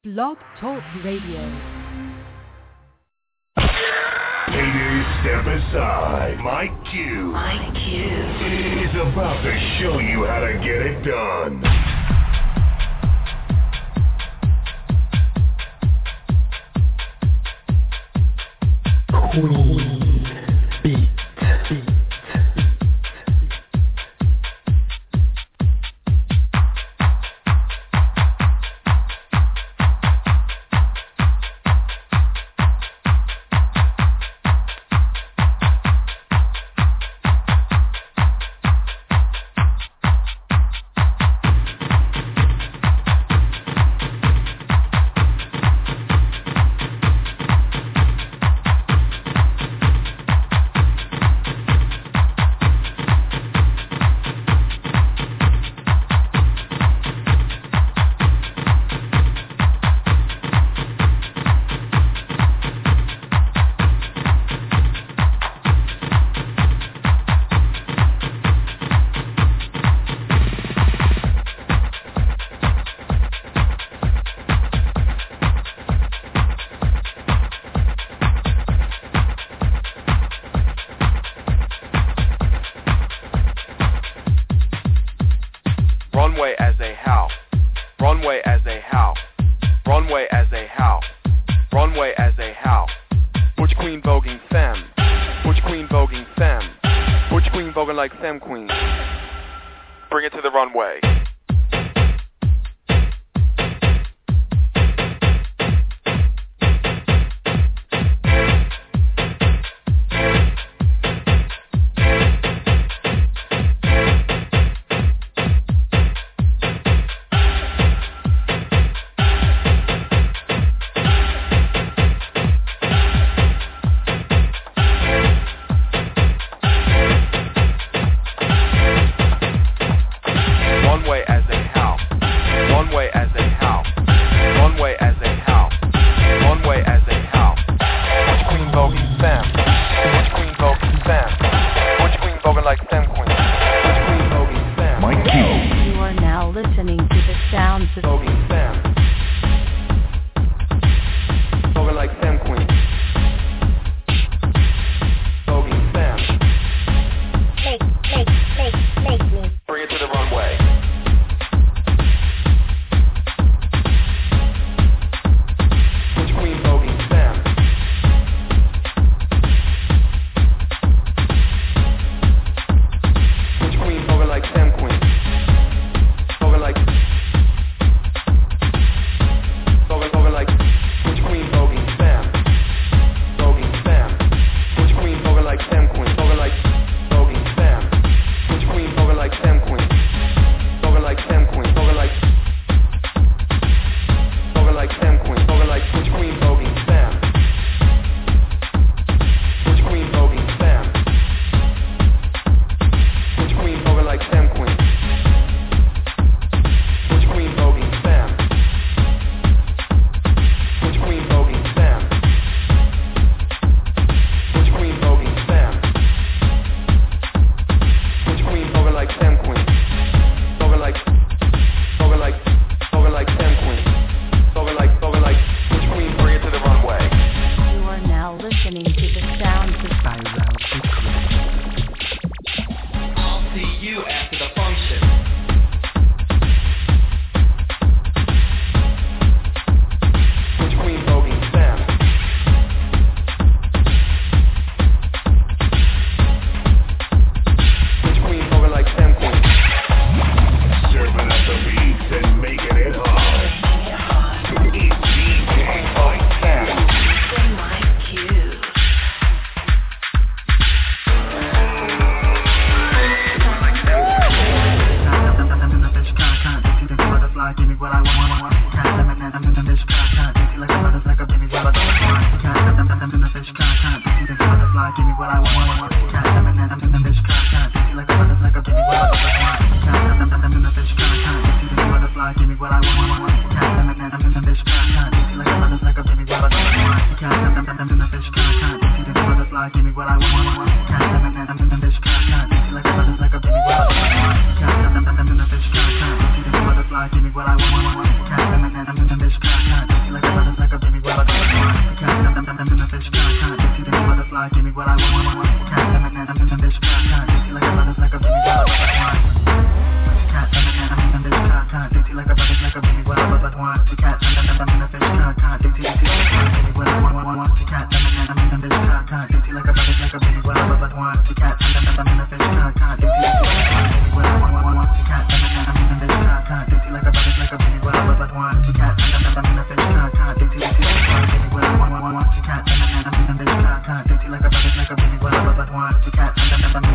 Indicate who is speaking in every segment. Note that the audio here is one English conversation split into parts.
Speaker 1: Blog Talk Radio.
Speaker 2: Haters, step aside. Mike Q is about to show you how to get it done.
Speaker 3: Queen Beat. Give me what I want. want, give me what I want. Cat, I'm in this cat, dirty like a brothers, like a baby, what I want. Cat, I'm in this cat, dirty like a brothers, like a baby, what I want. Cat, I'm in this cat, dirty like a baby, what I want. Cat, I'm in this cat, dirty like a brothers, like a baby, what I want. Cat, I'm in this cat, dirty like a baby, what I want. Cat, I'm in this cat, dirty like a brothers, like a baby, what I want. Cat, I'm in this cat, dirty like a baby, what I want. Cat, I'm in this cat, dirty like a brothers, like a baby, what I want. Cat, I'm in this cat,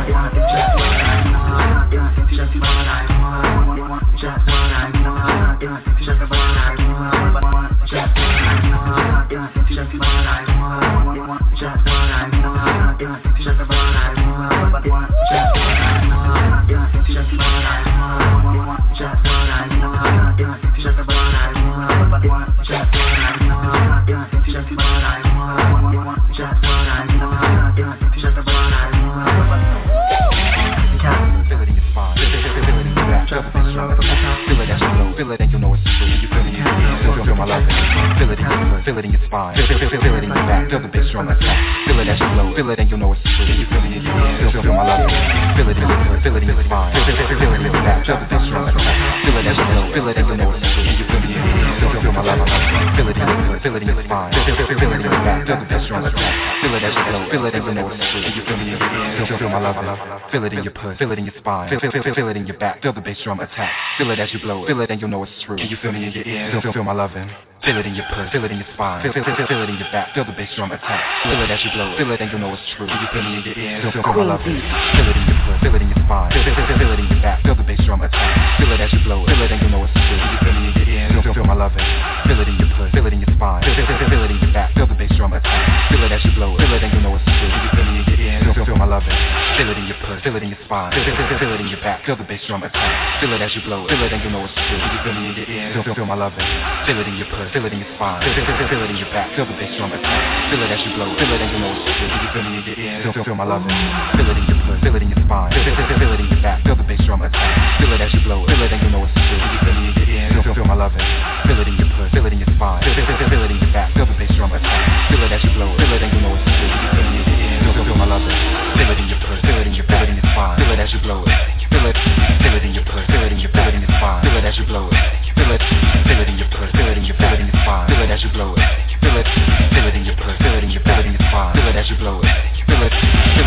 Speaker 4: Feel it and you know it's true. You feel it in your ears, feel my love. Feel it in your blood, feel it in your spine. Feel it in your back, feel the bass drum attack. Feel it as you blow, feel it and you know it's true. You feel it in your ears, feel my love. Feel it in your blood, feel it in your spine. Feel it in your back, feel the bass drum attack. Feel it as you blow, feel it and you know it's true. You feel it in your ears, feel my love. Feel it in your blood, feel it in your spine. Feel it in your back, feel the bass drum attack. Feel it as you blow, feel it and you know it's true. You feel it in your ears, feel my love. Feel it in your puss, feel it in your spine. Feel it in your back, feel the bass drum attack. Feel it as you blow, feel it and you know it's true. Can you feel me in your ears? Feel my lovin'. Feel it in your puss, feel it in your spine. Feel it in your back, feel the bass drum attack. Feel it as you blow, feel it and you know it's true. Can you feel me in your ears? Feel my lovin'. Feel it in your puss, feel it in your spine. Feel it in your back, feel the bass drum attack. Feel it as you blow, feel it and you know it's true. Can you feel me in your ears? Feel my lovin'. Feel it in your puss, feel it in your spine. Feel it in your back, feel the bass drum attack. Feel it as you blow, feel it and you know it's true. Can you feel me in your ears? Feel my lovin'. Feel it in your puss, feel it in your spine. Feel it in your back, feel the bass drum attack. Feel it as you blow, feel it and you know it's true. Can you feel me in your ears? Feel my lovin'. Feel it in your puss, feel it in your spine. Feel it in your back, feel the bass drum attack. Feel it as you blow, feel it and you know it's true. Can you feel me in your ears? Feel my lovin'. Feel it in your puss, feel it in your spine. Feel it in your back, feel the bass drum attack. Feel it as you blow, feel it and you know it's true. Can you feel me in your ears? Feel my lovin'. Feel it in your puss, feel it in your spine. Feel it in your back, feel the bass drum attack. Feel it as you blow, feel it and you know it's true. Can you feel me in your ears? Feel my lovin'. Feel it in your puss, feel it in your back, feel it in your spine. Feel it as you blow, feel it in your puss, feel it in your back, feel it in your spine. Feel it as you blow, feel it in your puss, feel it in your back, feel it in your spine. Feel it as you blow, feel it in your puss, feel it in your back, feel it in your spine. Feel it as you blow, feel it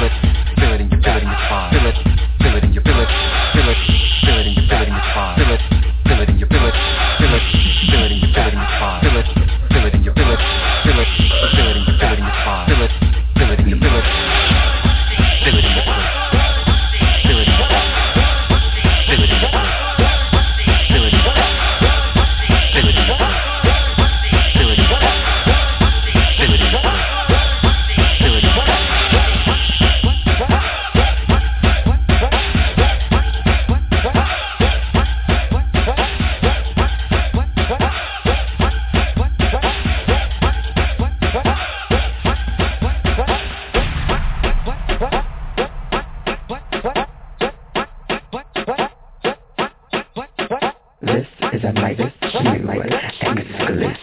Speaker 4: in your back, in your spine. Feel it in your, feel it in your back, in your spine. Feel it in your, feel it in your back, in your spine. Feel it in your, feel it in your back, in your spine. Feel it in your, feel it in your puss. Feel it in your back. Feel it in your puss. Feel it in your back. Feel it in your puss. Feel it in your back. Feel it in your puss. Feel it in your back.
Speaker 5: This is a Midas Q exclusive.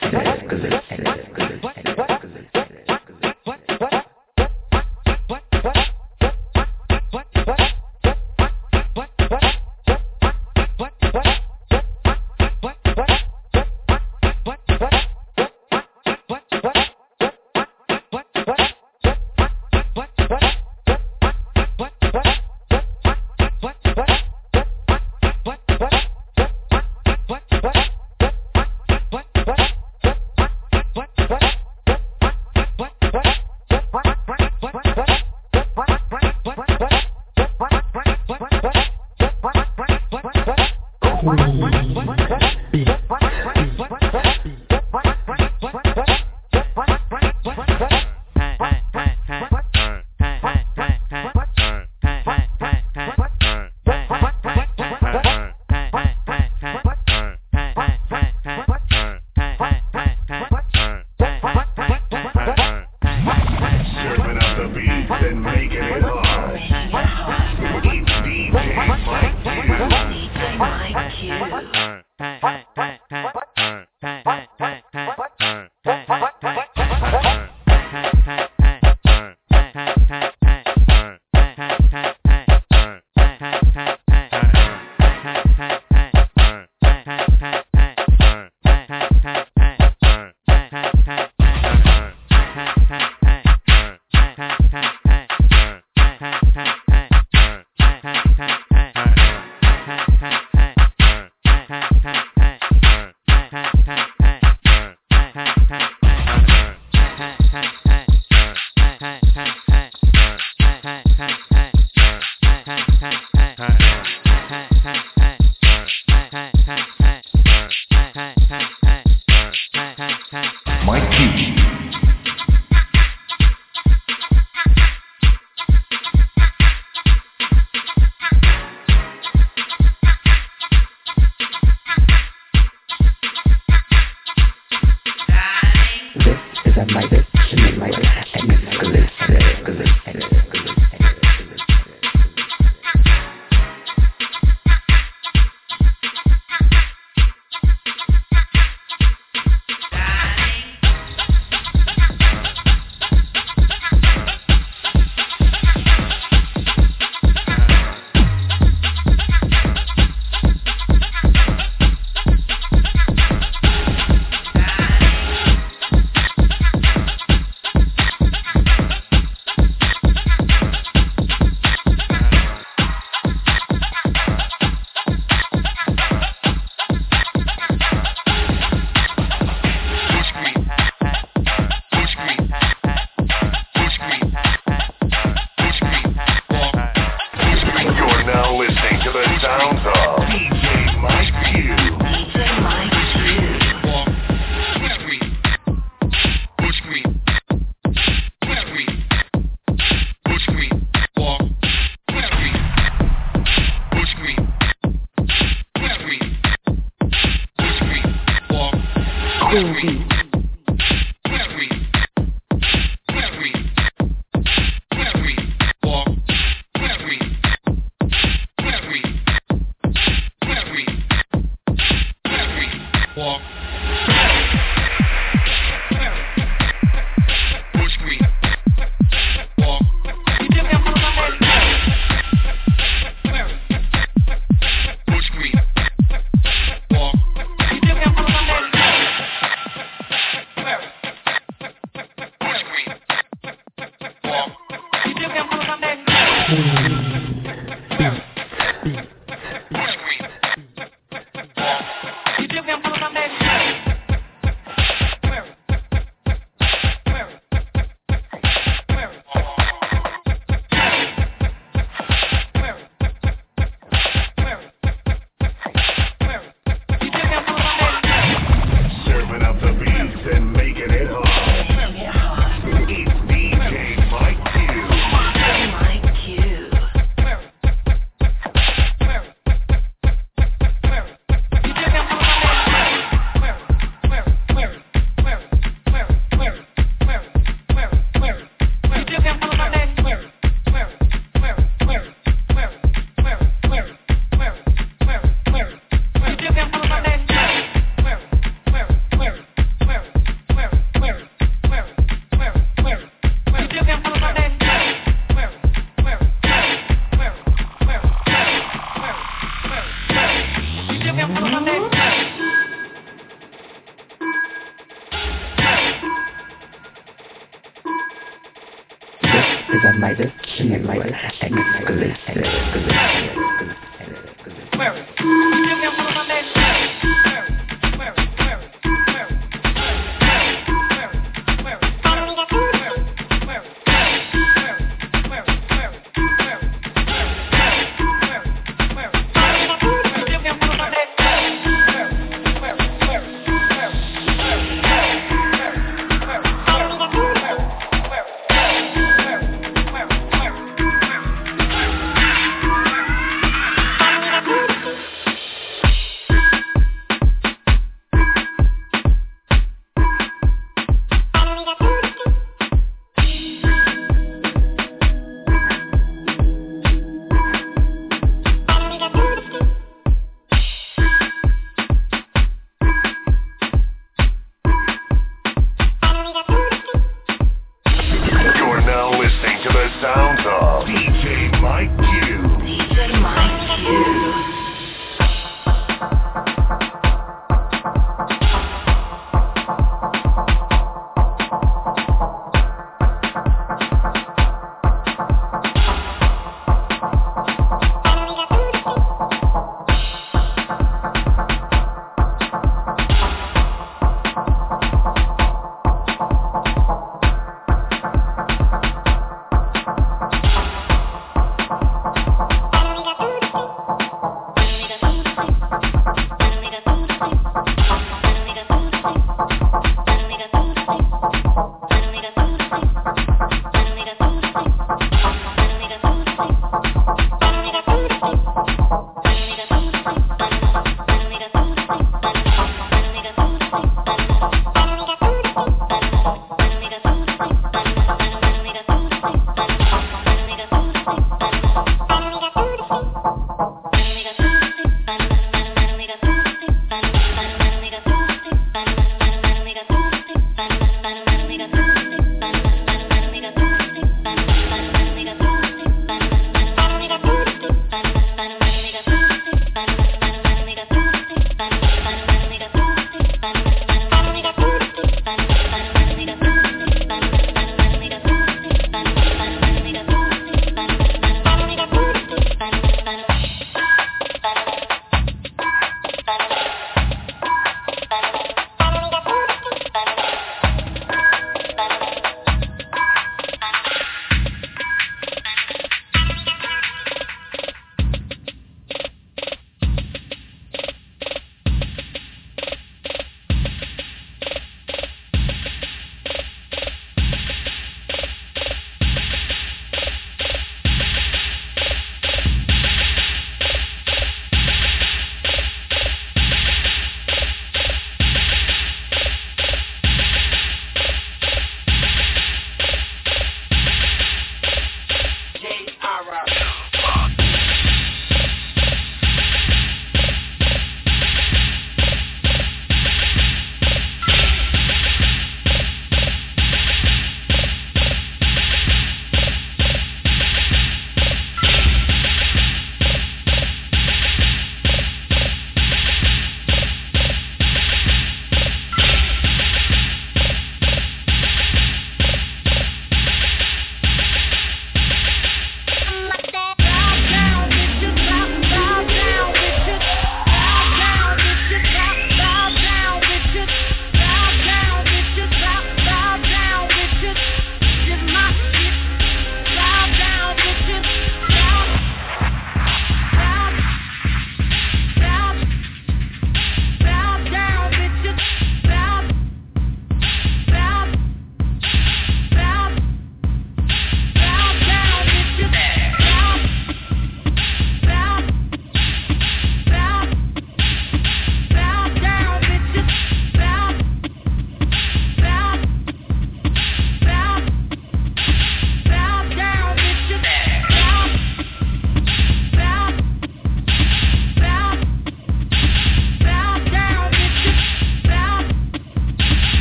Speaker 2: Mike Q.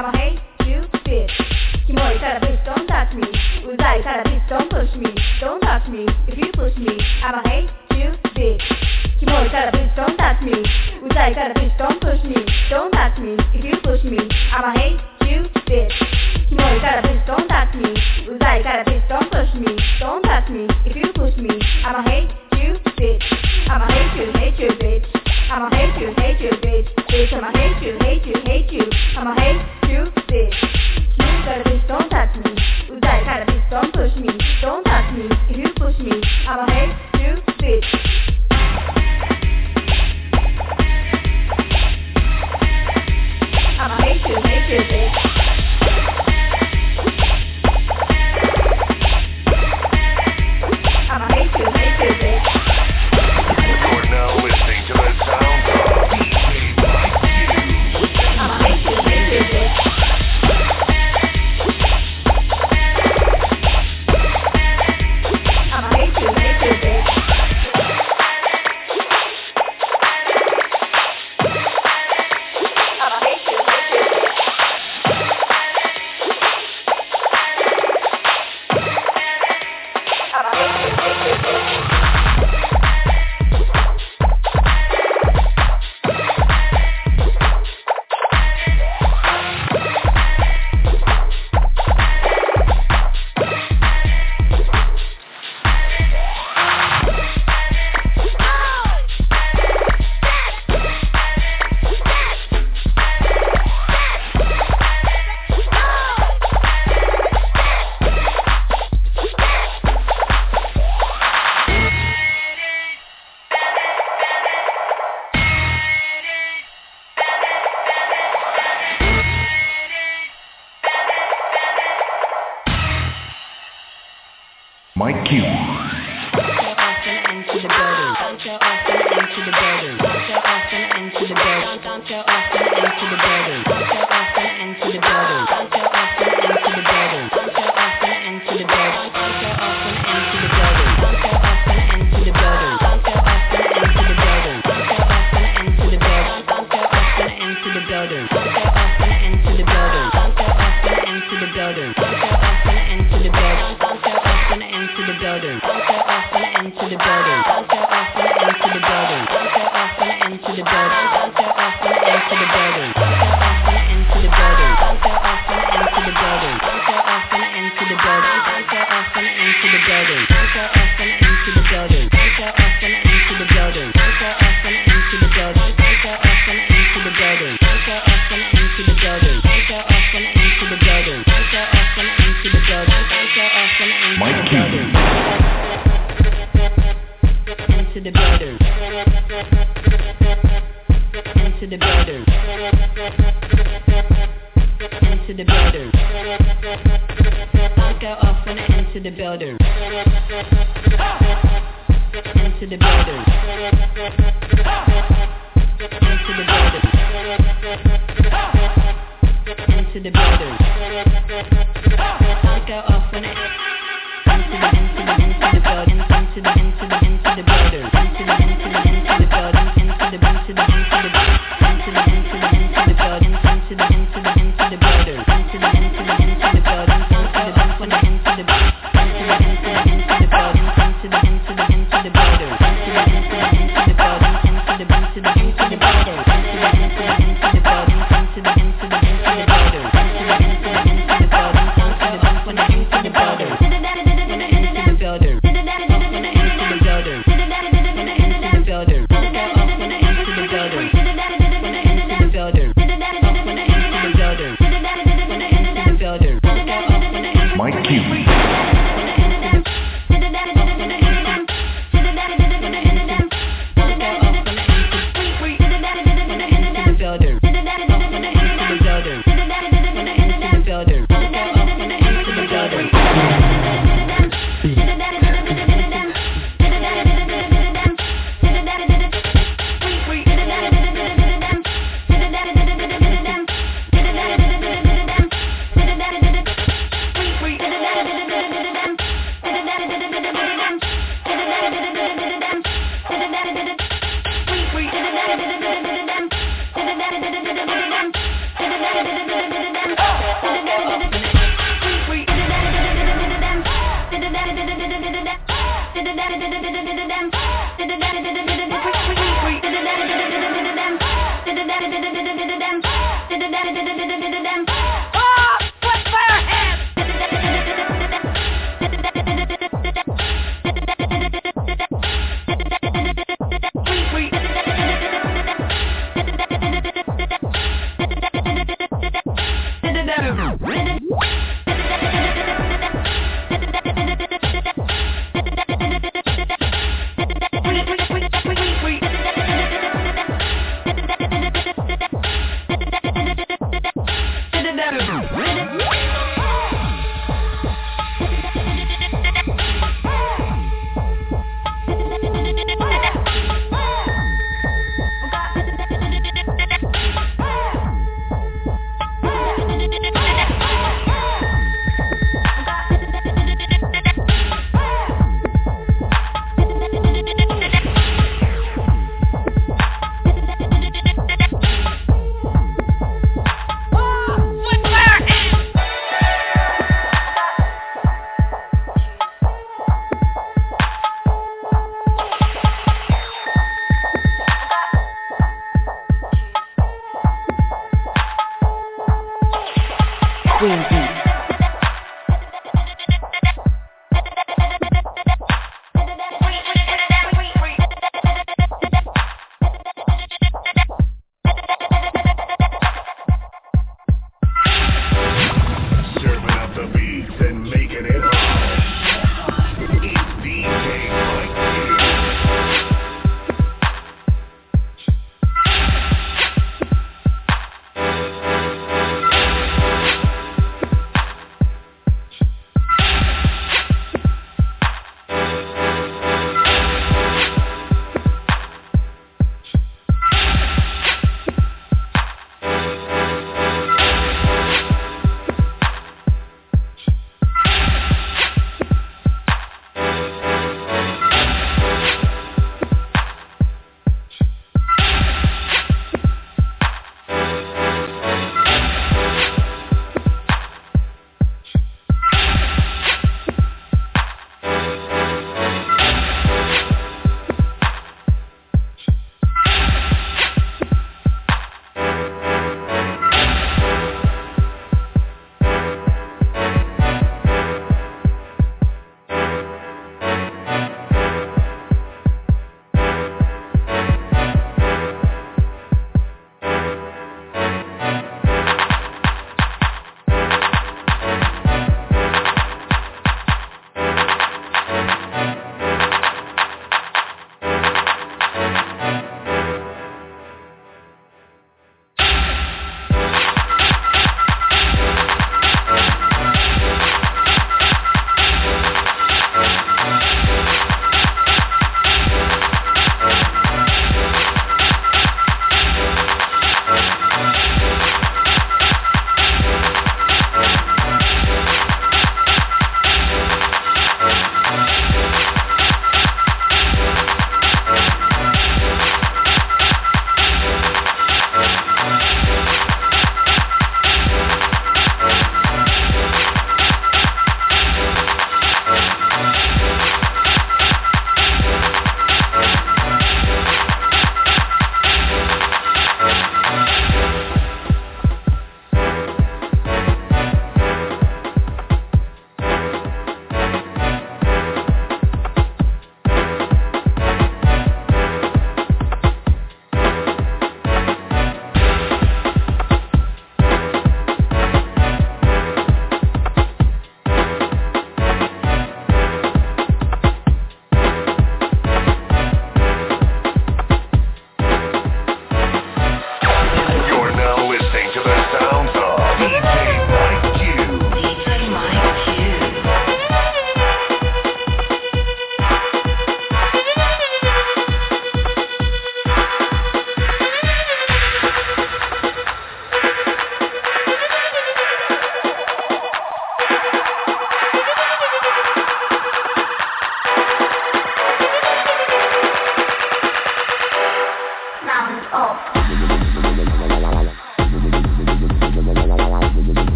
Speaker 6: I'ma hate you, bitch. Kimoriから bitch, don't touch me. うざいから bitch, don't push me. Don't touch me, if you push me. I'ma hate you, bitch. Kimoriから bitch, don't touch me. うざいから bitch, don't push me. Don't touch me, if you push me. I'ma hate you, bitch. Kimoriから bitch, don't touch me. うざいから bitch, don't push me. Don't touch me, if you push me. I'ma hate you, bitch. I'ma hate you, bitch. I'ma hate you, bitch. Bitch, I'ma hate you, I'ma hate you, bitch. Kimoriから bitch, don't touch me. うざいから bitch, don't push me. Don't touch me, if you push me. I'ma hate you, bitch. I'ma hate you, bitch. I'ma hate you, bitch.
Speaker 2: You're now listening to the sounds of DJ Mike Q.
Speaker 6: I'ma hate you, bitch. I'ma hate you, bitch. I'ma hate you,
Speaker 2: Mike Q.
Speaker 6: into the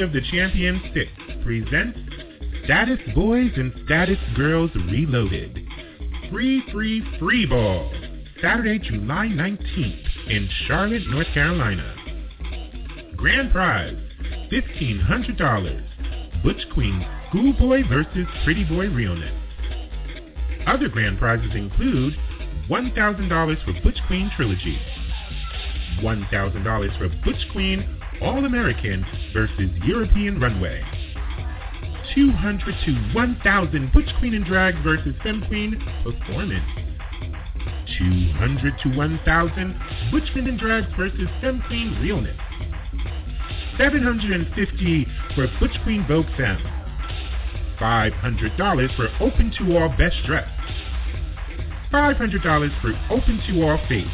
Speaker 7: of the Champions 6 presents Status Boys and Status Girls Reloaded. Free ball. Saturday, July 19th in Charlotte, North Carolina. Grand prize, $1,500. Butch Queen Schoolboy versus Pretty Boy Realness. Other grand prizes include $1,000 for Butch Queen Trilogy, $1,000 for Butch Queen All-American versus European Runway, $200 to $1,000 Butch Queen and Drag versus Femme Queen Performance, $200 to $1,000 Butch Queen and Drag versus Femme Queen Realness, $750 for Butch Queen Vogue Femme, $500 for Open to All Best Dress, $500 for Open to All Face,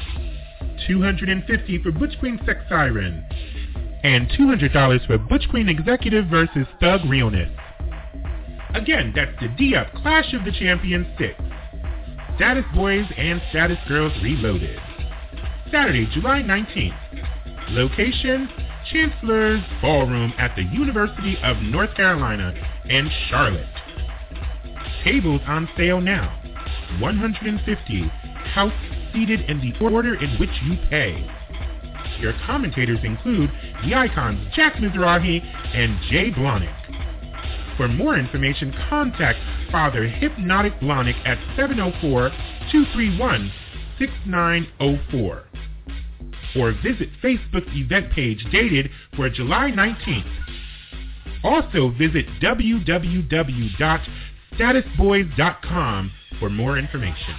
Speaker 7: $250 for Butch Queen Sex Siren, and $200 for Butch Queen Executive versus Thug Realness. Again, that's the D-Up Clash of the Champions 6. Status Boys and Status Girls Reloaded. Saturday, July 19th. Location, Chancellor's Ballroom at the University of North Carolina in Charlotte. Tables on sale now. 150. House seated in the order in which you pay. Your commentators include the icons Jack Mizrahi and Jay Blahnik. For more information, contact Father Hypnotic Blahnik at 704-231-6904. Or visit Facebook's event page dated for July 19th. Also visit www.statusboys.com for more information.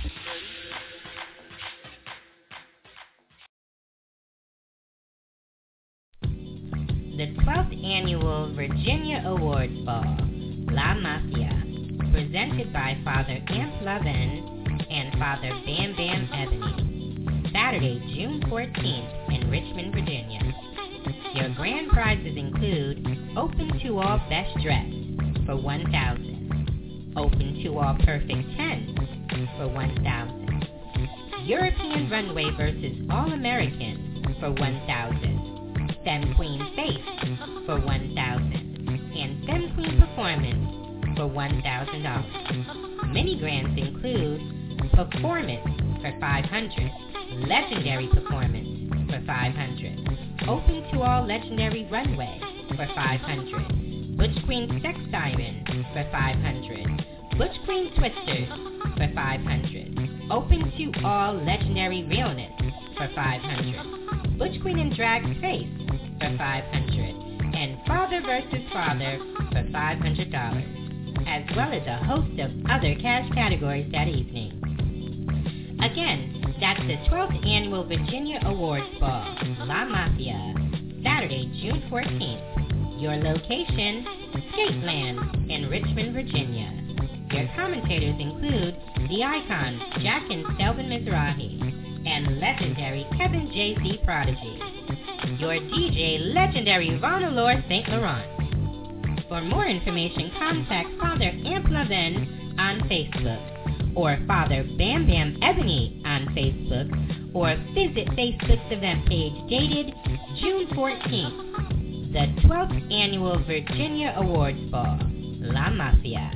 Speaker 8: The 12th Annual Virginia Awards Ball, La Mafia, presented by Father Amp Lavin and Father Bam Bam Ebony. Saturday, June 14th in Richmond, Virginia. Your grand prizes include Open to All Best Dress for $1,000, Open to All Perfect 10 for $1,000, European Runway versus All-American for $1,000, Femme Queen Face for $1,000, and Femme Queen Performance for $1,000. Mini grands include Performance for $500, Legendary Performance for $500, Open to All Legendary Runway for $500, Butch Queen Sex Siren for $500, Butch Queen Twisters for $500, Open to All Legendary Realness for $500, Butch Queen and Drag Face for $500, and Father vs. Father for $500, as well as a host of other cash categories that evening. Again, that's the 12th Annual Virginia Awards Ball, La Mafia, Saturday, June 14th. Your location, Skateland in Richmond, Virginia. Your commentators include the icons Jack and Selvin Mizrahi and legendary Kevin J.C. Prodigy. Your DJ, legendary Ronalor St. Laurent. For more information, contact Father Amp Lavin on Facebook, or Father Bam Bam Ebony on Facebook, or visit Facebook's event page dated June 14th, the 12th Annual Virginia Awards Ball, La Mafia.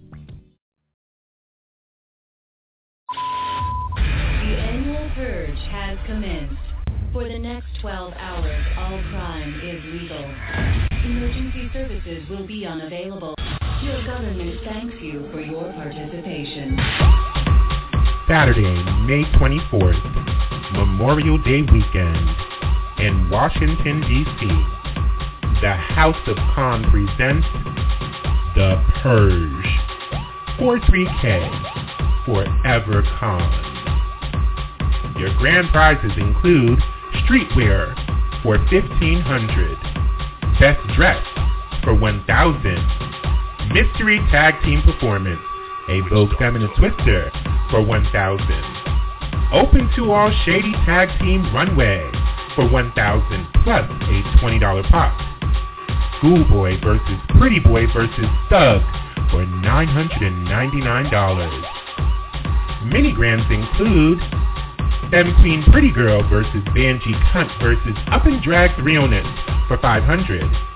Speaker 9: The annual purge has commenced. For the next 12 hours, all crime is legal. Emergency services will be unavailable. Your government thanks you for your participation.
Speaker 7: Saturday, May 24th, Memorial Day weekend in Washington, D.C. The House of Khan presents The Purge. 43K, Forever Khan. Your grand prizes include streetwear for $1,500, best dress for $1,000, mystery tag team performance, a Vogue Feminine Twister for $1,000, open to all shady tag team runway for $1,000 plus a $20 pop, Schoolboy versus Pretty Boy versus Thug for $999. Mini grams include Femme Queen Pretty Girl versus Banji Cunt versus Up and Drag Realness for $500.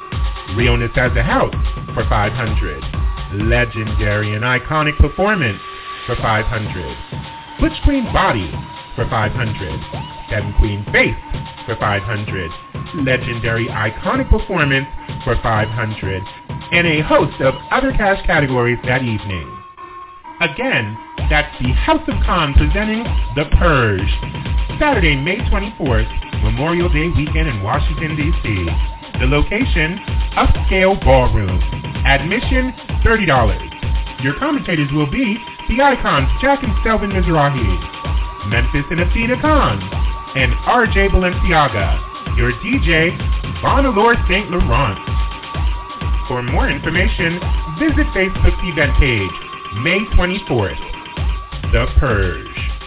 Speaker 7: Realness as a House for $500. Legendary and iconic performance for $500. Butch Queen Body for $500. Seven Queen Faith for $500. Legendary iconic performance for $500. And a host of other cash categories that evening. Again, that's the House of Con presenting The Purge. Saturday, May 24th, Memorial Day weekend in Washington, D.C. The location, Upscale Ballroom. Admission, $30. Your commentators will be the icons Jack and Selvin Mizrahi, Memphis and Athena Khan, and R.J. Balenciaga. Your DJ, Bonalore St. Laurent. For more information, visit Facebook's event page, May 24th. The Purge.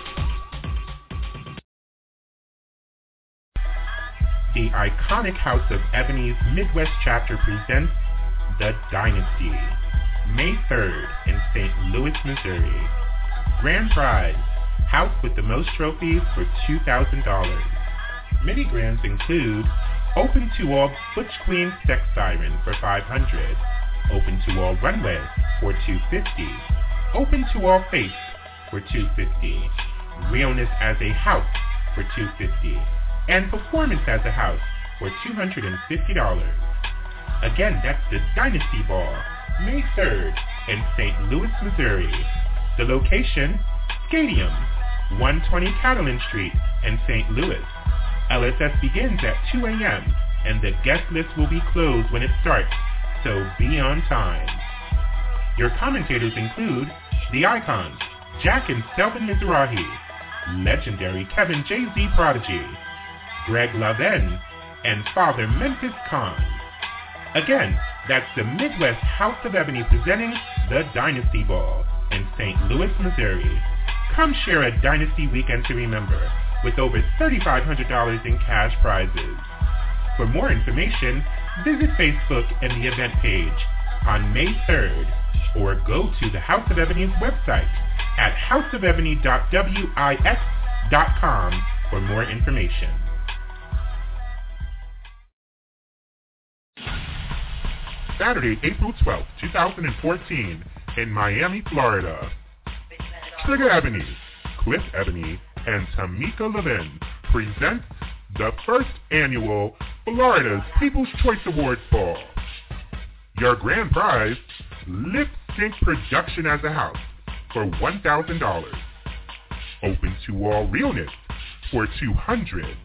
Speaker 7: The iconic House of Ebony's Midwest chapter presents The Dynasty, May 3rd in St. Louis, Missouri. Grand prize, house with the most trophies for $2,000. Mini grands include Open to All Butch Queen Sex Siren for $500, Open to All Runway for $250, Open to All Face for $250, Realness as a House for $250, and Performance as a House for $250. Again, that's the Dynasty Ball, May 3rd in St. Louis, Missouri. The location, Stadium, 120 Catalan Street in St. Louis. LSS begins at 2 a.m., and the guest list will be closed when it starts, so be on time. Your commentators include the icons, Jack and Selvin Mizrahi, legendary Kevin Jay-Z Prodigy, Greg Laven, and Father Memphis Khan. Again, that's the Midwest House of Ebony presenting the Dynasty Ball in St. Louis, Missouri. Come share a Dynasty weekend to remember with over $3,500 in cash prizes. For more information, visit Facebook and the event page on May 3rd or go to the House of Ebony's website at houseofebony.wix.com for more information. Saturday, April 12th, 2014, in Miami, Florida. Trigger Ebony, Cliff Ebony, and Tamika Levin present the first annual Florida's People's Choice Awards Ball. Your grand prize, Lip Sync Production as a House for $1,000. Open to All Realness for $200.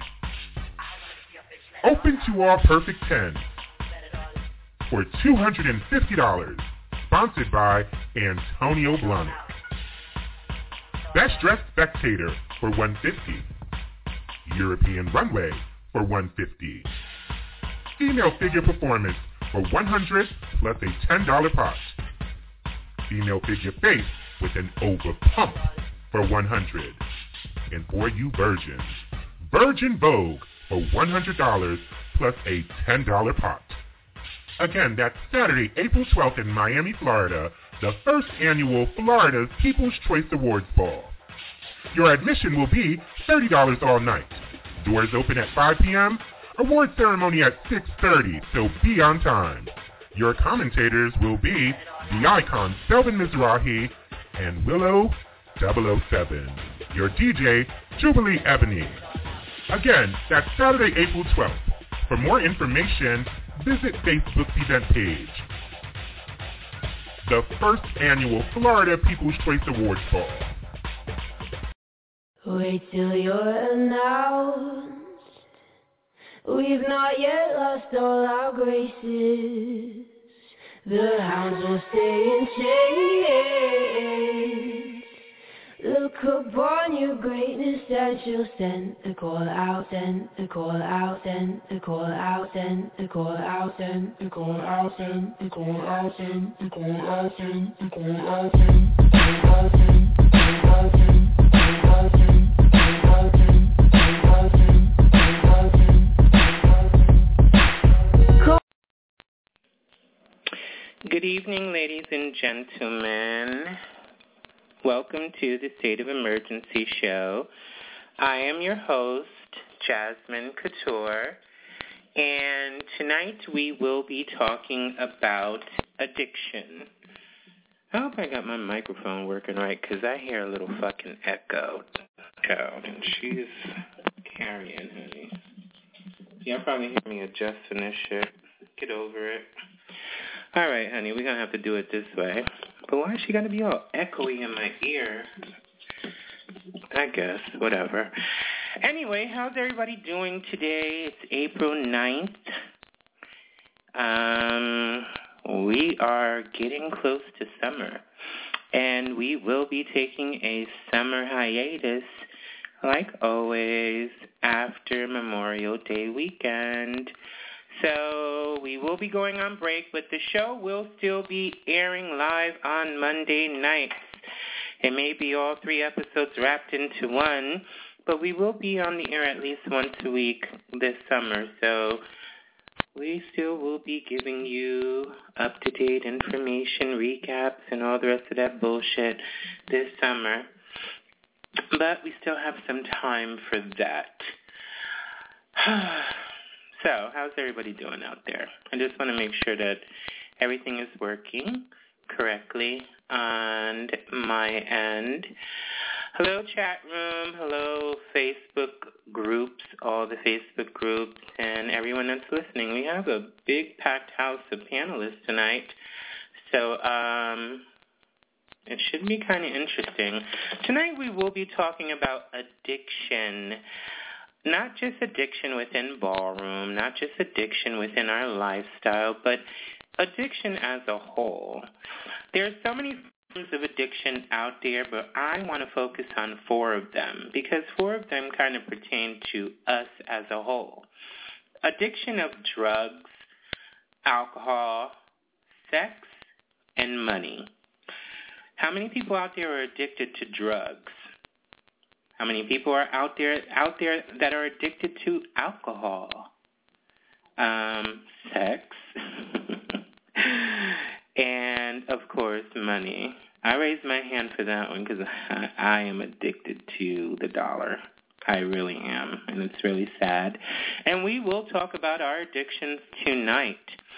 Speaker 7: Open to All Perfect 10 for $250. Sponsored by Antonio Blahnik. Best Dressed Spectator for $150. European Runway for $150. Female Figure Performance for $100 plus a $10 pot. Female Figure Face with an over pump for $100. And for you virgins, Virgin Vogue for $100 plus a $10 pot. Again, that's Saturday, April 12th in Miami, Florida, the first annual Florida's People's Choice Awards Ball. Your admission will be $30 all night. Doors open at 5 p.m., award ceremony at 6:30, so be on time. Your commentators will be the icon Selvin Mizrahi and Willow 007. Your DJ, Jubilee Ebony. Again, that's Saturday, April 12th. For more information, visit Facebook's event page. The first annual Florida People's Choice Awards Ball.
Speaker 10: Wait till you're announced. We've not yet lost all our graces. The hounds will stay in chains. Look upon your greatness and she'll send the call out, send the call out, send the call out, send the call out, send the call out, send the call out, send the call out, send the call out, send the call out, send the call out, send the call out, send the call out, send the call out, send the call out, send.
Speaker 11: Good evening, ladies and gentlemen. Welcome to the State of Emergency Show. I am your host, Jasmine Couture, And tonight we will be talking about addiction. I hope I got my microphone working right, because I hear a little fucking echo. Child, and she's carrying, honey. Y'all probably hear me adjusting this shit. Get over it. All right, honey, we're going to have to do it this way. But why is she got to be all echoey in my ear? I guess, whatever. Anyway, how's everybody doing today? It's April 9th. We are getting close to summer, and we will be taking a summer hiatus, like always, after Memorial Day weekend. So we will be going on break, but the show will still be airing live on Monday nights. It may be all 3 episodes wrapped into one, but we will be on the air at least once a week this summer. So we still will be giving you up-to-date information, recaps, and all the rest of that bullshit this summer. But we still have some time for that. So, how's everybody doing out there? I just want to make sure that everything is working correctly on my end. Hello, chat room. Hello, Facebook groups, all the Facebook groups, and everyone that's listening. We have a big packed house of panelists tonight, so it should be kind of interesting. Tonight we will be talking about addiction. Not just addiction within ballroom, not just addiction within our lifestyle, but addiction as a whole. There are so many forms of addiction out there, but I want to focus on 4 of them because 4 of them kind of pertain to us as a whole. Addiction of drugs, alcohol, sex, and money. How many people out there are addicted to drugs? How many people are out there that are addicted to alcohol, sex, and, of course, money? I raised my hand for that one because I am addicted to the dollar. I really am, and it's really sad. And we will talk about our addictions tonight.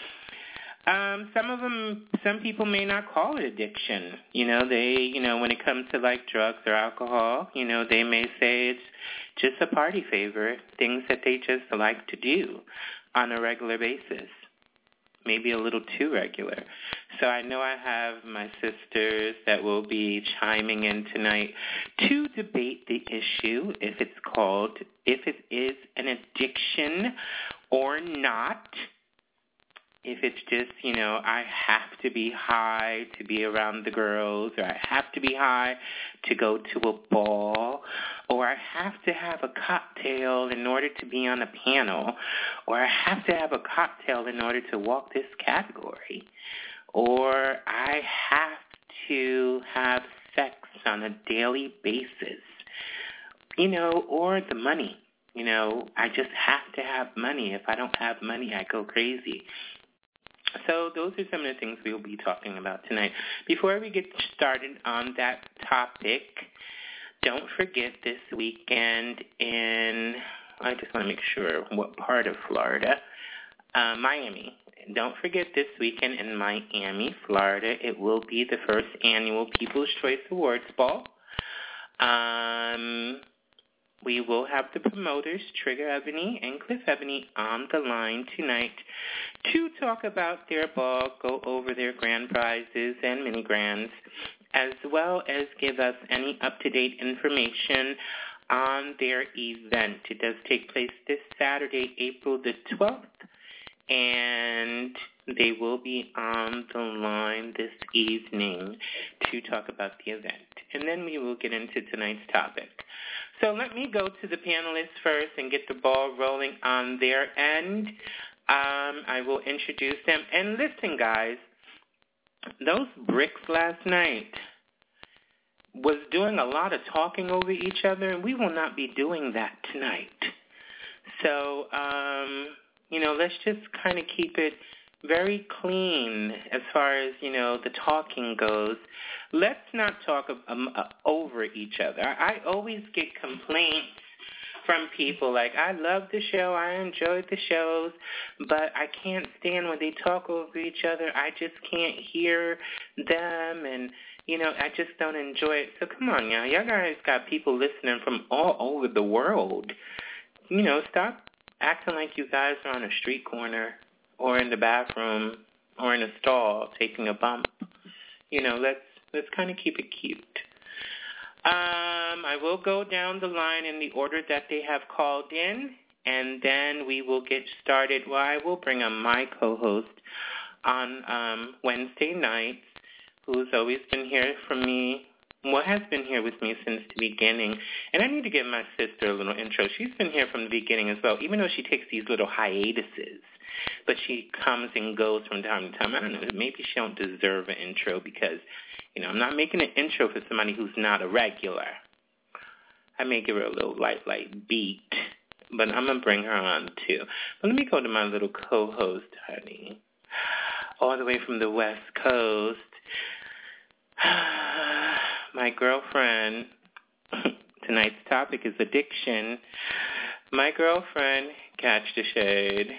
Speaker 11: Some people may not call it addiction. When it comes to like drugs or alcohol, they may say it's just a party favor, things that they just like to do on a regular basis, maybe a little too regular. So I know I have my sisters that will be chiming in tonight to debate the issue, if it is an addiction or not. If it's just, I have to be high to be around the girls, or I have to be high to go to a ball, or I have to have a cocktail in order to be on a panel, or I have to have a cocktail in order to walk this category, or I have to have sex on a daily basis, or the money. I just have to have money. If I don't have money, I go crazy. So those are some of the things we'll be talking about tonight. Before we get started on that topic, don't forget this weekend I just want to make sure what part of Florida, Miami. Don't forget this weekend in Miami, Florida, it will be the first annual People's Choice Awards Ball. We will have the promoters, Trigger Ebony and Cliff Ebony, on the line tonight to talk about their ball, go over their grand prizes and mini grands, as well as give us any up-to-date information on their event. It does take place this Saturday, April the 12th, and they will be on the line this evening to talk about the event. And then we will get into tonight's topic. So let me go to the panelists first and get the ball rolling on their end. I will introduce them. And listen, guys, those bricks last night was doing a lot of talking over each other, and we will not be doing that tonight. So, let's just kind of keep it very clean as far as, the talking goes. Let's not talk over each other. I always get complaints from people like, I love the show, I enjoyed the shows, but I can't stand when they talk over each other. I just can't hear them, and, you know, I just don't enjoy it. So come on, y'all. Y'all guys got people listening from all over the world. You know, stop acting like you guys are on a street corner or in the bathroom or in a stall taking a bump. You know, let's kind of keep it cute. I will go down the line in the order that they have called in, and then we will get started. Well, I will bring on my co-host on Wednesday nights, who's always been here for me, has been here with me since the beginning. And I need to give my sister a little intro. She's been here from the beginning as well, even though she takes these little hiatuses. But she comes and goes from time to time. I don't know, maybe she don't deserve an intro because, you know, I'm not making an intro for somebody who's not a regular. I may give her a little light beat, but I'm going to bring her on too. But let me go to my little co-host, honey, all the way from the West Coast. My girlfriend, tonight's topic is addiction. My girlfriend, Catch the Shade.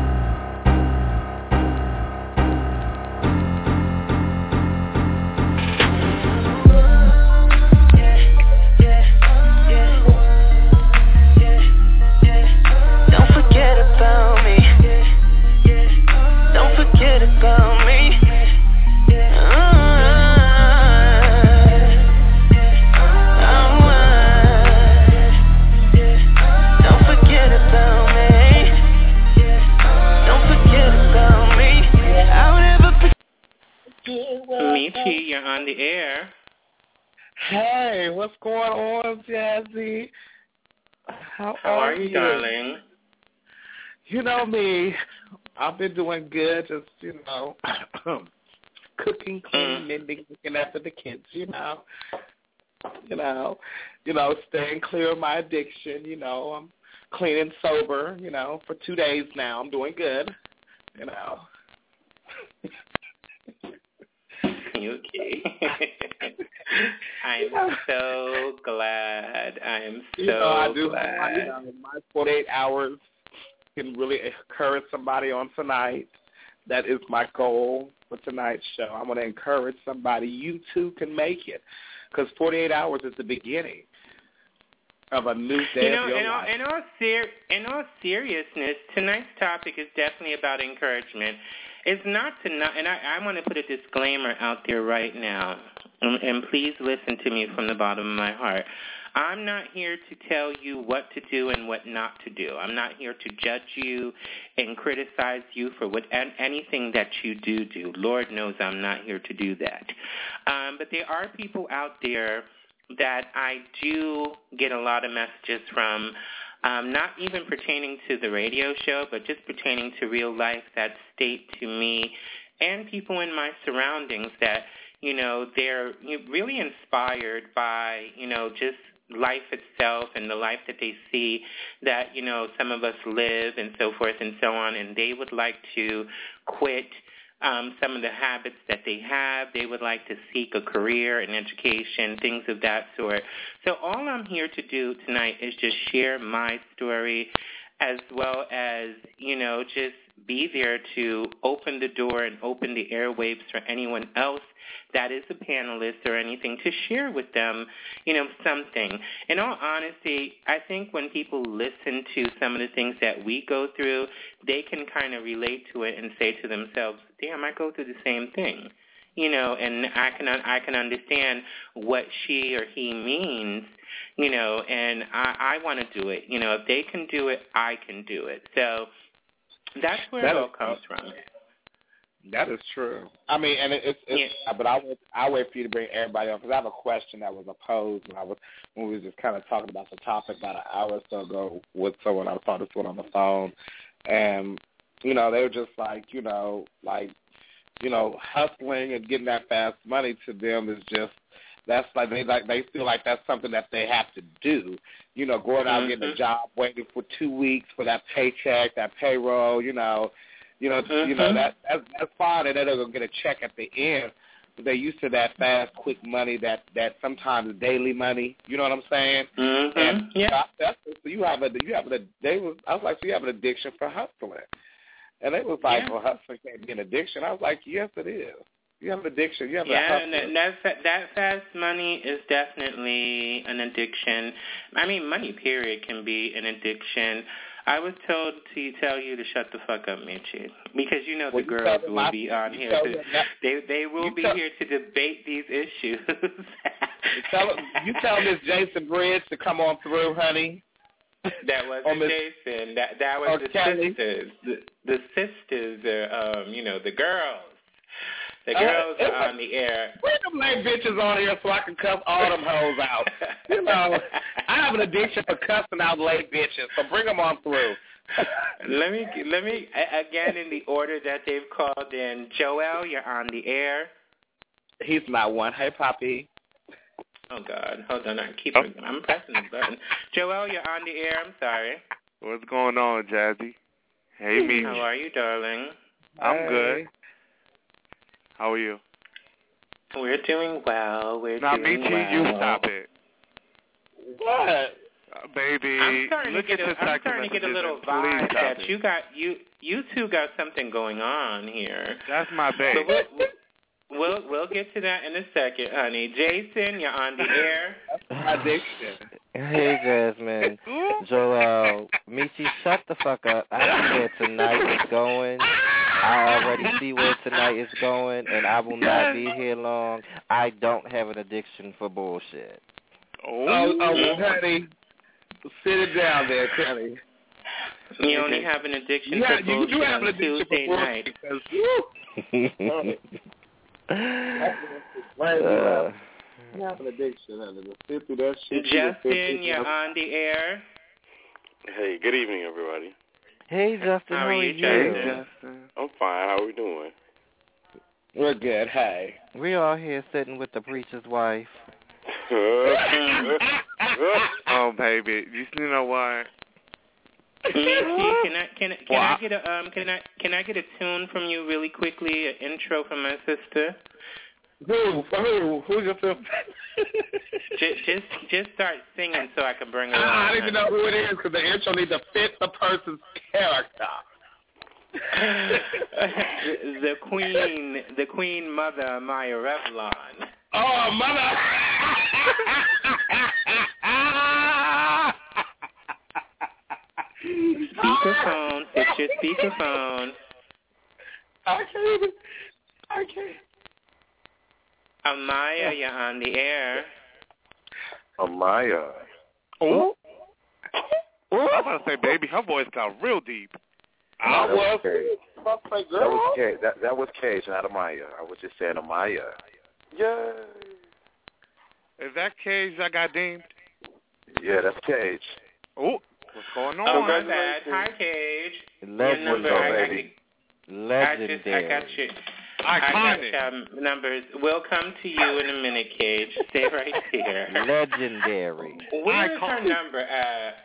Speaker 11: Michi, you're on the air.
Speaker 12: Hey, what's going on, Jazzy? How are you,
Speaker 11: darling?
Speaker 12: You know me. I've been doing good, just, you know, cooking, cleaning, mending, looking after the kids, you know, staying clear of my addiction, you know. I'm clean and sober, you know, for 2 days now. I'm doing good, you know.
Speaker 11: Okay. I'm so glad. I'm so glad.
Speaker 12: My 48 hours can really encourage somebody on tonight. That is my goal for tonight's show. I want to encourage somebody. You too can make it, because 48 hours is the beginning of a new day of your life.
Speaker 11: In all seriousness, tonight's topic is definitely about encouragement. It's not and I want to put a disclaimer out there right now, and please listen to me from the bottom of my heart. I'm not here to tell you what to do and what not to do. I'm not here to judge you and criticize you for anything that you do. Lord knows I'm not here to do that. But there are people out there that I do get a lot of messages from, not even pertaining to the radio show, but just pertaining to real life, that state to me and people in my surroundings that, you know, they're really inspired by, you know, just life itself and the life that they see that, you know, some of us live and so forth and so on, and they would like to quit some of the habits that they have. They would like to seek a career, an education, things of that sort. So all I'm here to do tonight is just share my story, as well as, you know, just be there to open the door and open the airwaves for anyone else that is a panelist or anything to share with them, you know, something. In all honesty, I think when people listen to some of the things that we go through, they can kind of relate to it and say to themselves, damn, I go through the same thing. You know, and I can understand what she or he means, you know, and I want to do it. You know, if they can do it, I can do it. So that's where it all comes from.
Speaker 12: That is true. I mean, and it's but I'll wait for you to bring everybody on, because I have a question that was posed when we were just kind of talking about the topic about an hour or so ago with someone. I was talking to someone on the phone, and, you know, they were just like, hustling and getting that fast money to them is just, that's like they feel like that's something that they have to do. You know, going out getting a job, waiting for 2 weeks for that paycheck, that payroll. That's fine, and then they're gonna get a check at the end. They're used to that fast, quick money, that sometimes daily money. You know what I'm saying?
Speaker 11: Mm-hmm.
Speaker 12: And
Speaker 11: yeah.
Speaker 12: so you have I was like, so you have an addiction for hustling. And they was like, well, hustling can't be an addiction. I was like, yes, it is. You have an addiction. You have a hustling.
Speaker 11: And that fast money is definitely an addiction. I mean, money, period, can be an addiction. I was told to tell you to shut the fuck up, Mitchie, because you know the girls will be on here. They will be here to debate these issues.
Speaker 12: you tell Miss Jason Bridge to come on through, honey.
Speaker 11: That wasn't Jason. That was the
Speaker 12: Kelly.
Speaker 11: sisters. The sisters are, the girls. The girls are on the air.
Speaker 12: Bring them lame bitches on here so I can cuss all them hoes out. I have an addiction for cussing out lame bitches, so bring them on through.
Speaker 11: Let me again in the order that they've called in. Joel, you're on the air.
Speaker 12: He's not one. Hey, Poppy.
Speaker 11: Oh God, hold on. I'm pressing the button. Joel, you're on the air. I'm sorry.
Speaker 13: What's going on, Jazzy? Hey, me.
Speaker 11: How are you, darling?
Speaker 13: I'm good. How are you?
Speaker 11: We're doing well.
Speaker 13: Now, Michi, you stop it.
Speaker 12: What?
Speaker 13: Baby,
Speaker 11: I'm starting
Speaker 13: look at the
Speaker 11: I'm starting to get a little vibe that you two got something going on here.
Speaker 13: That's my baby.
Speaker 11: So we'll get to that in a second, honey. Jason, you're on the air.
Speaker 12: Addiction.
Speaker 14: Hey, Jasmine. Joel, Michi, shut the fuck up. I see where tonight is going. I already see where tonight is going, and I will not be here long. I don't have an addiction for bullshit.
Speaker 12: Oh, honey. Sit it down there, Kelly.
Speaker 11: You only have an addiction for bullshit on Tuesday night.
Speaker 12: You have an addiction, honey. Sit through that shit.
Speaker 11: Justin, you're on the air.
Speaker 15: Hey, good evening, everybody.
Speaker 14: Hey, Justin, how are you?
Speaker 11: Justin?
Speaker 15: I'm fine. How are we doing?
Speaker 12: We're good. Hey.
Speaker 14: We all here sitting with the preacher's wife.
Speaker 13: Oh, baby, you know what?
Speaker 11: Can I get a tune from you really quickly? An intro from my sister.
Speaker 12: Who's your sister?
Speaker 11: Just start singing so I can bring her on.
Speaker 12: I don't even know who it is because the intro needs to fit the person's character.
Speaker 11: the queen mother, Maya Revlon.
Speaker 12: Oh, mother!
Speaker 11: Speakerphone, fix your speakerphone.
Speaker 12: I can't.
Speaker 11: Amaya, you're on the air.
Speaker 15: Amaya.
Speaker 13: Oh. I was about to say, baby, her voice got real deep.
Speaker 15: That was Cage, not Amaya. I was just saying Amaya. Yay.
Speaker 13: Is that Cage that got deemed?
Speaker 15: Yeah, that's Cage.
Speaker 13: Oh, what's going on?
Speaker 11: Oh, my bad. Hi, Cage.
Speaker 14: Legendary.
Speaker 11: I got you. I got numbers. We'll come to you in a minute, Cage. Stay right here.
Speaker 14: Legendary.
Speaker 11: Where's her number at?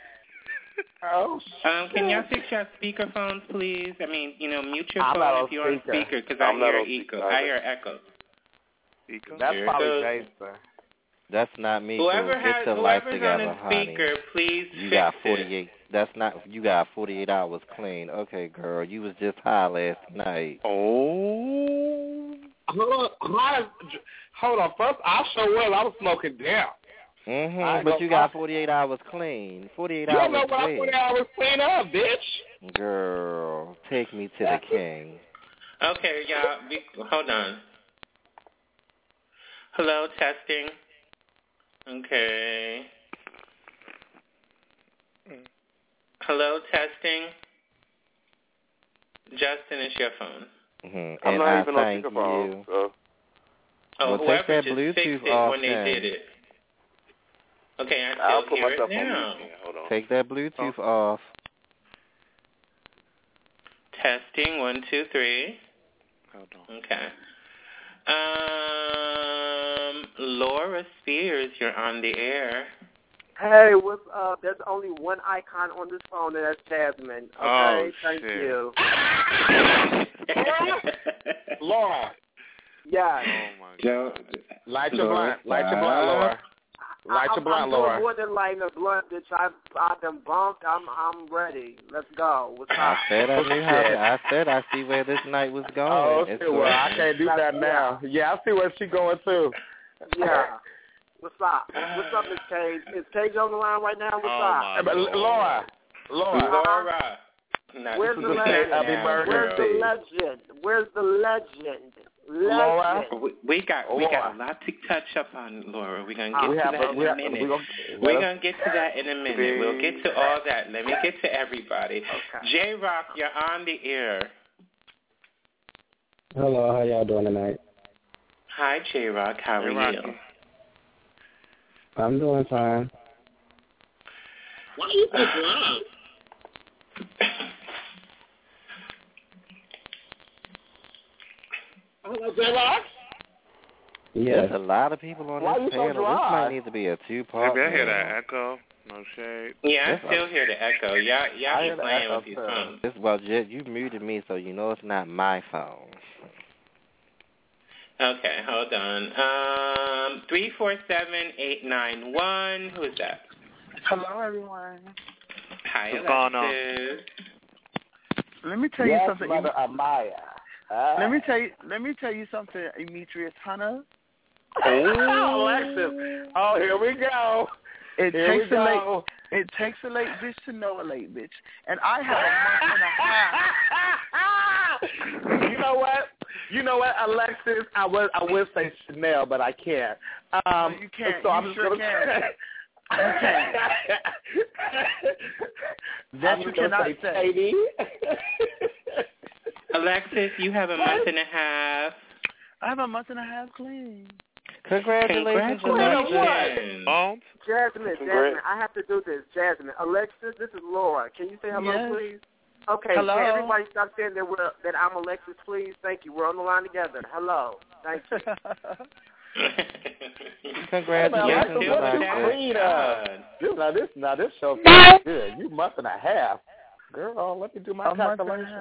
Speaker 11: Can y'all fix your speakerphones, please? I mean, mute your phone if you're on speaker, because I hear echo.
Speaker 12: That's probably Jason.
Speaker 14: That's not me.
Speaker 11: Whoever's
Speaker 14: together,
Speaker 11: on a speaker, please
Speaker 14: you
Speaker 11: fix
Speaker 14: got 48.
Speaker 11: it.
Speaker 14: That's not. You got 48 hours clean. Okay, girl. You was just high last night.
Speaker 13: Oh.
Speaker 12: Hold on. First, I sure was. I was smoking down.
Speaker 14: But you got 48 hours clean. 48 hours.
Speaker 12: You don't know what 48 hours clean up, bitch.
Speaker 14: Girl, take me to the king.
Speaker 11: Okay, y'all. Hold on. Hello, testing. Okay. Hello, testing. Justin, it's your phone.
Speaker 15: I'm not even on speakerphone.
Speaker 14: Well, take that Bluetooth off
Speaker 11: when they did it. Okay,
Speaker 15: I'll put
Speaker 11: hear
Speaker 15: myself
Speaker 11: it now.
Speaker 15: on. Hold on.
Speaker 14: Take that Bluetooth off.
Speaker 11: Testing, 1, 2, 3.
Speaker 13: Hold on.
Speaker 11: Okay. Laura Spears, you're on the air.
Speaker 16: Hey, what's up? There's only one icon on this phone, and that's Jasmine. Okay, thank you.
Speaker 12: Laura,
Speaker 16: Yeah.
Speaker 13: Oh my
Speaker 12: Joe,
Speaker 13: God.
Speaker 12: light your blunt, Laura. Light your blunt, Laura.
Speaker 16: I'm more than lighting a blunt, bitch. I've been bumped. I'm ready. Let's go. What's up?
Speaker 14: I said I knew how. I said I see where this night was going.
Speaker 12: Oh, shit, well, I can't do that now. Yeah, I see where she's going too.
Speaker 16: Yeah. What's up? What's up, Miss Cage? Is Cage on the line right now? What's up?
Speaker 12: Laura.
Speaker 16: Where's the legend? Where's the legend?
Speaker 12: Laura,
Speaker 11: we got a lot to touch up on, Laura. We're gonna get to that in a minute. We're gonna get to that in a minute. We'll get to all that. Let me get to everybody. Okay. J-Rock, you're on the air.
Speaker 17: Hello, how y'all doing tonight?
Speaker 11: Hi, J-Rock. How are you?
Speaker 17: I'm doing fine.
Speaker 11: Why are you so loud?
Speaker 12: Hello, J-Rock?
Speaker 14: Yeah. There's a lot of people on this panel. This might need to be a two-part.
Speaker 13: Maybe I hear that echo. No shade.
Speaker 11: Yeah, I still hear the echo. Y'all be playing with these phones.
Speaker 14: Well, Jet, you muted me, so you know it's not my phone.
Speaker 11: Okay, hold on. 347-891. Who is that?
Speaker 18: Hello, everyone.
Speaker 11: Hi,
Speaker 13: what's going on?
Speaker 18: Let me tell you something.
Speaker 12: Mother Amaya.
Speaker 18: Let me tell you something, Demetrius Hunter.
Speaker 12: Oh, Alexis. Oh, here we go.
Speaker 18: It takes a late bitch to know a late bitch. And I have a month and a half.
Speaker 12: You know what, Alexis? I would say Chanel, but I can't.
Speaker 18: You can't.
Speaker 12: So
Speaker 18: you sure can. You can. That you cannot say.
Speaker 11: Alexis, you have a month and a half.
Speaker 18: I have a month and a half clean.
Speaker 14: Congratulations.
Speaker 16: Jasmine, I have to do this. Jasmine, Alexis, this is Laura. Can you say hello, please? Okay,
Speaker 18: hello.
Speaker 16: Can everybody stop saying that I'm Alexis, please? Thank you. We're on the line together. Hello. Thank you.
Speaker 14: Congratulations,
Speaker 12: Alexis. Now this show feels good. You month and a half. Girl, let me do my calculation.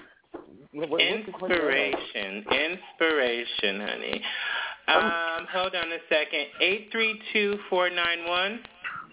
Speaker 11: Inspiration, honey. Hold on a second. 832-491.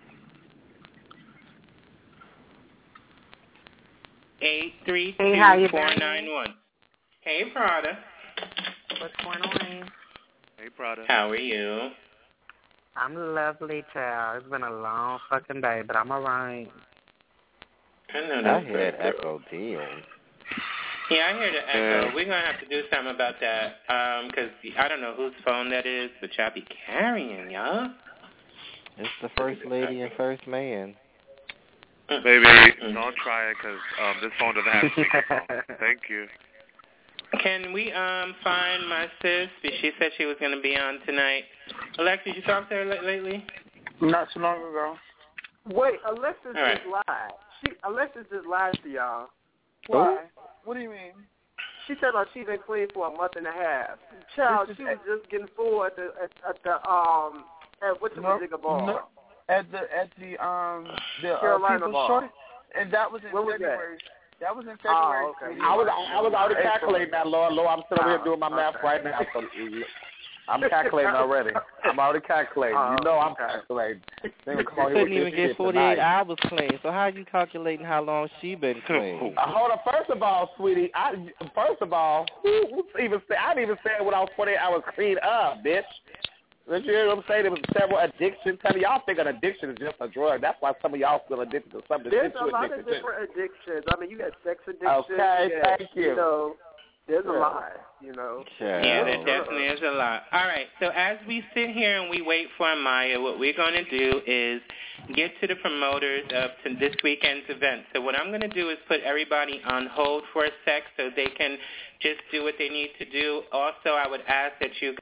Speaker 11: 832-491. Hey, Prada.
Speaker 19: What's going on?
Speaker 13: Hey, Prada.
Speaker 11: How are you?
Speaker 19: I'm lovely, child. It's been a long fucking day, but I'm alright.
Speaker 11: I know
Speaker 14: that. I hear that echo deal.
Speaker 11: Yeah, I hear the echo. We're going to have to do something about that because I don't know whose phone that is, but y'all be carrying, y'all.
Speaker 14: It's the first lady and first man.
Speaker 13: Baby, don't try it because this phone doesn't have speakerphone. Thank you.
Speaker 11: Can we find my sis? She said she was going to be on tonight. Alexis, you talked to her lately?
Speaker 18: Not too long ago.
Speaker 16: Wait, Alexis just lied. Alexis just lied to y'all.
Speaker 18: Why? What do you mean?
Speaker 16: She said she's been clean for a month and a half. Child, she was just getting full at the what's the music bar?
Speaker 18: No, at the
Speaker 16: Carolina
Speaker 18: People's
Speaker 16: bar.
Speaker 18: Choice, and that was in February. That was in February.
Speaker 16: Oh, okay.
Speaker 12: I was already calculating that, Laura. I'm still over here doing my math right now. So I'm calculating already. I'm already calculating. You know I'm calculating.
Speaker 14: You couldn't even get 48 hours clean. So how are you calculating how long she been clean?
Speaker 12: Hold on. First of all, sweetie, who even say? I didn't even say when I was 48 hours clean up, bitch. You hear what I'm saying? There was several addictions. Y'all think an addiction is just a drug. That's why some of y'all feel addicted to something.
Speaker 16: There's a lot of different addictions. I mean, you got sex addiction.
Speaker 12: Okay, thank you.
Speaker 16: You know, there's a lot, you know.
Speaker 11: Yeah, there definitely is a lot. All right, so as we sit here and we wait for Amaya, what we're going to do is get to the promoters of this weekend's event. So what I'm going to do is put everybody on hold for a sec so they can just do what they need to do. Also, I would ask that you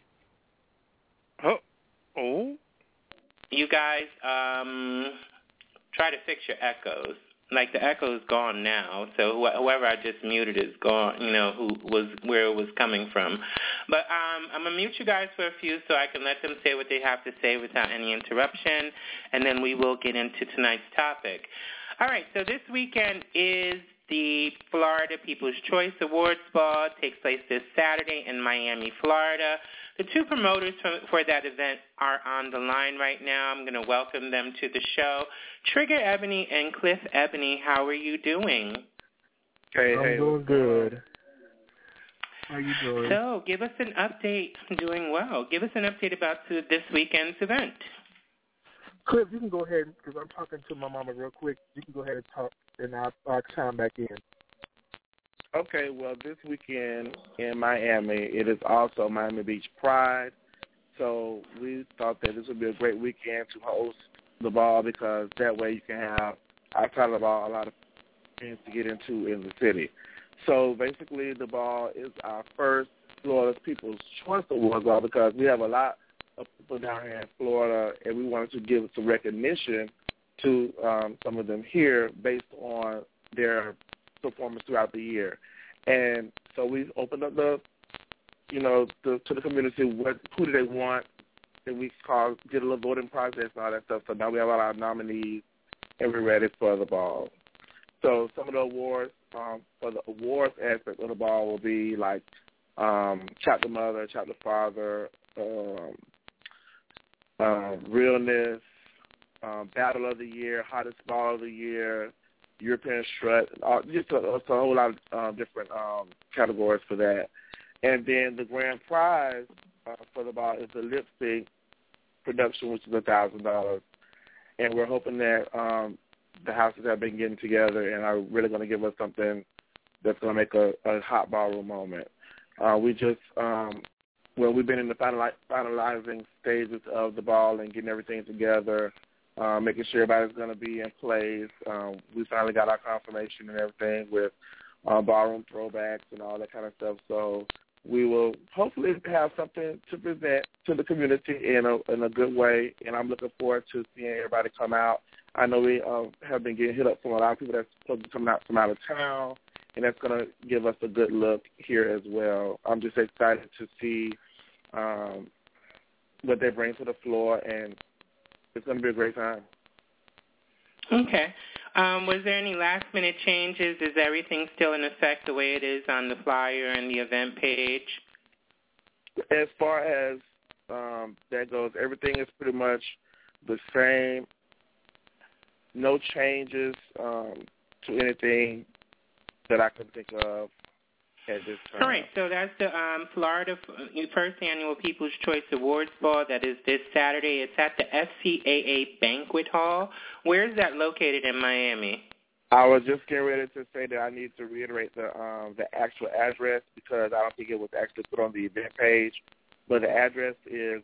Speaker 11: guys try to fix your echoes. Like the echo is gone now, so whoever I just muted is gone. You know where it was coming from. But I'm gonna mute you guys for a few so I can let them say what they have to say without any interruption, and then we will get into tonight's topic. All right, so this weekend is the Florida People's Choice Awards Ball takes place this Saturday in Miami, Florida. The two promoters for that event are on the line right now. I'm going to welcome them to the show. Trigger Ebony and Cliff Ebony, how are you doing?
Speaker 18: I'm doing good. How you doing?
Speaker 11: So, give us an update. I'm doing well. Give us an update about this weekend's event.
Speaker 18: Cliff, you can go ahead, because I'm talking to my mama real quick. You can go ahead and talk, and I'll chime back in.
Speaker 12: Okay, well, this weekend in Miami, it is also Miami Beach Pride. So we thought that this would be a great weekend to host the ball, because that way you can have, outside of the ball, a lot of things to get into in the city. So basically the ball is our first Florida People's Choice Awards Ball, because we have a lot of people down here in Florida, and we wanted to give some recognition to some of them here based on their performance throughout the year. And so we opened up to the community, who do they want, and we did a little voting process and all that stuff. So now we have all our nominees, and we're ready for the ball. So some of the awards, for the awards aspect of the ball, will be like Chapter Mother, Chapter Father, Realness, Battle of the Year, Hottest Ball of the Year, European Strut, just a whole lot of different categories for that. And then the grand prize for the ball is the lip sync production, which is $1,000. And we're hoping that the houses have been getting together and are really going to give us something that's going to make a hot ballroom moment. We've been in the finalizing stages of the ball and getting everything together, making sure everybody's going to be in place. We finally got our confirmation and everything with ballroom throwbacks and all that kind of stuff. So we will hopefully have something to present to the community in a good way, and I'm looking forward to seeing everybody come out. I know we have been getting hit up from a lot of people that's supposed to be coming out from out of town, and that's going to give us a good look here as well. I'm just excited to see what they bring to the floor, and it's going to be a great time.
Speaker 11: Okay. Was there any last-minute changes? Is everything still in effect the way it is on the flyer and the event page?
Speaker 12: As far as that goes, everything is pretty much the same. No changes to anything that I can think of at this time.
Speaker 11: All right, so that's the Florida First Annual People's Choice Awards Ball. That is this Saturday. It's at the FCAA Banquet Hall. Where is that located in Miami?
Speaker 12: I was just getting ready to say that I need to reiterate the actual address, because I don't think it was actually put on the event page. But the address is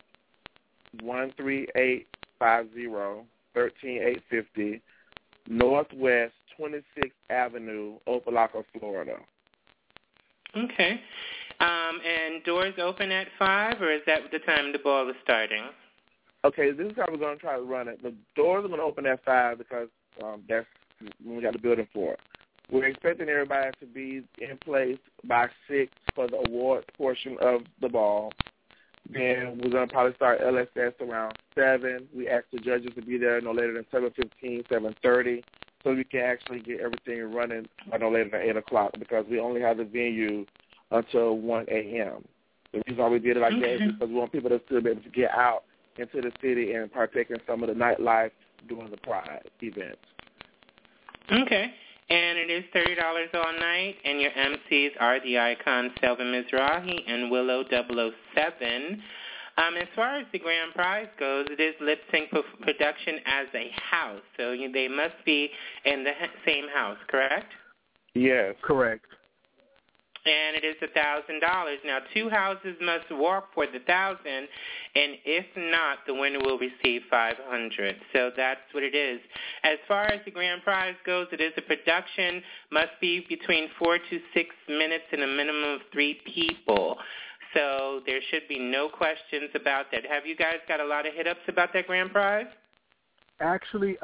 Speaker 12: 13850 13850 Northwest 26th Avenue, Opa-locka, Florida.
Speaker 11: Okay. And doors open at 5, or is that the time the ball is starting?
Speaker 12: Okay, this is how we're going to try to run it. The doors are going to open at 5 because that's when we got the building for it. We're expecting everybody to be in place by 6 for the award portion of the ball. Then we're going to probably start LSS around 7. We ask the judges to be there no later than 7:15, 7:30, so we can actually get everything running no later than 8 o'clock, because we only have the venue until 1 a.m. The reason why we did it like that is because we want people to still be able to get out into the city and partake in some of the nightlife during the Pride events.
Speaker 11: Okay. And it is $30 all night, and your MCs are the icon Selvin Mizrahi and Willow 007. As far as the grand prize goes, it is lip sync production as a house, so they must be in the same house, correct?
Speaker 12: Yes, correct.
Speaker 11: And it is $1,000. Now, 2 houses must walk for the 1,000, and if not, the winner will receive $500. So that's what it is. As far as the grand prize goes, it is a production, must be between 4 to 6 minutes, and a minimum of 3 people. So there should be no questions about that. Have you guys got a lot of hit-ups about that grand prize?
Speaker 18: Actually,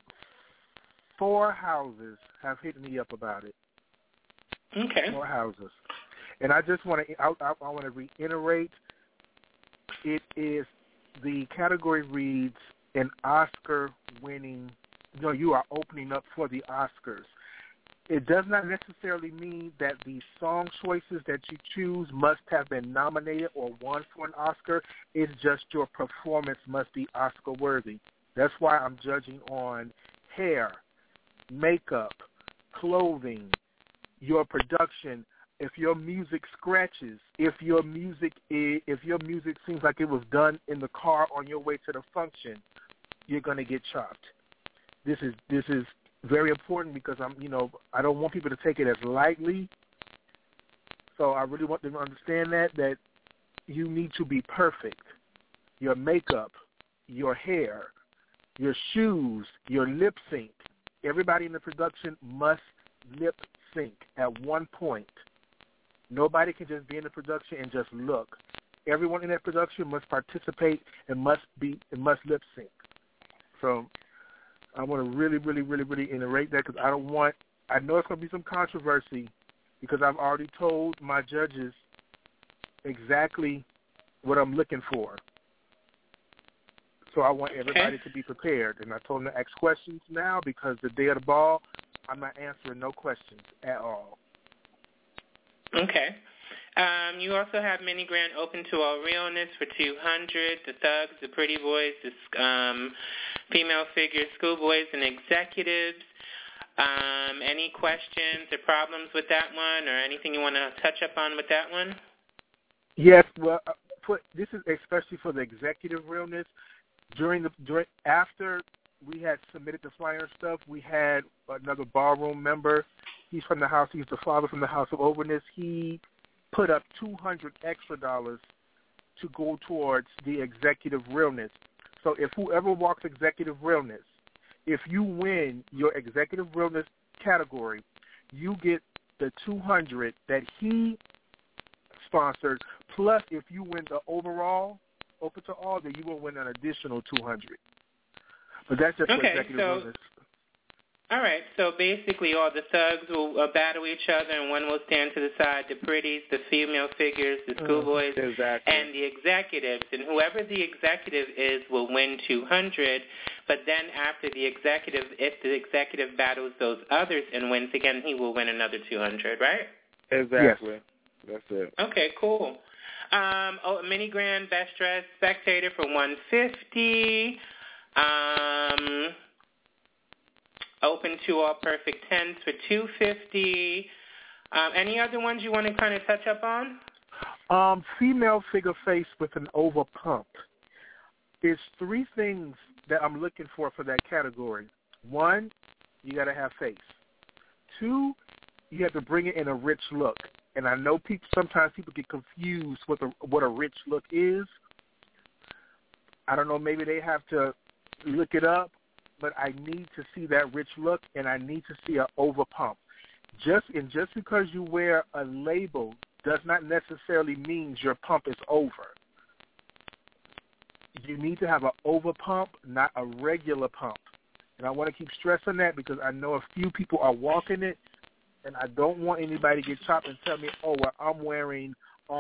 Speaker 18: 4 houses have hit me up about it.
Speaker 11: Okay.
Speaker 18: 4 houses. And I just want to I want to reiterate, it is, the category reads an Oscar-winning, you are opening up for the Oscars. It does not necessarily mean that the song choices that you choose must have been nominated or won for an Oscar. It's just your performance must be Oscar-worthy. That's why I'm judging on hair, makeup, clothing, your production. If your music scratches, if your music seems like it was done in the car on your way to the function, you're going to get chopped. This is very important because I don't want people to take it as lightly. So I really want them to understand that you need to be perfect. Your makeup, your hair, your shoes, your lip sync. Everybody in the production must lip sync at one point. Nobody can just be in the production and just look. Everyone in that production must participate and must lip sync. So I want to really, really, really, really iterate that because I know it's going to be some controversy because I've already told my judges exactly what I'm looking for. So I want everybody to be prepared. And I told them to ask questions now because the day of the ball, I'm not answering no questions at all.
Speaker 11: Okay. You also have Mini Grand open to all realness for $200. The thugs, the pretty boys, the female figures, schoolboys, and executives. Any questions or problems with that one, or anything you want to touch up on with that one?
Speaker 18: Yes. Well, this is especially for the executive realness. After we had submitted the flyer and stuff, we had another ballroom member. He's from the house. He's the father from the House of Overness. He put up $200 extra to go towards the executive realness. So if whoever walks executive realness, if you win your executive realness category, you get the $200 that he sponsored. Plus, if you win the overall open to all, then you will win an additional $200. But that's just for executive realness.
Speaker 11: All right, so basically all the thugs will battle each other, and one will stand to the side, the pretties, the female figures, the schoolboys, and the executives. And whoever the executive is will win $200, but then after the executive, if the executive battles those others and wins again, he will win another $200, right?
Speaker 12: Exactly.
Speaker 18: Yes.
Speaker 12: That's it.
Speaker 11: Okay, cool. Mini Grand Best Dressed Spectator for $150. Open to all perfect 10s for $250. Any other ones you want to kind of touch up on?
Speaker 18: Female figure face with an over pump. There's three things that I'm looking for that category. One, you got to have face. Two, you have to bring it in a rich look. And I know sometimes people get confused with what a rich look is. I don't know, maybe they have to look it up. But I need to see that rich look, and I need to see an over pump. Just because you wear a label does not necessarily mean your pump is over. You need to have an over pump, not a regular pump. And I want to keep stressing that because I know a few people are walking it, and I don't want anybody to get chopped and tell me, oh, well, I'm wearing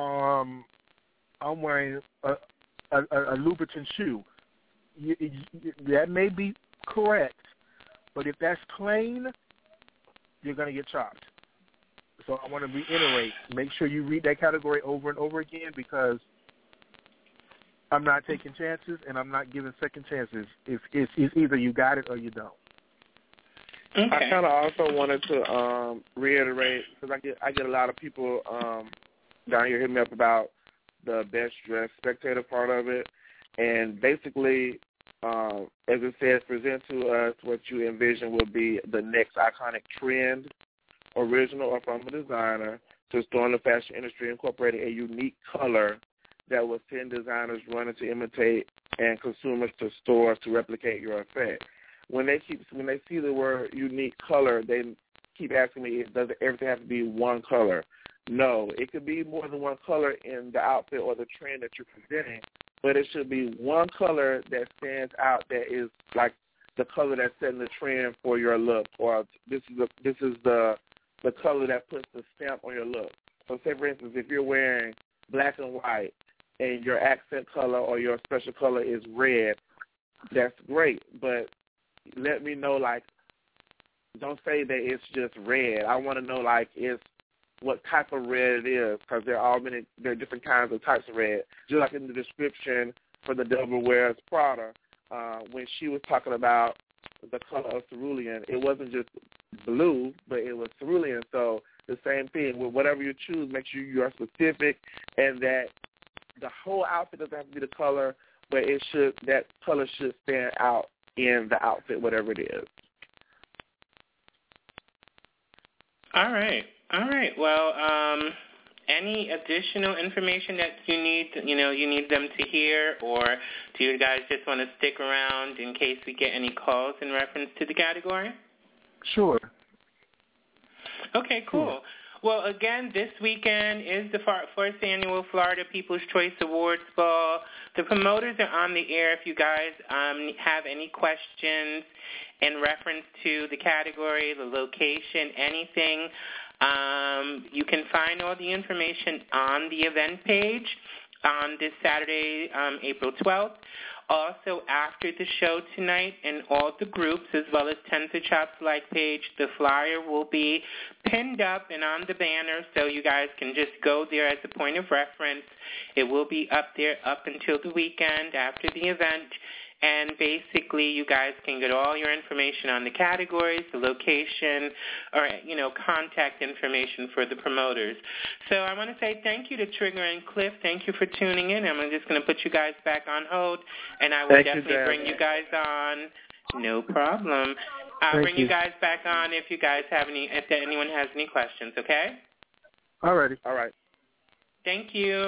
Speaker 18: a Louboutin shoe. That may be correct, but if that's plain, you're going to get chopped. So I want to reiterate, make sure you read that category over and over again because I'm not taking chances and I'm not giving second chances. It's either you got it or you don't.
Speaker 12: Okay. I kind of also wanted to reiterate, because I get a lot of people down here hitting me up about the Best Dressed Spectator part of it, and basically, as it says, present to us what you envision will be the next iconic trend, original or from a designer, to storm the fashion industry, incorporating a unique color that will send designers running to imitate and consumers to stores to replicate your effect. When they see the word unique color, they keep asking me, does everything have to be one color? No, it could be more than one color in the outfit or the trend that you're presenting, but it should be one color that stands out that is like the color that's setting the trend for your look, or this is the color that puts the stamp on your look. So say, for instance, if you're wearing black and white and your accent color or your special color is red, that's great, but let me know, like, don't say that it's just red. I want to know, like, what type of red it is, because there are different kinds of types of red. Just like in the description for the Devil Wears Prada, when she was talking about the color of cerulean, it wasn't just blue, but it was cerulean. So the same thing with whatever you choose, make sure you are specific, and that the whole outfit doesn't have to be the color, but that color should stand out in the outfit, whatever it is.
Speaker 11: All right. Well, any additional information that you need them to hear, or do you guys just want to stick around in case we get any calls in reference to the category?
Speaker 18: Sure.
Speaker 11: Okay, cool. Well, again, this weekend is the first annual Florida People's Choice Awards Ball. The promoters are on the air if you guys have any questions in reference to the category, the location, anything. You can find all the information on the event page on this Saturday, April 12th. Also, after the show tonight, in all the groups, as well as Tenza Chops Like page, the flyer will be pinned up and on the banner, so you guys can just go there as a point of reference. It will be up there up until the weekend after the event. And basically, you guys can get all your information on the categories, the location, or, contact information for the promoters. So I want to say thank you to Trigger and Cliff. Thank you for tuning in. I'm just going to put you guys back on hold, and I will definitely bring you guys on. No problem. I'll bring you guys back on if anyone has any questions, okay?
Speaker 18: All right.
Speaker 11: Thank you.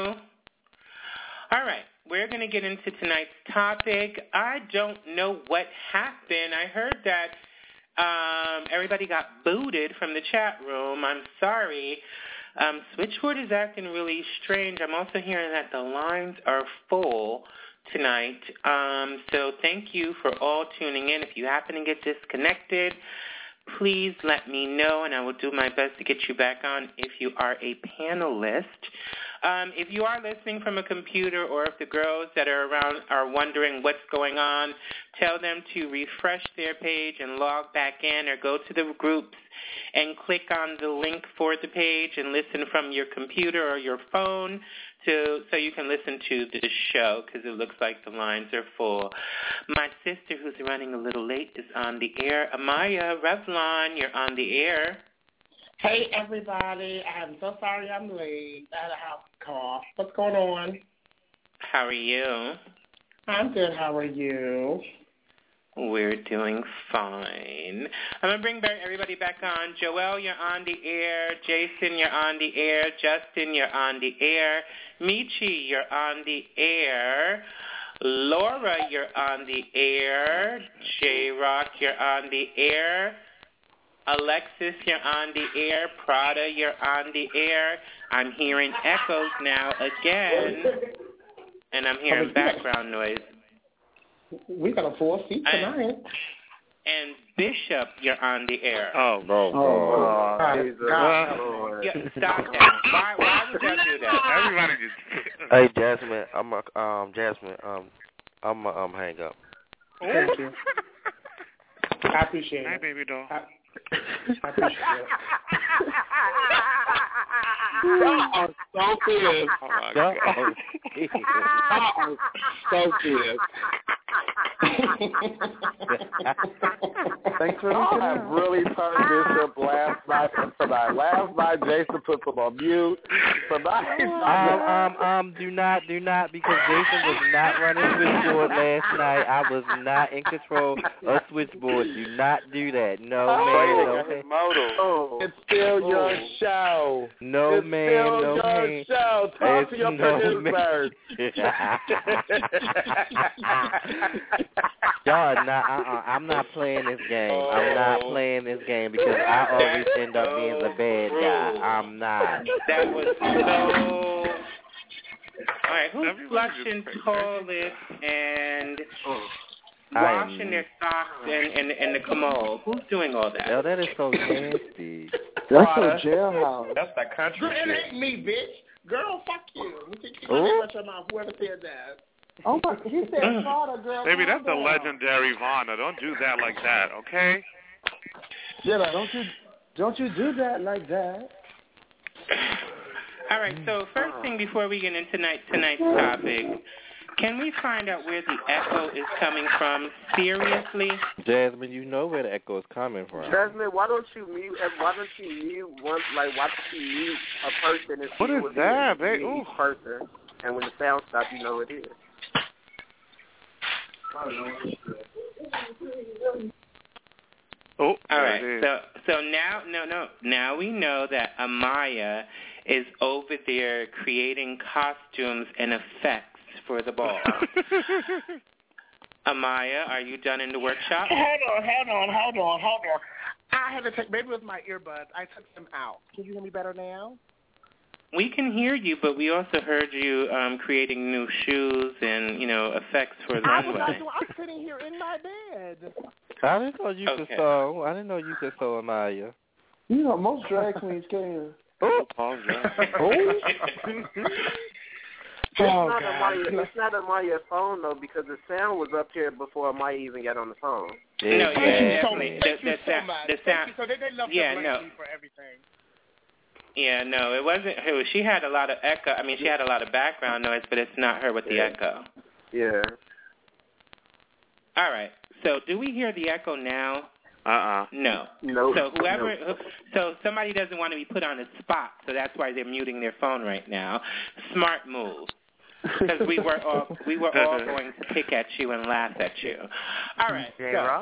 Speaker 11: All right. We're going to get into tonight's topic. I don't know what happened. I heard that everybody got booted from the chat room. I'm sorry. Switchboard is acting really strange. I'm also hearing that the lines are full tonight. So thank you for all tuning in. If you happen to get disconnected, please let me know, and I will do my best to get you back on if you are a panelist. If you are listening from a computer, or if the girls that are around are wondering what's going on, tell them to refresh their page and log back in, or go to the groups and click on the link for the page and listen from your computer or your phone so you can listen to the show, because it looks like the lines are full. My sister, who's running a little late, is on the air. Amaya Revlon, you're on the air.
Speaker 20: Hey, everybody. I'm so sorry I'm late. I had a house call. What's going on?
Speaker 11: How are you?
Speaker 20: I'm good. How are you?
Speaker 11: We're doing fine. I'm going to bring everybody back on. Joelle, you're on the air. Jason, you're on the air. Justin, you're on the air. Michi, you're on the air. Laura, you're on the air. J-Rock, you're on the air. Alexis, you're on the air. Prada, you're on the air. I'm hearing echoes now again, and I'm hearing background noise.
Speaker 20: We got a full seat tonight.
Speaker 11: And Bishop, you're on the air.
Speaker 13: Oh,
Speaker 11: yeah, stop that. Why would y'all do that?
Speaker 13: Everybody just...
Speaker 14: Hey, Jasmine, I'm hang up.
Speaker 20: Thank you. I appreciate it.
Speaker 13: Hi, baby doll.
Speaker 20: I appreciate it.
Speaker 12: Y'all are so good.
Speaker 13: Oh, my God.
Speaker 12: Y'all are so good.
Speaker 20: Thanks for
Speaker 12: Y'all have really turned Bishop last night for tonight. Last night, Jason put them on mute. Tonight,
Speaker 14: do not, because Jason was not running switchboard last night. I was not in control of switchboard. Do not do that. No, man. No.
Speaker 12: It's still your show.
Speaker 14: No,
Speaker 12: it's
Speaker 14: man.
Speaker 12: Still
Speaker 14: no,
Speaker 12: your
Speaker 14: man.
Speaker 12: show. Talk to your producers.
Speaker 14: Y'all not. I'm not playing this game. I'm not playing this game because I always end up being the bad guy. I'm not.
Speaker 11: That was so. All right, who's flushing toilets and washing their socks in the commode? Who's doing all that?
Speaker 14: Yo, that is so nasty.
Speaker 17: That's a jailhouse.
Speaker 13: That's that country
Speaker 20: Girl,
Speaker 13: shit.
Speaker 20: it ain't me, bitch. Girl, fuck you. Keep your mouth. Whoever said that.
Speaker 17: Oh my! He said Florida, girl.
Speaker 13: Baby, that's the legendary Vanna. Don't do that like that, okay?
Speaker 17: Jedi, don't you do that like that.
Speaker 11: All right, so first thing before we get into tonight's topic, can we find out where the echo is coming from? Seriously?
Speaker 14: Jasmine, you know where the echo is coming from.
Speaker 16: Jasmine, why don't you mute one, like, why don't you mute a person and
Speaker 12: what
Speaker 16: see
Speaker 12: is
Speaker 16: what
Speaker 12: that,
Speaker 16: it is
Speaker 12: babe?
Speaker 16: each person, and when the sound stops, you know what it is.
Speaker 12: Oh,
Speaker 11: all right. So now we know that Amaya is over there creating costumes and effects for the ball. Amaya, are you done in the workshop?
Speaker 20: Hold on. I had to take, maybe with my earbuds, I took them out. Can you hear me better now?
Speaker 11: We can hear you, but we also heard you creating new shoes and, effects for the runway.
Speaker 20: I'm sitting here in my bed.
Speaker 14: I didn't know you could sew. Amaya.
Speaker 17: You know, most drag queens can.
Speaker 16: It's not Amaya's phone, though, because the sound was up here before Amaya even got on the phone.
Speaker 11: No,
Speaker 20: Thank you so much. So they love to blame me for everything.
Speaker 11: Yeah, no, it wasn't her. She had a lot of echo. I mean, she had a lot of background noise, but it's not her with the echo.
Speaker 16: Yeah.
Speaker 11: All right. So do we hear the echo now? No.
Speaker 16: No.
Speaker 11: So somebody doesn't want to be put on the spot, so that's why they're muting their phone right now. Smart move. Because we were all going to pick at you and laugh at you. All right.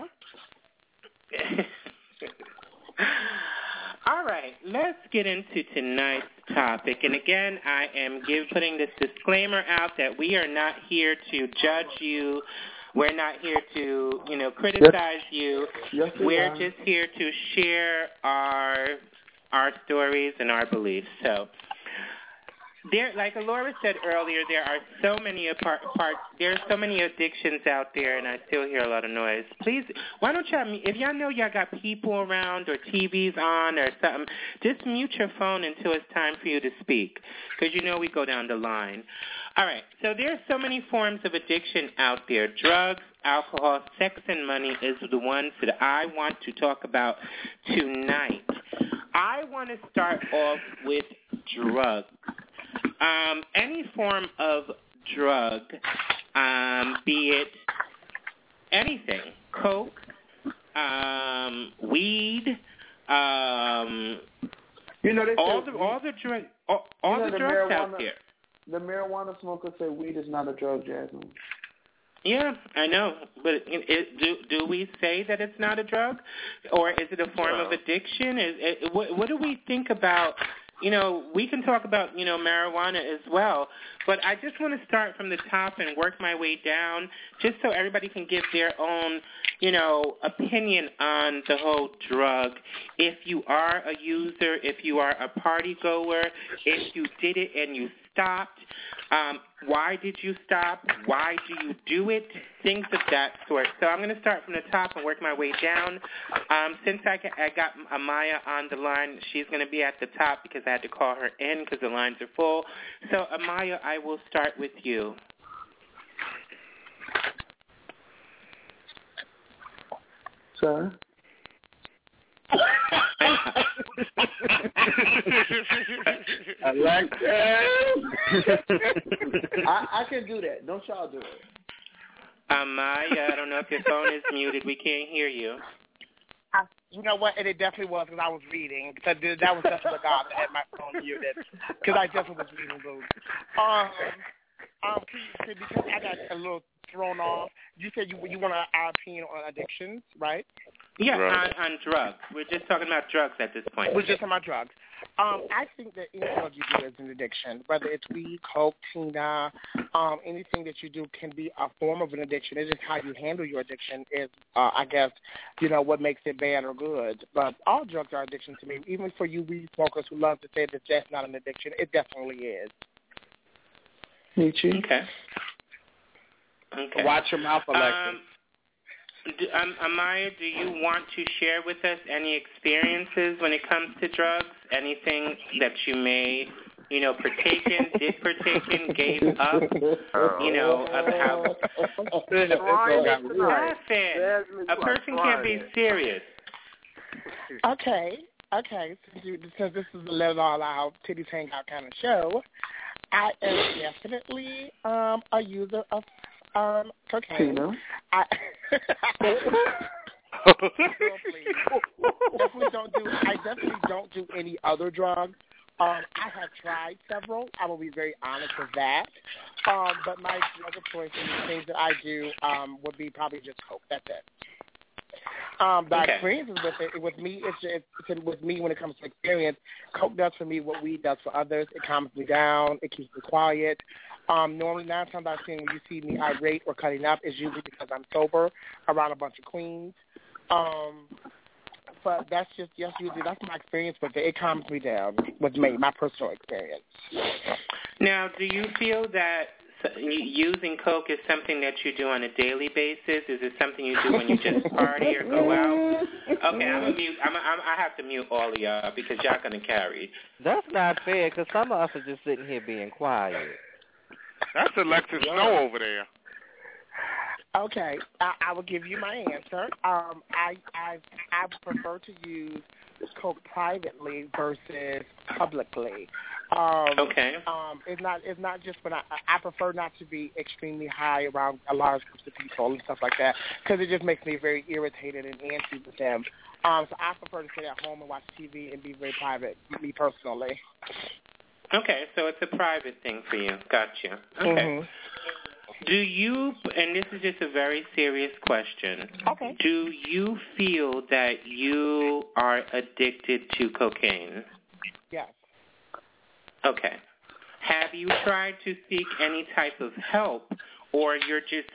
Speaker 11: All right, let's get into tonight's topic. And again, I am putting this disclaimer out that we are not here to judge you. We're not here to, criticize you.
Speaker 17: Yes,
Speaker 11: we're just here to share our stories and our beliefs. So, like Laura said earlier, there are so many there's so many addictions out there, and I still hear a lot of noise. Please, why don't y'all, if y'all know y'all got people around or TVs on or something, just mute your phone until it's time for you to speak, because we go down the line. All right, so there's so many forms of addiction out there. Drugs, alcohol, sex, and money is the ones that I want to talk about tonight. I want to start off with drugs. Any form of drug, be it anything, coke, weed, all the drugs out there.
Speaker 17: The marijuana smokers say weed is not a drug, Jasmine.
Speaker 11: Yeah, I know, but do we say that it's not a drug, or is it a form of addiction? What do we think about? We can talk about, marijuana as well, but I just want to start from the top and work my way down just so everybody can give their own, opinion on the whole drug. If you are a user, if you are a party goer, if you did it and you stopped, why did you stop? Why do you do it? Things of that sort. So I'm going to start from the top and work my way down. Since I got Amaya on the line, she's going to be at the top because I had to call her in because the lines are full. So, Amaya, I will start with you.
Speaker 17: Sir?
Speaker 12: I like that.
Speaker 17: I can do that. Don't y'all do it.
Speaker 11: Amaya, I don't know if your phone is muted. We can't hear you.
Speaker 20: You know what? And it definitely was because I was reading. That was just the God that had my phone muted because I definitely was reading those. Because I got a little thrown off. You said you want our opinion on addictions, right?
Speaker 11: Yeah, on drugs. We're just talking about drugs at this point.
Speaker 20: We're just talking about drugs. I think that any drug you do is an addiction, whether it's weed, coke, tina, anything that you do can be a form of an addiction. It's just how you handle your addiction is, I guess, what makes it bad or good. But all drugs are addiction to me. Even for you weed smokers who love to say that that's not an addiction, it definitely is.
Speaker 17: Nietzsche.
Speaker 11: Okay.
Speaker 12: Watch your mouth, Alexis.
Speaker 11: Amaya, do you want to share with us any experiences when it comes to drugs? Anything that you may, partake in, did partake in, gave up, about
Speaker 20: laughing.
Speaker 11: A person can't be serious.
Speaker 20: Okay. Since this is a let it all out, titties hang out kind of show, I am definitely a user of cocaine. I definitely don't do any other drugs. I have tried several. I will be very honest with that. But my drug of choice and the things that I do would be probably just coke. That's it. The experiences with me, with me when it comes to experience, coke does for me what weed does for others. It calms me down. It keeps me quiet. Normally, 9 times out of 10, when you see me irate or cutting up, it's usually because I'm sober around a bunch of queens. But that's my experience with it. It calms me down with me, my personal experience.
Speaker 11: Now, do you feel that using coke is something that you do on a daily basis? Is it something you do when you just party or go out? Okay, I have to mute all of y'all because y'all gonna carry.
Speaker 14: That's not fair because some of us are just sitting here being quiet.
Speaker 12: That's Alexis Snow over there.
Speaker 20: Okay, I will give you my answer. I prefer to use coke privately versus publicly. It's not just when I prefer not to be extremely high around a large groups of people and stuff like that because it just makes me very irritated and antsy with them. So I prefer to sit at home and watch TV and be very private, me personally.
Speaker 11: Okay, so it's a private thing for you. Gotcha. Okay.
Speaker 20: Mm-hmm.
Speaker 11: Do you, and this is just a very serious question, do you feel that you are addicted to cocaine?
Speaker 20: Yes.
Speaker 11: Okay. Have you tried to seek any type of help, or you're just,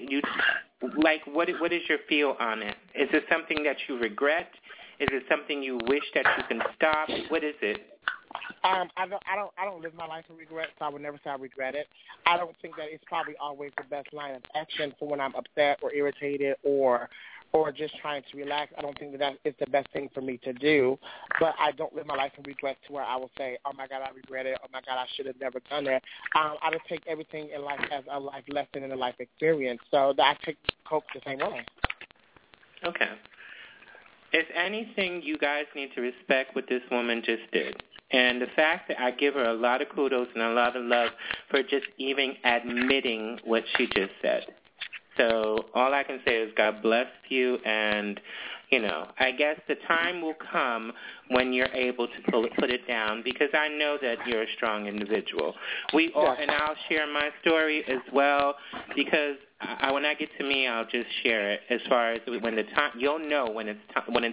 Speaker 11: what is your feel on it? Is it something that you regret? Is it something you wish that you can stop? What is it?
Speaker 20: I don't live my life in regret, so I would never say I regret it. I don't think that it's probably always the best line of action for when I'm upset or irritated or just trying to relax. I don't think that is the best thing for me to do, but I don't live my life in regret to where I will say, oh, my God, I regret it. Oh, my God, I should have never done that. I would take everything in life as a life lesson and a life experience, so I take coke the same way.
Speaker 11: Okay. If anything, you guys need to respect what this woman just did. And the fact that I give her a lot of kudos and a lot of love for just even admitting what she just said. So all I can say is God bless you, and, I guess the time will come when you're able to put it down, because I know that you're a strong individual. And I'll share my story as well, because when I get to me, I'll just share it. As far as when the time, you'll know when it's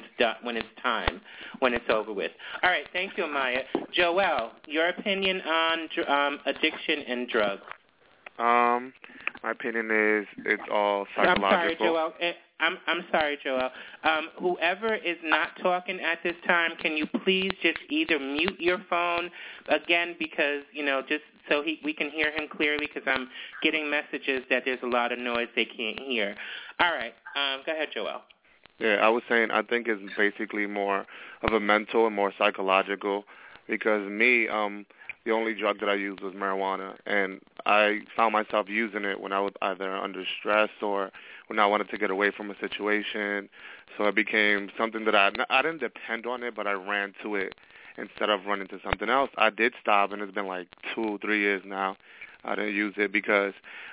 Speaker 11: time, when it's over with. All right, thank you, Amaya. Joelle, your opinion on addiction and drugs?
Speaker 13: My opinion is it's all psychological.
Speaker 11: I'm sorry, Joelle. Whoever is not talking at this time, can you please just either mute your phone again, because, just so we can hear him clearly, because I'm getting messages that there's a lot of noise they can't hear. All right. Go ahead, Joelle.
Speaker 13: Yeah, I was saying I think it's basically more of a mental and more psychological, because me, the only drug that I used was marijuana, and I found myself using it when I was either under stress or when I wanted to get away from a situation. So it became something that I didn't depend on it, but I ran to it instead of running to something else. I did stop, and it's been like 2-3 years now. I didn't use it because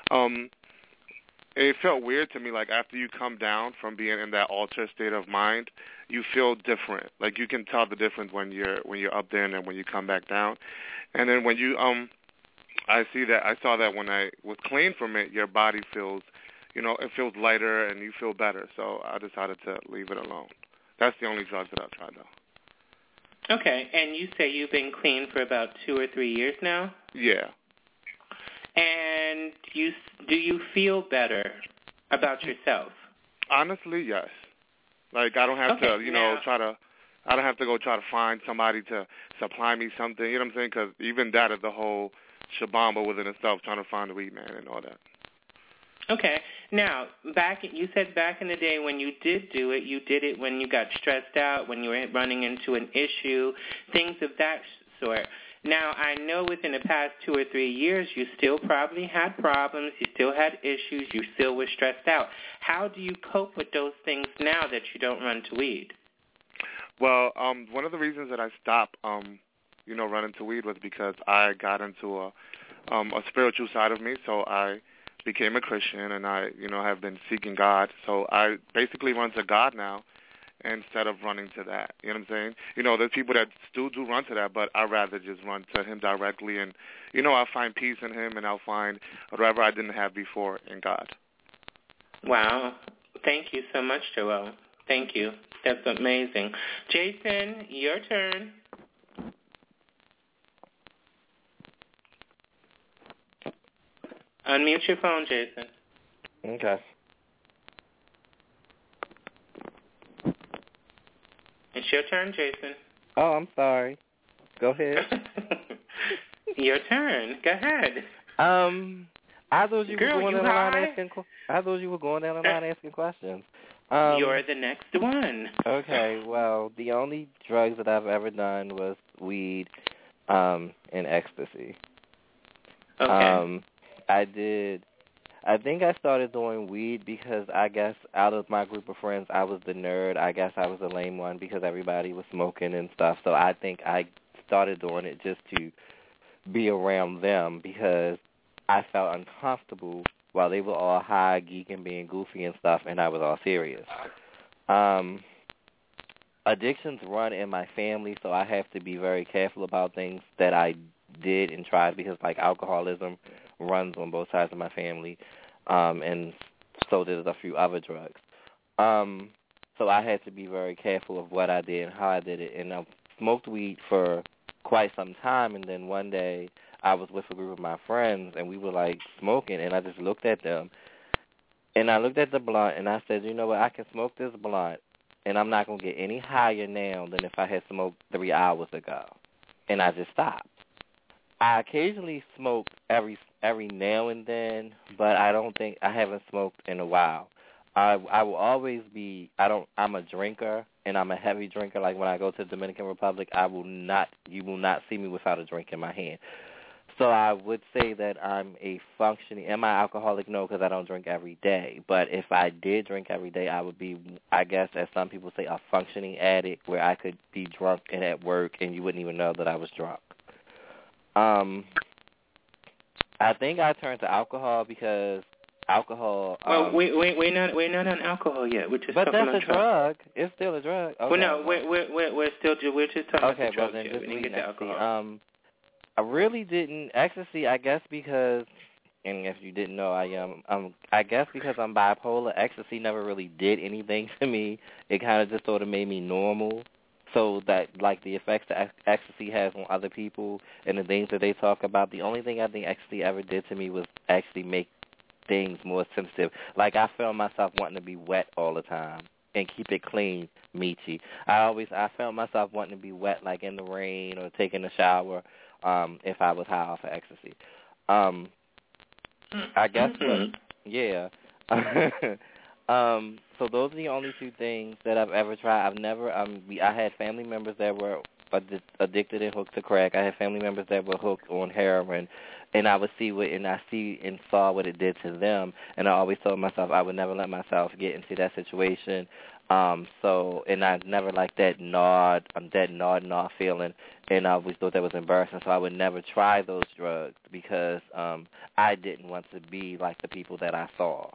Speaker 13: it felt weird to me. Like after you come down from being in that altered state of mind, you feel different. Like you can tell the difference when you're up there and then when you come back down. And then when you I saw that when I was clean from it, your body feels, it feels lighter and you feel better. So I decided to leave it alone. That's the only drug that I've tried though.
Speaker 11: Okay, and you say you've been clean for about 2 or 3 years now?
Speaker 13: Yeah.
Speaker 11: And do you feel better about yourself?
Speaker 13: Honestly, yes. Like I don't have to, I don't have to go try to find somebody to supply me something. You know what I'm saying? Because even that is the whole shabamba within itself, trying to find a weed man and all that.
Speaker 11: Okay. Now, you said back in the day when you did do it, you did it when you got stressed out, when you were running into an issue, things of that sort. Now, I know within the past 2 or 3 years, you still probably had problems, you still had issues, you still were stressed out. How do you cope with those things now that you don't run to weed?
Speaker 13: Well, one of the reasons that I stopped, running to weed was because I got into a spiritual side of me. So I became a Christian, and I, have been seeking God. So I basically run to God now instead of running to that. You know what I'm saying? There's people that still do run to that, but I'd rather just run to Him directly, and I'll find peace in Him, and I'll find whatever I didn't have before in God.
Speaker 11: Wow. Thank you so much, Joel. Thank you. That's amazing. Jason, your turn. Unmute your phone, Jason.
Speaker 14: Okay.
Speaker 11: It's your turn, Jason.
Speaker 14: Oh, I'm sorry. Go ahead.
Speaker 11: Your turn. Go ahead.
Speaker 14: I thought you were going down the line asking. I thought you were going down the line asking questions.
Speaker 11: You're the next one.
Speaker 14: Okay. Well, the only drugs that I've ever done was weed, and ecstasy.
Speaker 11: Okay.
Speaker 14: I think I started doing weed because I guess out of my group of friends, I was the nerd. I guess I was the lame one because everybody was smoking and stuff. So I think I started doing it just to be around them because I felt uncomfortable while they were all high, geeking, being goofy and stuff, and I was all serious. Addictions run in my family, so I have to be very careful about things that I did and tried because, like, alcoholism runs on both sides of my family, and so there's a few other drugs. So I had to be very careful of what I did and how I did it, and I smoked weed for quite some time, and then one day I was with a group of my friends, and we were, like, smoking, and I just looked at them, and I looked at the blunt, and I said, you know what, I can smoke this blunt, and I'm not going to get any higher now than if I had smoked 3 hours ago, and I just stopped. I occasionally smoke every now and then, but I haven't smoked in a while. I will always be, I'm a drinker, and I'm a heavy drinker. Like when I go to the Dominican Republic, you will not see me without a drink in my hand. So I would say that am I alcoholic? No, because I don't drink every day. But if I did drink every day, I would be, I guess, as some people say, a functioning addict where I could be drunk and at work and you wouldn't even know that I was drunk. I think I turned to alcohol because alcohol.
Speaker 11: Well, we're not on alcohol yet. We're just
Speaker 14: but
Speaker 11: talking
Speaker 14: that's a drug. It's still a drug. Okay.
Speaker 11: Well, no, we're just talking about the drugs.
Speaker 14: Then just
Speaker 11: we didn't get to alcohol.
Speaker 14: I really didn't ecstasy. I guess because, and if you didn't know, I guess because I'm bipolar, ecstasy never really did anything to me. It kind of just sort of made me normal. So that, like, the effects that ecstasy has on other people and the things that they talk about, the only thing I think ecstasy ever did to me was actually make things more sensitive. Like, I found myself wanting to be wet all the time and keep it clean, Michi. I found myself wanting to be wet, like, in the rain or taking a shower if I was high off of ecstasy. I guess yeah. So those are the only two things that I've ever tried. I've never, I had family members that were addicted and hooked to crack. I had family members that were hooked on heroin, and I would see and saw what it did to them, and I always told myself I would never let myself get into that situation. And I never liked that nod feeling, and I always thought that was embarrassing, so I would never try those drugs because I didn't want to be like the people that I saw.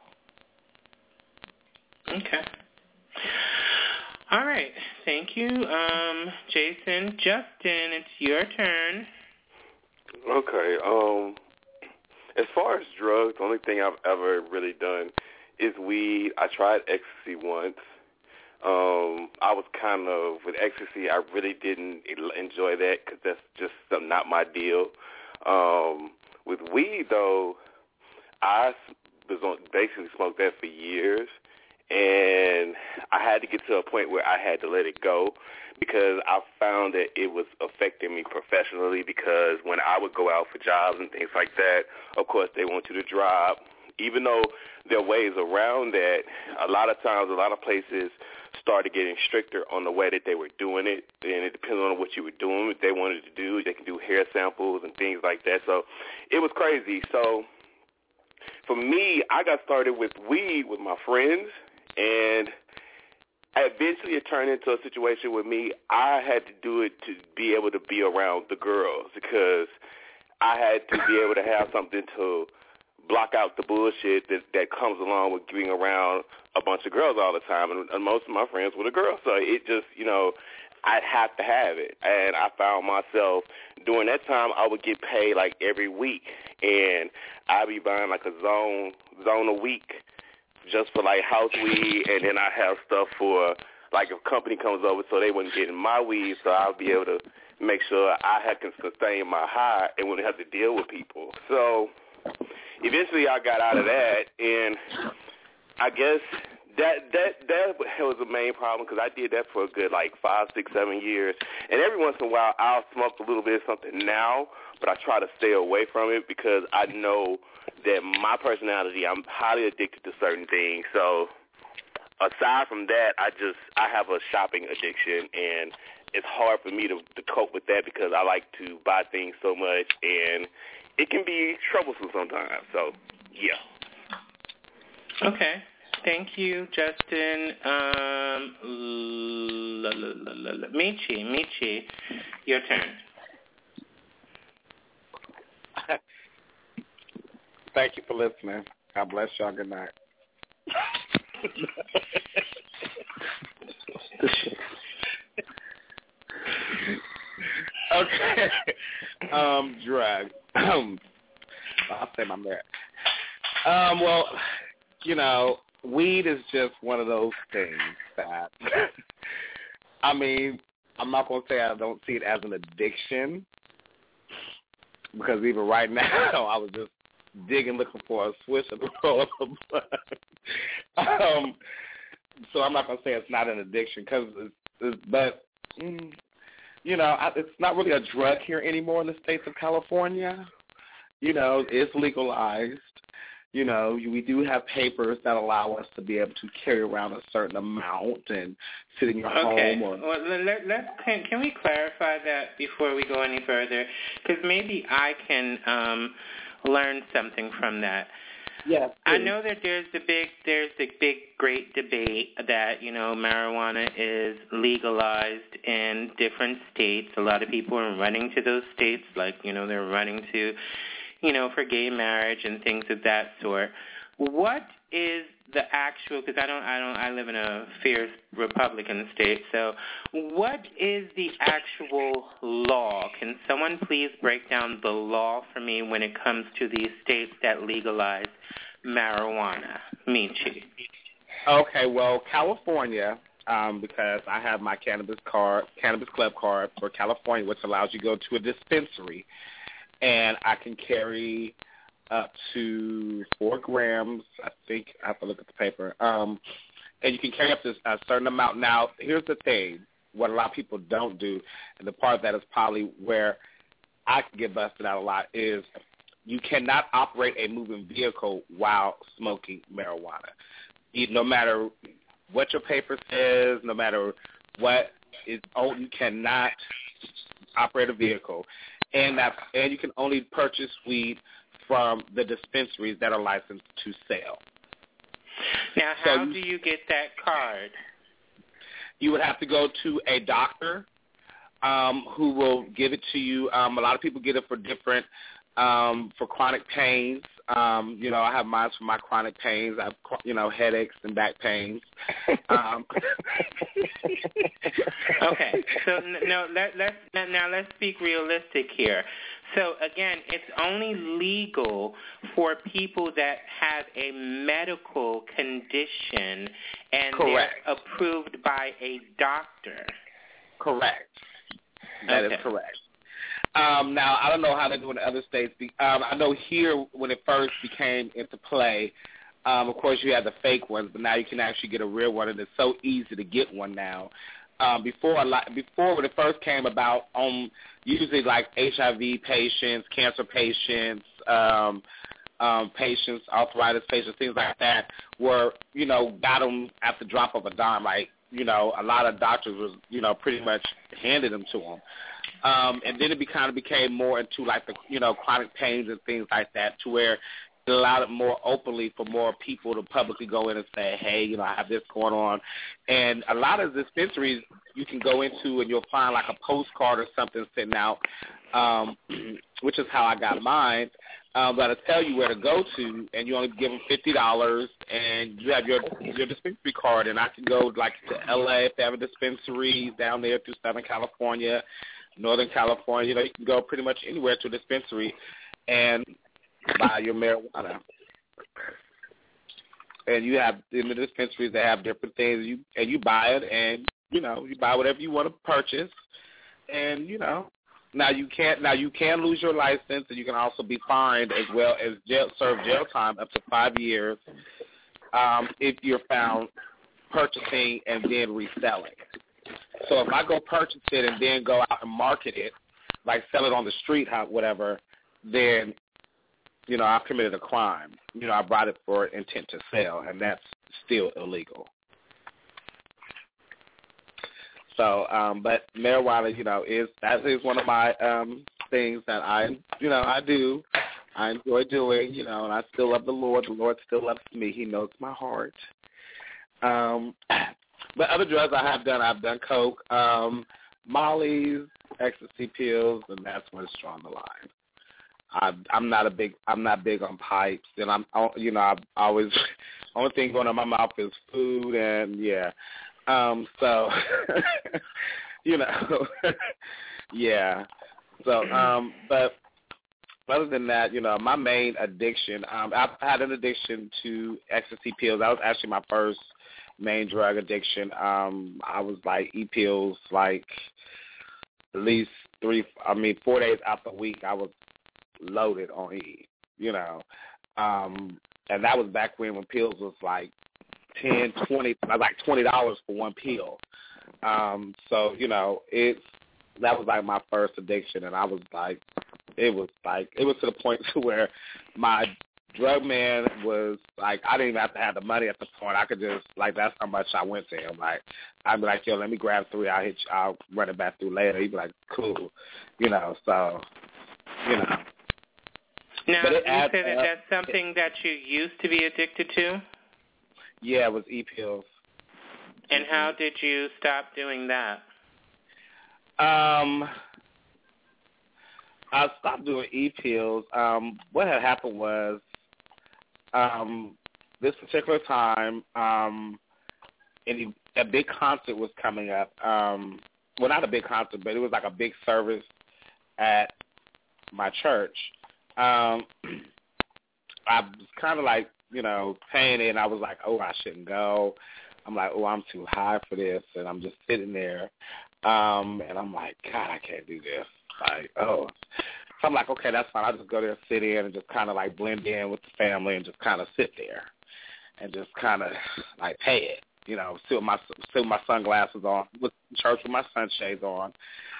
Speaker 11: Okay. All right. Thank you, Jason. Justin, it's your turn.
Speaker 4: Okay. As far as drugs, the only thing I've ever really done is weed. I tried ecstasy once. I was kind of, with ecstasy, I really didn't enjoy that because that's just not my deal. With weed, though, I basically smoked that for years. And I had to get to a point where I had to let it go because I found that it was affecting me professionally because when I would go out for jobs and things like that, of course, they want you to drive. Even though there are ways around that, a lot of times, a lot of places started getting stricter on the way that they were doing it, and it depends on what you were doing. What they wanted to do, they can do hair samples and things like that. So it was crazy. So for me, I got started with weed with my friends. And eventually it turned into a situation with me. I had to do it to be able to be around the girls because I had to be able to have something to block out the bullshit that comes along with being around a bunch of girls all the time, and most of my friends were the girls, so it just, I'd have to have it. And I found myself, during that time, I would get paid like every week, and I'd be buying like a zone a week just for like house weed, and then I have stuff for like if company comes over so they wouldn't get in my weed, so I'll be able to make sure I can sustain my high and wouldn't have to deal with people. So eventually I got out of that, and I guess that was the main problem because I did that for a good like 5, 6, 7 years. And every once in a while I'll smoke a little bit of something now, but I try to stay away from it because I know that my personality, I'm highly addicted to certain things. So aside from that, I have a shopping addiction, and it's hard for me to cope with that because I like to buy things so much, and it can be troublesome sometimes. So, yeah.
Speaker 11: Okay. Thank you, Justin. Michi, your turn.
Speaker 12: Thank you for listening. God bless y'all. Good night. Okay. Drug. I'll say my merit. Well, weed is just one of those things that, I mean, I'm not going to say I don't see it as an addiction, because even right now I was just digging looking for a switch of the roll of the blood. So I'm not going to say it's not an addiction, but it's not really a drug here anymore in the states of California. It's legalized. We do have papers that allow us to be able to carry around a certain amount and sit in your home.
Speaker 11: Well, can we clarify that before we go any further? Because maybe I can learn something from that.
Speaker 12: Yes.
Speaker 11: I know that there's the big, great debate that, marijuana is legalized in different states. A lot of people are running to those states, like, they're running to, for gay marriage and things of that sort. What is the actual, because I live in a fierce Republican state, so what is the actual law? Can someone please break down the law for me when it comes to these states that legalize marijuana? Michi.
Speaker 12: Okay, well, California, because I have my Cannabis Club card for California, which allows you to go to a dispensary, and I can carry up to 4 grams. I think I have to look at the paper. And you can carry up to a certain amount. Now, here's the thing. What a lot of people don't do, and the part that is probably where I can get busted out a lot, is you cannot operate a moving vehicle while smoking marijuana. No matter what your paper says, no matter what is owned, you cannot operate a vehicle. And you can only purchase weed from the dispensaries that are licensed to sell.
Speaker 11: Now, how do you get that card?
Speaker 12: You would have to go to a doctor who will give it to you. A lot of people get it for different, for chronic pains. I have mine for my chronic pains. I have, headaches and back pains.
Speaker 11: Okay, so let's speak realistic here. So again, it's only legal for people that have a medical condition and
Speaker 12: Correct.
Speaker 11: They're approved by a doctor.
Speaker 12: Correct. That is correct. Now, I don't know how they do in other states. I know here when it first became into play, of course you had the fake ones, but now you can actually get a real one, and it's so easy to get one now. Before when it first came about, usually like HIV patients, cancer patients, patients, arthritis patients, things like that were, got them at the drop of a dime. Like, a lot of doctors was, pretty much handed them to them. And then it kind of became more into like the, chronic pains and things like that, to where allowed it more openly for more people to publicly go in and say, hey, you know, I have this going on. And a lot of dispensaries you can go into and you'll find like a postcard or something sitting out, which is how I got mine. But I tell you where to go to, and you only give them $50, and you have your dispensary card. And I can go like to L.A. if they have a dispensary down there through Southern California, Northern California. You know, you can go pretty much anywhere to a dispensary and buy your marijuana. And you have in the dispensaries, they have different things. You buy it, and you know, you buy whatever you want to purchase, and you know. Now you can lose your license, and you can also be fined as well as serve jail time up to 5 years if you're found purchasing and then reselling. So if I go purchase it and then go out and market it, like sell it on the street, whatever, then you know I've committed a crime. You know I brought it for intent to sell, and that's still illegal. So, but marijuana, you know, is one of my things that I do. I enjoy doing, you know, and I still love the Lord. The Lord still loves me. He knows my heart. But other drugs I've done coke, Molly's, ecstasy pills, and that's when it's drawn the line. I'm not big on pipes, and I'm always only thing going in my mouth is food, and yeah. So, you know, yeah. So, but other than that, you know, my main addiction, I've had an addiction to ecstasy pills. That was actually my first main drug addiction. I was like E-pills, like at least 4 days out the week, I was loaded on E, you know. And that was back when pills was like $10, $20, like $20 for one pill. So, you know, that was like my first addiction, and I was like, it was to the point to where my drug man was like, I didn't even have to have the money at the point. I could just, like, that's how much I went to him. Like, I'd be like, yo, let me grab 3. I'll run it back through later. He'd be like, cool. You know, so, you know.
Speaker 11: Now, you say that that's something that you used to be addicted to?
Speaker 12: Yeah, it was E-pills.
Speaker 11: And how did you stop doing that?
Speaker 12: I stopped doing E-pills. What had happened was this particular time, a big concert was coming up. Well, not a big concert, but it was like a big service at my church. I was kind of like, you know, paying it, and I was like, oh, I shouldn't go. I'm like, oh, I'm too high for this, and I'm just sitting there. And I'm like, God, I can't do this. Like, oh. So I'm like, okay, that's fine. I'll just go there and sit in and just kind of like blend in with the family and just kind of sit there and just kind of like pay it, you know, sit with my sunglasses on, with church with my sunshades on,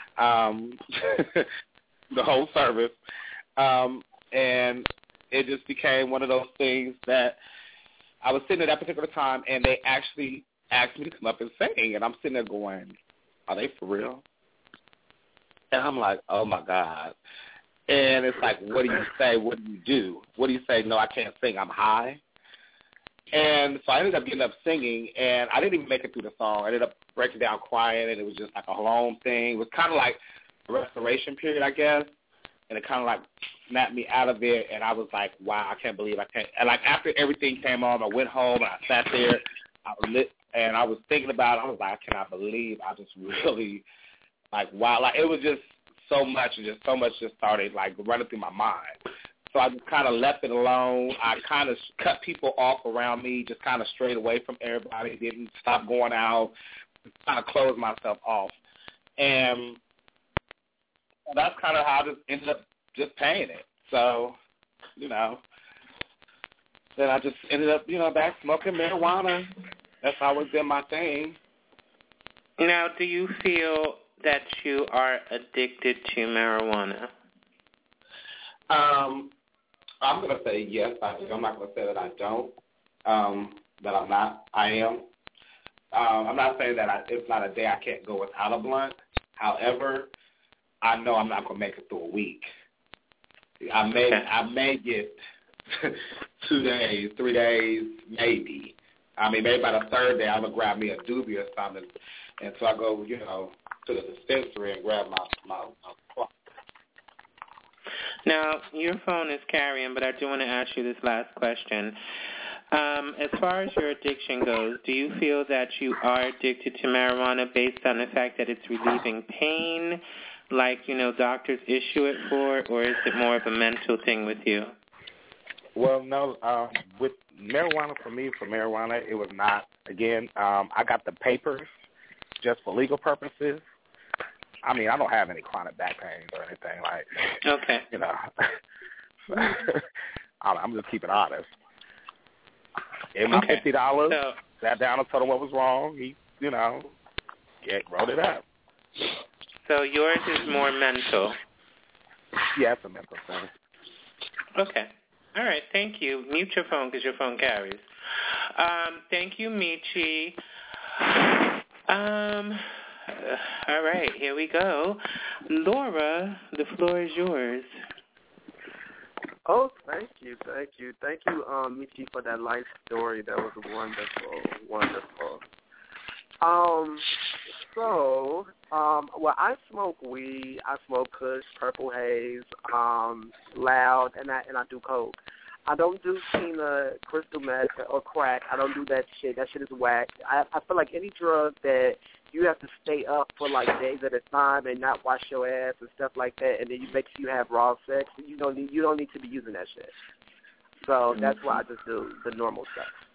Speaker 12: the whole service. And it just became one of those things that I was sitting at that particular time, and they actually asked me to come up and sing, and I'm sitting there going, are they for real? And I'm like, oh, my God. And it's like, what do you say? What do you do? What do you say? No, I can't sing. I'm high. And so I ended up getting up singing, and I didn't even make it through the song. I ended up breaking down crying, and it was just like a long thing. It was kind of like a restoration period, I guess, and it kind of like snapped me out of it, and I was like, wow, I can't believe I can't. And like after everything came on, I went home, and I sat there, and I was thinking about it. I was like, I cannot believe I just really, like, wow. Like, it was just so much, and just so much just started, like, running through my mind. So I just kind of left it alone. I kind of cut people off around me, just kind of strayed away from everybody, didn't stop going out, kind of closed myself off. And that's kind of how I just ended up just paying it. So, you know, then I just ended up, you know, back smoking marijuana. That's always been my thing.
Speaker 11: Now, do you feel that you are addicted to marijuana?
Speaker 12: I'm going to say yes, I do. I'm not going to say that I don't, that I'm not. I am. I'm not saying that it's not a day I can't go without a blunt. However, I know I'm not going to make it through a week. I may get 2 days, 3 days, maybe. I mean, maybe by the third day, I'm going to grab me a doobie or something. And so I go, you know, to the dispensary and grab my clock.
Speaker 11: Now, your phone is carrying, but I do want to ask you this last question. As far as your addiction goes, do you feel that you are addicted to marijuana based on the fact that it's relieving pain, like, you know, doctors issue it for, or is it more of a mental thing with you?
Speaker 12: Well, no, with marijuana, it was not. Again, I got the papers just for legal purposes. I mean, I don't have any chronic back pains or anything like.
Speaker 11: Okay.
Speaker 12: You know, I'm just keeping honest. Gave my $50. So, sat down and told him what was wrong. He, you know, wrote it up.
Speaker 11: So yours is more mental.
Speaker 12: Yeah, it's a mental thing.
Speaker 11: Okay. All right. Thank you. Mute your phone because your phone carries. Thank you, Michi. All right, here we go. Laura, the floor is yours.
Speaker 16: Oh, thank you, Michi, for that life story. That was wonderful. Well, I smoke weed, I smoke Kush, Purple Haze, Loud, and I do coke. I don't do Tina, crystal meth, or crack. I don't do that shit. That shit is whack. I feel like any drug that you have to stay up for like days at a time and not wash your ass and stuff like that, and then you makes you have raw sex. You don't need to be using that shit. So that's why I just do the normal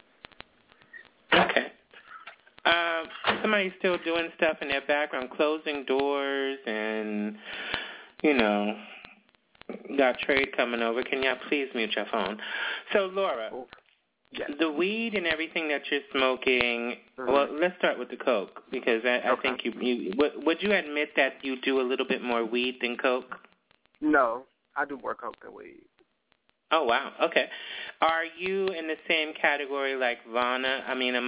Speaker 16: stuff.
Speaker 11: Okay. Somebody's still doing stuff in their background, closing doors, and you know, got trade coming over. Can y'all please mute your phone? So, Laura,
Speaker 16: yes.
Speaker 11: The weed and everything that you're smoking. Well, let's start with the coke because I think you would you admit that you do a little bit more weed than coke?
Speaker 16: No, I do more coke than weed.
Speaker 11: Oh, wow. Okay. Are you in the same category like Amaya?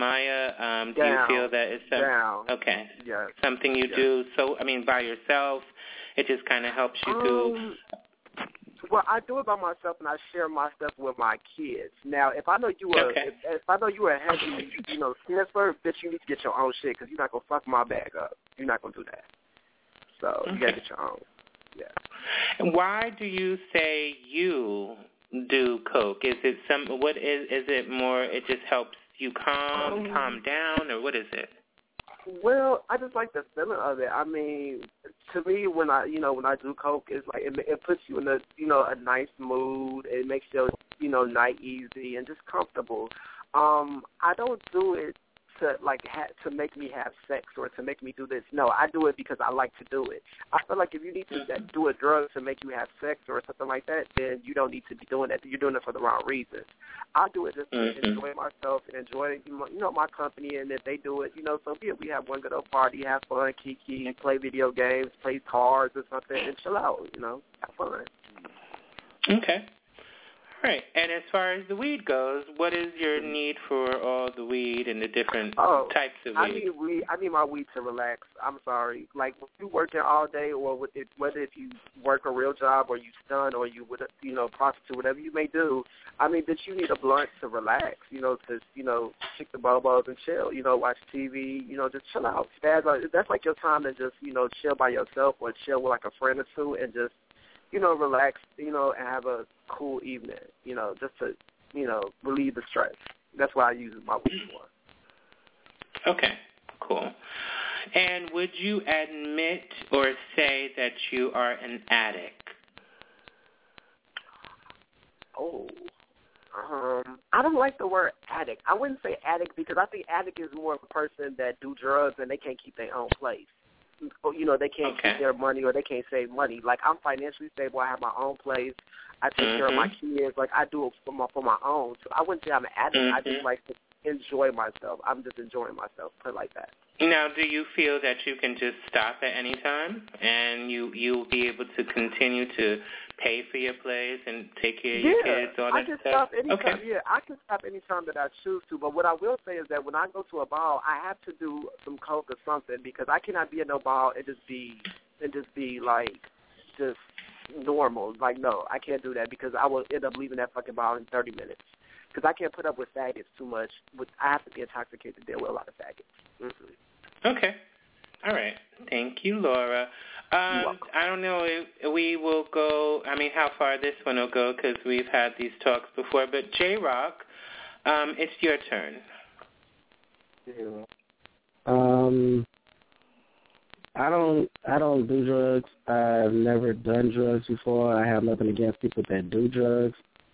Speaker 11: Do you feel that it's okay?
Speaker 16: Yes.
Speaker 11: Something you do? So, by yourself, it just kind of helps you do.
Speaker 16: Well, I do it by myself, and I share my stuff with my kids. Now, if I know you are, if I know you are a heavy, sniffer, bitch, you need to get your own shit because you're not gonna fuck my bag up. You're not gonna do that. So you gotta get your own. Yeah.
Speaker 11: And why do you say you do coke? Is it what is it more? It just helps you calm down, or what is it?
Speaker 16: Well, I just like the feeling of it. To me, when I do coke, it's like it puts you in a nice mood. It makes your night easy and just comfortable. I don't do it to make me have sex or to make me do this. No, I do it because I like to do it. I feel like if you need to do a drug to make you have sex or something like that, then you don't need to be doing that. You're doing it for the wrong reasons. I do it just to enjoy myself and enjoy my company, and if they do it, so be it. We have one good old party, have fun, kiki, and play video games, play cards or something, and chill out, have fun.
Speaker 11: Okay. All right. And as far as the weed goes, what is your need for all the weed and the different types of weed?
Speaker 16: I need my weed to relax. I'm sorry. Like, when you working all day, or whether if you work a real job or you stun or you would prostitute, whatever you may do, that you need a blunt to relax. To kick the bubbles and chill. Watch TV. Just chill out. That's like your time to just chill by yourself or chill with like a friend or two and just relax, and have a cool evening, just to, relieve the stress. That's why I use my weed for.
Speaker 11: Okay, cool. And would you admit or say that you are an addict?
Speaker 16: I don't like the word addict. I wouldn't say addict because I think addict is more of a person that do drugs and they can't keep their own place. They can't keep their money or they can't save money. Like, I'm financially stable. I have my own place. I take care of my kids. Like, I do it for my own. So I wouldn't say I'm an addict. I just like to enjoy myself. I'm just enjoying myself. Put it like that.
Speaker 11: Now, do you feel that you can just stop at any time and you'll be able to continue to pay for your place and take care of your kids, all that
Speaker 16: I can
Speaker 11: stuff?
Speaker 16: Stop anytime. Yeah, I can stop anytime that I choose to. But what I will say is that when I go to a ball, I have to do some coke or something because I cannot be at no ball and just be like just normal. Like, no, I can't do that because I will end up leaving that fucking bar in 30 minutes. Because I can't put up with faggots too much. I have to be intoxicated to deal with a lot of faggots. Mm-hmm.
Speaker 11: Okay. All right. Thank you, Laura. I don't know if we will go, how far this one will go because we've had these talks before. But J-Rock, it's your turn.
Speaker 5: I don't do drugs. I've never done drugs before. I have nothing against people that do drugs.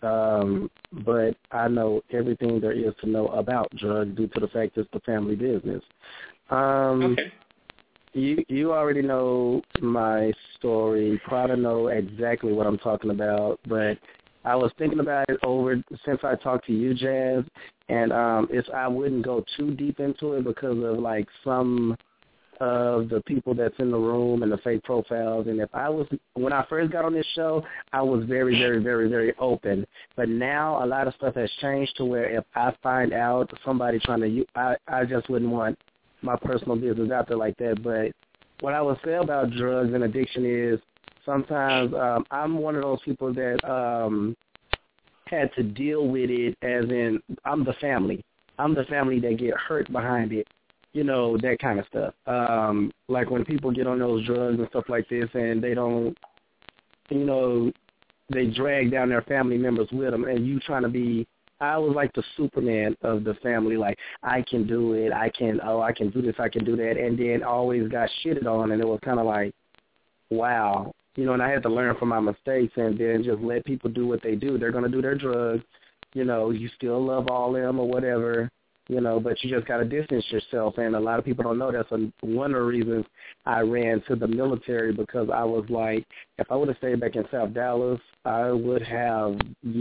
Speaker 5: But I know everything there is to know about drugs due to the fact it's the family business.
Speaker 11: Okay.
Speaker 5: You already know my story. Probably know exactly what I'm talking about. But I was thinking about it over since I talked to you, Jazz, and I wouldn't go too deep into it because of like some of the people that's in the room and the fake profiles. And when I first got on this show, I was very, very, very, very open. But now a lot of stuff has changed to where if I find out somebody trying to, I just wouldn't want my personal business out there like that. But what I would say about drugs and addiction is sometimes I'm one of those people that had to deal with it as in I'm the family. I'm the family that get hurt behind it. You know, that kind of stuff. Like when people get on those drugs and stuff like this and they don't, you know, they drag down their family members with them and you trying to be, I was like the Superman of the family, like I can do it, I can do this, I can do that, and then always got shitted on and it was kind of like, wow. You know, and I had to learn from my mistakes and then just let people do what they do. They're going to do their drugs. You know, you still love all them or whatever. You know, but you just got to distance yourself. And a lot of people don't know that's one of the reasons I ran to the military because I was like, if I would have stayed back in South Dallas, I would have,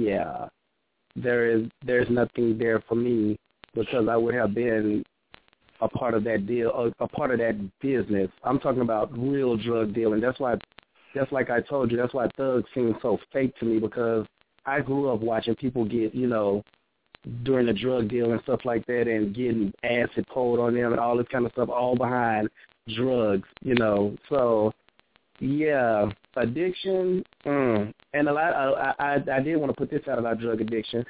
Speaker 5: there's nothing there for me because I would have been a part of that deal, a part of that business. I'm talking about real drug dealing. That's why, just like I told you, that's why thugs seem so fake to me because I grew up watching people get, you know, during the drug deal and stuff like that and getting acid poured on them and all this kind of stuff all behind drugs, you know. So, yeah, addiction, and a lot, I did want to put this out about drug addiction.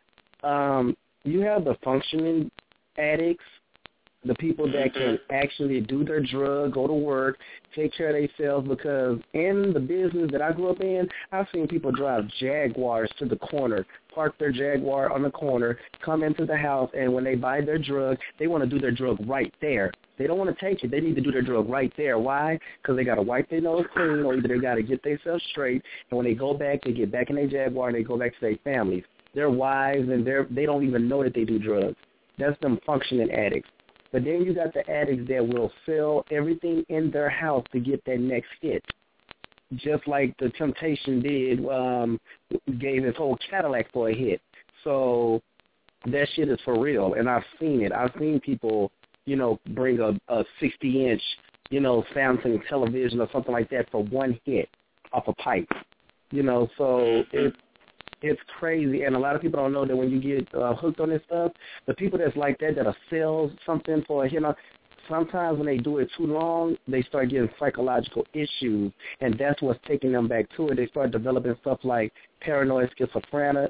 Speaker 5: You have the functioning addicts, the people that can actually do their drug, go to work, take care of themselves, because in the business that I grew up in, I've seen people drive Jaguars to the corner, park their Jaguar on the corner, come into the house, and when they buy their drug, they want to do their drug right there. They don't want to take it. They need to do their drug right there. Why? Because they got to wipe their nose clean, or either they got to get themselves straight, and when they go back, they get back in their Jaguar, and they go back to their families. Their wives, and they don't even know that they do drugs. That's them functioning addicts. But then you got the addicts that will sell everything in their house to get that next hit. Just like the Temptation did, gave his whole Cadillac for a hit. So that shit is for real, and I've seen it. I've seen people, you know, bring a 60-inch, you know, Samsung television or something like that for one hit off a pipe. You know, so it's crazy, and a lot of people don't know that when you get hooked on this stuff, the people that's like that'll sell something for, you know, sometimes when they do it too long, they start getting psychological issues, and that's what's taking them back to it. They start developing stuff like paranoid schizophrenic,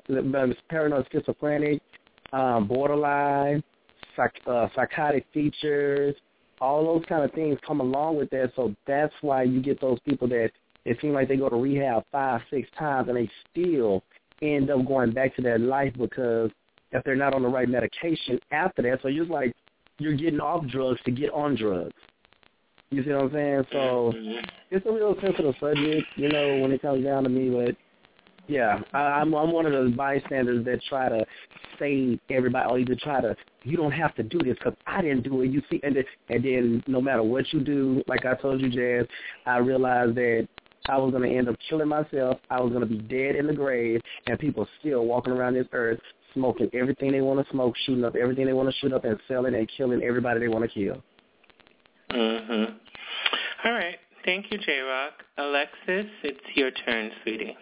Speaker 5: borderline, psychotic features, all those kind of things come along with that, so that's why you get those people that it seems like they go to rehab 5-6 times, and they still end up going back to their life because if they're not on the right medication after that, so you're getting off drugs to get on drugs. You see what I'm saying? So it's a real sensitive subject, you know, when it comes down to me. But yeah, I'm one of those bystanders that try to save everybody, or either you don't have to do this because I didn't do it. You see, and then no matter what you do, like I told you, Jazz, I realized that I was going to end up killing myself. I was going to be dead in the grave, and people still walking around this earth smoking everything they want to smoke, shooting up everything they want to shoot up, and selling and killing everybody they want to kill.
Speaker 11: All right. Thank you, J-Rock. Alexis, it's your turn, sweetie.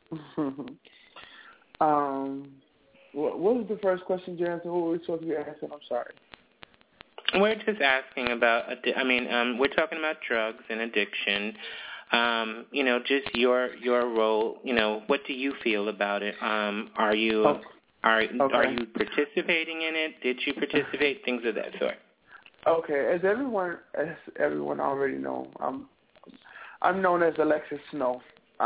Speaker 17: What was the first question, Jonathan? What were we supposed to be asking? I'm sorry.
Speaker 11: We're just asking about, we're talking about drugs and addiction. just your role. What do you feel about it? Are you participating in it? Did you participate? Things of that sort.
Speaker 17: Okay, as everyone already know, I'm known as Alexis Snow.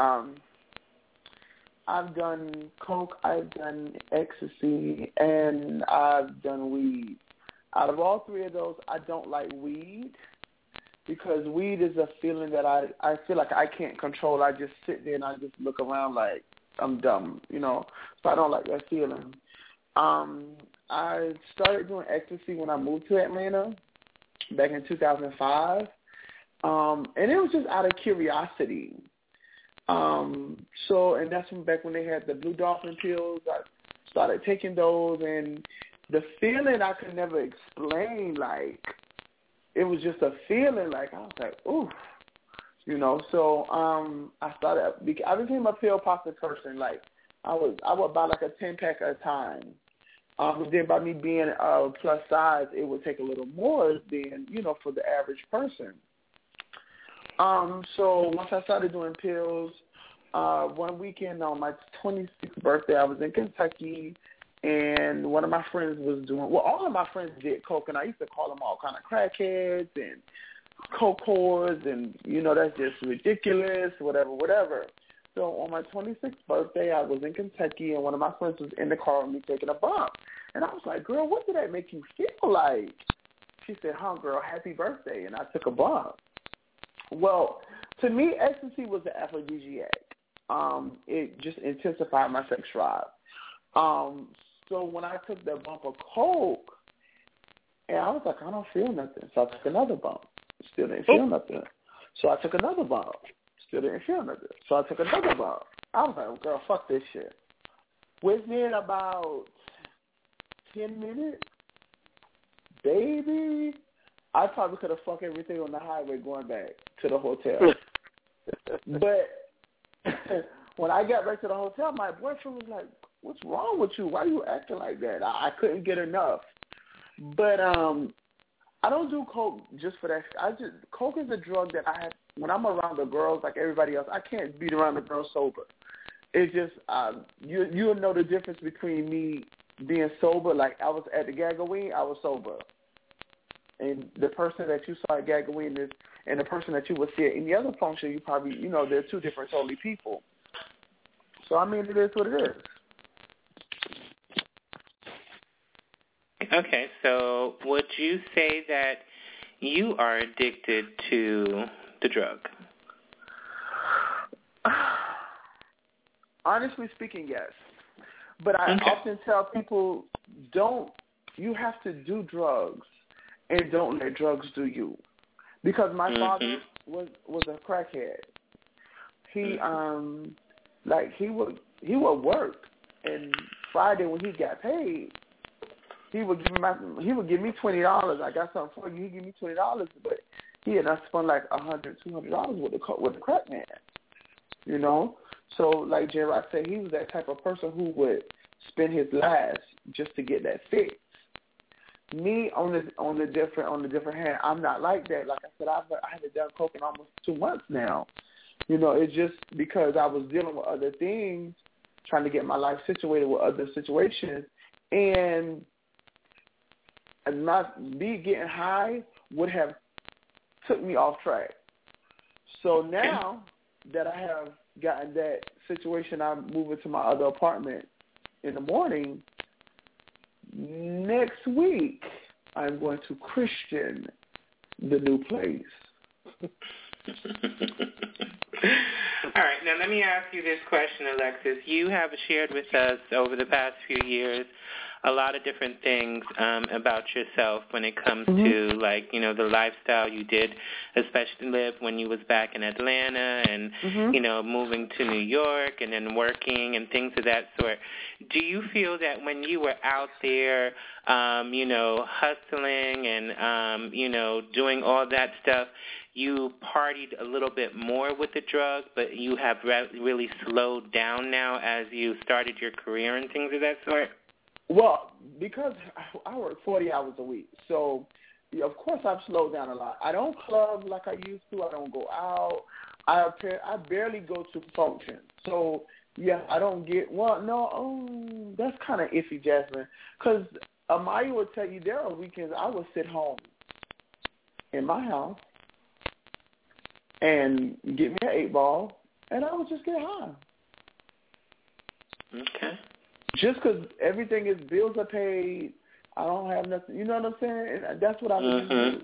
Speaker 17: I've done coke, I've done ecstasy, and I've done weed. Out of all three of those, I don't like weed because weed is a feeling that I feel like I can't control. I just sit there and I just look around like I'm dumb, so I don't like that feeling. I started doing ecstasy when I moved to Atlanta back in 2005, and it was just out of curiosity. And that's from back when they had the Blue Dolphin pills. I started taking those, and the feeling I could never explain. Like, it was just a feeling. Like, I was like, ooh, So I became a pill popping person. Like, I would buy like a 10-pack at a time. Then by me being plus size, it would take a little more than for the average person. So once I started doing pills, one weekend on my 26th birthday, I was in Kentucky, and one of my friends was doing, all of my friends did coke, and I used to call them all kind of crackheads and coke whores, and, that's just ridiculous, whatever. So on my 26th birthday, I was in Kentucky, and one of my friends was in the car with me taking a bump. And I was like, girl, what did that make you feel like? She said, girl, happy birthday, and I took a bump. Well, to me, ecstasy was the aphrodisiac. It just intensified my sex drive. So when I took that bump of coke, and I was like, I don't feel nothing. So I took another bump. Still didn't feel nothing. So I took another bump. Still didn't feel nothing. So I took another bump. I was like, girl, fuck this shit. Within about 10 minutes, baby, I probably could have fucked everything on the highway going back to the hotel. But when I got back to the hotel, my boyfriend was like, what's wrong with you? Why are you acting like that? I couldn't get enough. But I don't do coke just for that. Coke is a drug that I have. When I'm around the girls like everybody else, I can't be around the girls sober. It's just, you'll know the difference between me being sober. Like, I was at the Gagaween, I was sober. And the person that you saw at Gagaween and the person that you would see at any other function, you probably, they're two different totally people. So, I mean, it is what it is.
Speaker 11: Okay, so would you say that you are addicted to the drug?
Speaker 17: Honestly speaking, yes. But I often tell people, you have to do drugs and don't let drugs do you. Because my father was a crackhead. He would work, and Friday when he got paid, he would give me $20. I got something for you. He'd give me $20, but he had not spent like $100, $200 with the crack man. So like J-Rock said, he was that type of person who would spend his last just to get that fix. Me on the different hand, I'm not like that. Like I said, I haven't done coke in almost 2 months now. It's just because I was dealing with other things, trying to get my life situated with other situations, and getting high would have took me off track. So now that I have gotten that situation, I'm moving to my other apartment in the morning. Next week, I'm going to Christian the new place.
Speaker 11: All right, now let me ask you this question, Alexis. You have shared with us over the past few years a lot of different things about yourself when it comes to, like, the lifestyle you did, especially live when you was back in Atlanta and, moving to New York and then working and things of that sort. Do you feel that when you were out there, hustling and, doing all that stuff, you partied a little bit more with the drug, but you have really slowed down now as you started your career and things of that sort?
Speaker 17: Well, because I work 40 hours a week, so of course I've slowed down a lot. I don't club like I used to. I don't go out. I barely go to functions. So, yeah, I don't get, that's kind of iffy, Jasmine. Because Amaya will tell you there are weekends I will sit home in my house and get me an 8-ball, and I would just get high.
Speaker 11: Okay.
Speaker 17: Just because everything is, bills are paid, I don't have nothing, you know what I'm saying? And that's what I would do.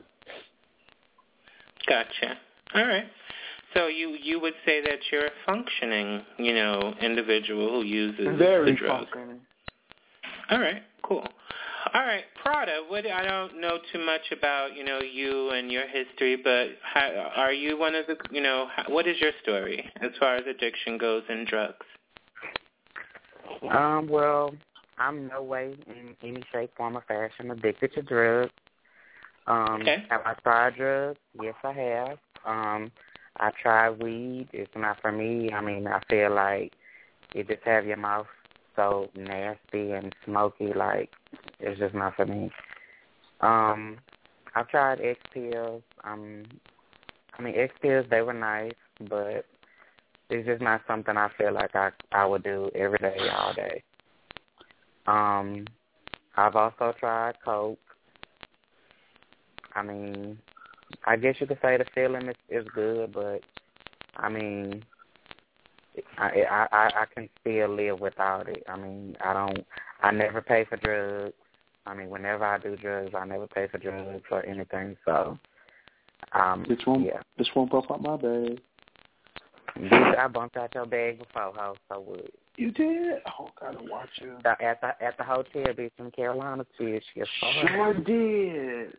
Speaker 11: Gotcha. All right. So you would say that you're a functioning, individual who uses
Speaker 17: Very
Speaker 11: the drug.
Speaker 17: functioning.
Speaker 11: All right. Cool. All right, Prada. I don't know too much about you and your history, but are you one of the what is your story as far as addiction goes in drugs?
Speaker 19: Well, I'm no way in any shape, form, or fashion addicted to drugs.
Speaker 11: Okay.
Speaker 19: Have I tried drugs? Yes, I have. I tried weed. It's not for me. I mean, I feel like it just have your mouth so nasty and smoky, like it's just not for me. I've tried X pills. X pills, they were nice, but it's just not something I feel like I would do every day, all day. I've also tried coke. I guess you could say the feeling is good, but I can still live without it. I never pay for drugs. Whenever I do drugs, I never pay for drugs or anything. So,
Speaker 17: This won't bump out my bag.
Speaker 19: Bitch, I bumped out your bag before, ho, so would.
Speaker 17: You did? Oh, gotta watch you.
Speaker 19: At the hotel, bitch, in Carolina, she
Speaker 17: sure did.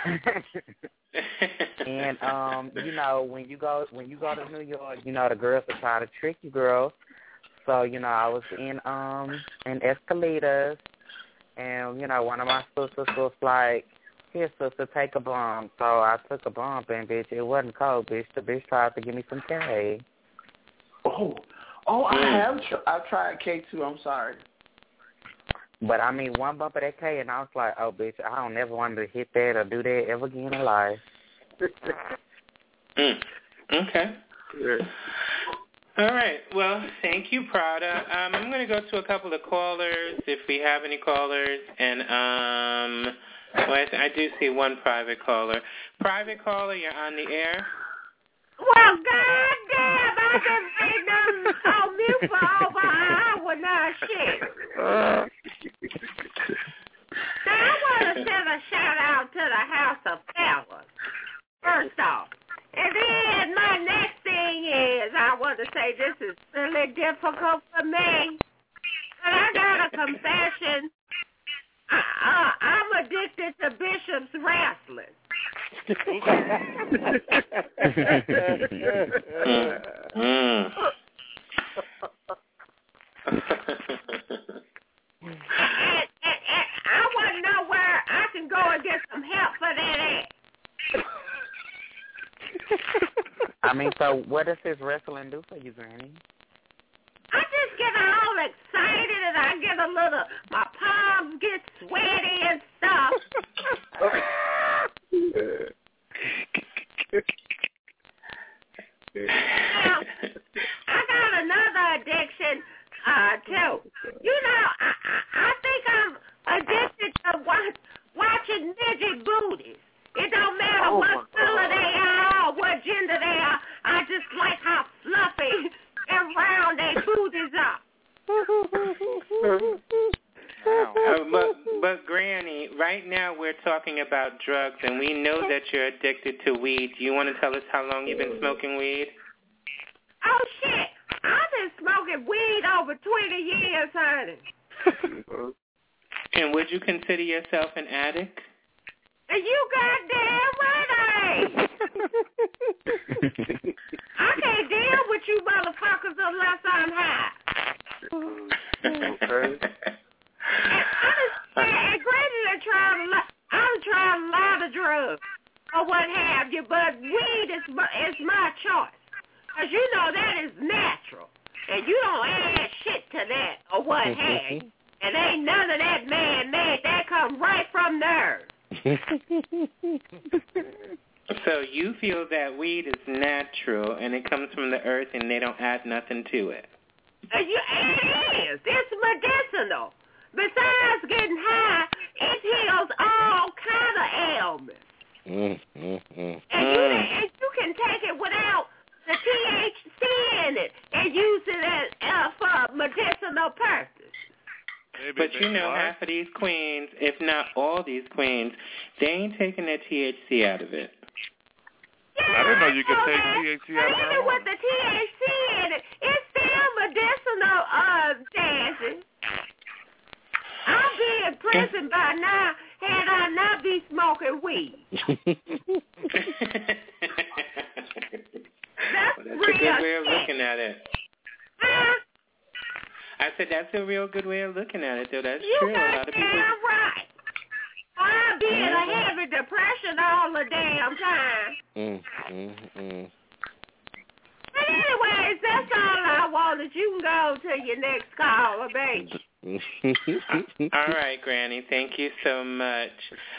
Speaker 19: And when you go to New York, the girls will try to trick you, girls. So I was in Escalitas, and one of my sisters was like, "Here, sister, take a bump." So I took a bump, and bitch, it wasn't cold, bitch. The bitch tried to give me some K.
Speaker 17: I've tried K too. I'm sorry.
Speaker 19: But one bump of that K, and I was like, "Oh, bitch, I don't ever want to hit that or do that ever again in life."
Speaker 11: Okay.
Speaker 17: Good.
Speaker 11: All right. Well, thank you, Prada. I'm going to go to a couple of callers, if we have any callers, and I do see one private caller. Private caller, you're on the air.
Speaker 1: Well, goddamn, I've been waiting on mute for over an hour now, shit. Now, I want to send a shout-out to the House of Fellas, first off. And then my next thing is, I want to say this is really difficult for me. But I got a confession. I'm addicted to Bishop's wrestling. And I want to know where I can go and get some help for that ass.
Speaker 19: So what does this wrestling do for you, Granny?
Speaker 1: I just get all excited and I get my palms get sweaty and stuff. Now, I got another addiction, too. I think I'm addicted to watching midget booties. It don't matter what color they are or what gender they are. I just like how fluffy and round their booties are.
Speaker 11: But Granny, right now we're talking about drugs, and we know that you're addicted to weed. Do you want to tell us how long you've been smoking weed?
Speaker 1: Oh, shit. I've been smoking weed over 20 years, honey.
Speaker 11: And would you consider yourself an addict?
Speaker 1: You goddamn right I ain't. I can't deal with you motherfuckers unless I'm high.
Speaker 17: Okay.
Speaker 1: And granted, I'm trying a lot of drugs or what have you, but weed is my choice. Because you know that is natural. And you don't add shit to that or what have you. And ain't none of that man-made. That come right from there.
Speaker 11: So you feel that weed is natural and it comes from the earth and they don't add nothing to it?
Speaker 1: It is. It's medicinal. Besides getting high, it heals all kind of ailments. And you can take it without the THC in it and use it for medicinal purposes.
Speaker 11: But you know, half of these queens, if not all these queens, they ain't taking their THC out of it.
Speaker 13: I didn't know you could take THC out of it.
Speaker 1: Even with the THC in it, it's still medicinal, Jazzy. I'll be in prison by now had I not be smoking weed. That's
Speaker 11: a good way of looking at it.
Speaker 1: Huh?
Speaker 11: I said that's a real good way of looking at it, though. That's true. A lot of people.
Speaker 1: Right. I'll be in a heavy depression all the damn time. But anyways, that's all I wanted. You can go to your next caller, baby.
Speaker 11: All right, Granny. Thank you so much.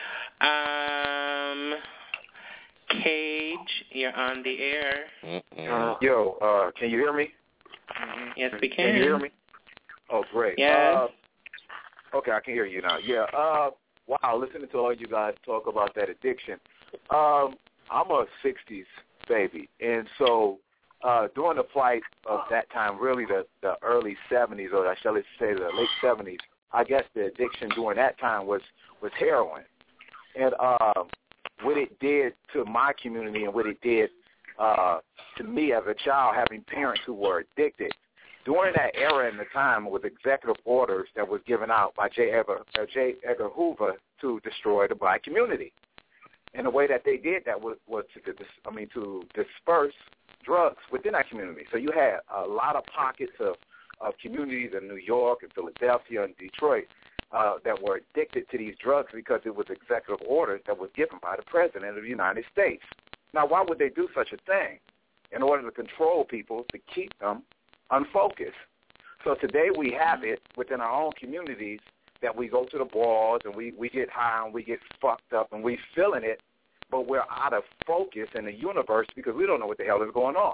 Speaker 11: Cage, you're on the air.
Speaker 15: Yo, can you hear me?
Speaker 11: Yes, we can.
Speaker 15: Can you hear me? Oh, great.
Speaker 11: Yes.
Speaker 15: Okay, I can hear you now. Yeah. Wow, listening to all you guys talk about that addiction. I'm a 60s baby, and so during the flight of that time, really the early 70s, or shall I say the late 70s, I guess the addiction during that time was heroin. And what it did to my community and what it did to me as a child, having parents who were addicted, during that era and the time with executive orders that was given out by J. Edgar Hoover to destroy the black community. And the way that they did that was to disperse drugs within that community. So you had a lot of pockets of communities in New York and Philadelphia and Detroit that were addicted to these drugs because it was executive orders that was given by the President of the United States. Now, why would they do such a thing? In order to control people, to keep them unfocused. So today we have it within our own communities that we go to the bars and we get high and we get fucked up and we feeling it, but we're out of focus in the universe because we don't know what the hell is going on.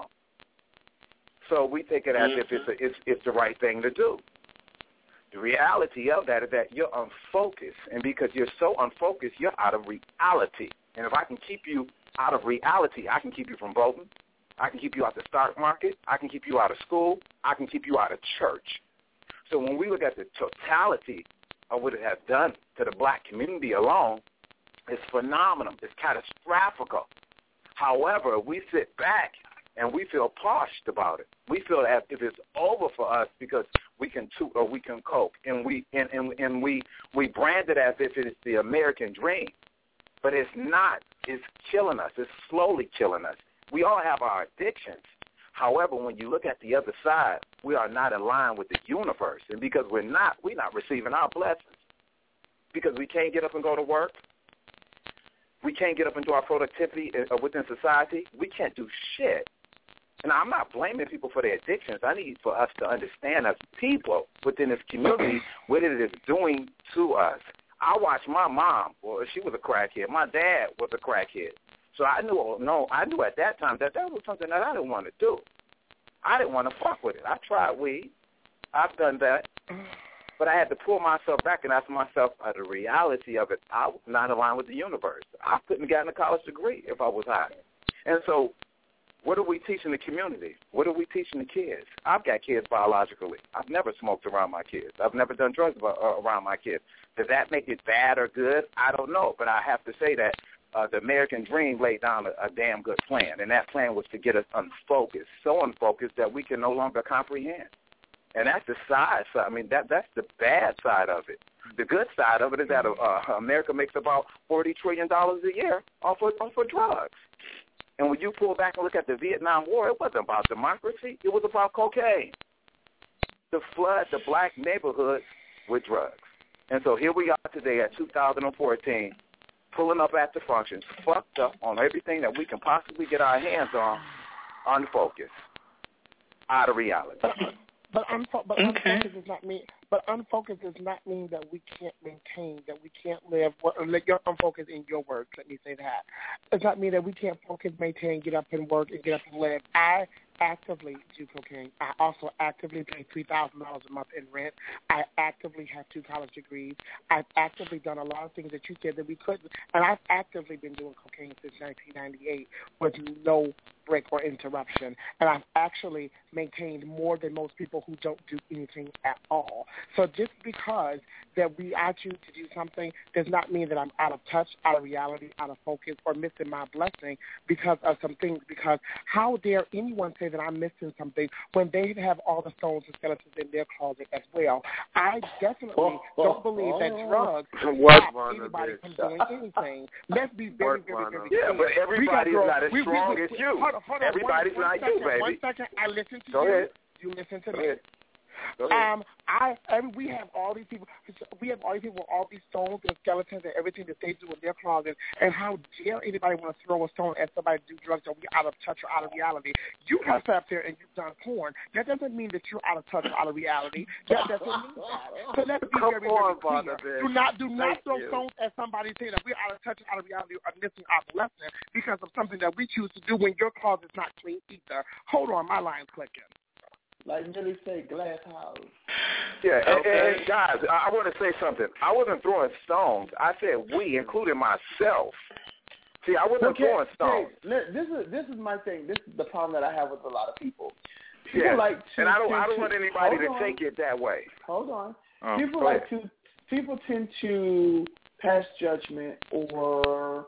Speaker 15: So we take it as if it's the right thing to do. The reality of that is that you're unfocused, and because you're so unfocused, you're out of reality. And if I can keep you out of reality, I can keep you from voting. I can keep you out the stock market. I can keep you out of school. I can keep you out of church. So when we look at the totality of what it has done to the black community alone, it's phenomenal. It's catastrophic. However, we sit back and we feel polished about it. We feel as if it's over for us because we can toot or we can coke, and we brand it as if it's the American dream. But it's not. It's killing us. It's slowly killing us. We all have our addictions. However, when you look at the other side, we are not in line with the universe. And because we're not receiving our blessings. Because we can't get up and go to work. We can't get up and do our productivity within society. We can't do shit. And I'm not blaming people for their addictions. I need for us to understand as people within this community what it is doing to us. I watched my mom, well, she was a crackhead. My dad was a crackhead. So I knew at that time that was something that I didn't want to do. I didn't want to fuck with it. I tried weed. I've done that. But I had to pull myself back and ask myself the reality of it. I was not aligned with the universe. I couldn't have gotten a college degree if I was high. And so what are we teaching the community? What are we teaching the kids? I've got kids biologically. I've never smoked around my kids. I've never done drugs around my kids. Does that make it bad or good? I don't know. But I have to say that the American dream laid down a damn good plan, and that plan was to get us unfocused, so unfocused that we can no longer comprehend. And that's the side. I mean, that's the bad side of it. The good side of it is that America makes about $40 trillion a year off of drugs. And when you pull back and look at the Vietnam War, it wasn't about democracy. It was about cocaine. To flood the black neighborhoods with drugs. And so here we are today at 2014, pulling up at the functions, fucked up on everything that we can possibly get our hands on, unfocused, out of reality.
Speaker 20: But unfocused does not mean But unfocused does not mean that we can't maintain, that we can't live. You're unfocused in your words. Let me say that. It does not mean that we can't focus, maintain, get up and work, and get up and live. I actively do cocaine. I also actively pay $3,000 a month in rent. I actively have 2 college degrees. I've actively done a lot of things that you said that we couldn't. And I've actively been doing cocaine since 1998 with no break or interruption. And I've actually maintained more than most people who don't do anything at all. So just because that I choose to do something does not mean that I'm out of touch, out of reality, out of focus, or missing my blessing because of some things. Because how dare anyone say that I'm missing something when they have all the stones and skeletons in their closet as well? I definitely don't believe that drugs stop anybody from doing anything. Let's be very, very, very clear.
Speaker 15: Yeah, but everybody's not as strong as you. Everybody's not you, baby.
Speaker 20: 1 second, I listen to
Speaker 15: Go
Speaker 20: you.
Speaker 15: ahead.
Speaker 20: You listen to
Speaker 15: Go
Speaker 20: me.
Speaker 15: ahead.
Speaker 20: We have all these people. We have all these people with all these stones and skeletons and everything that they do in their closet. And how dare anybody want to throw a stone at somebody to do drugs or be out of touch or out of reality? You have sat there and you've done porn. That doesn't mean that you're out of touch or out of reality. That doesn't mean that. So let's be very, very clear. Do not throw stones at somebody saying that we're out of touch, out of reality, or missing our blessing because of something that we choose to do when your closet's not clean either. Hold on, my line's clicking.
Speaker 17: Like Millie said, glass house.
Speaker 15: Yeah, and guys, I want to say something. I wasn't throwing stones. I said we, including myself. See, I wasn't throwing stones.
Speaker 17: This is my thing. This is the problem that I have with a lot of people. People
Speaker 15: like to, and I don't want anybody to take it that way.
Speaker 17: Hold on. People tend to pass judgment or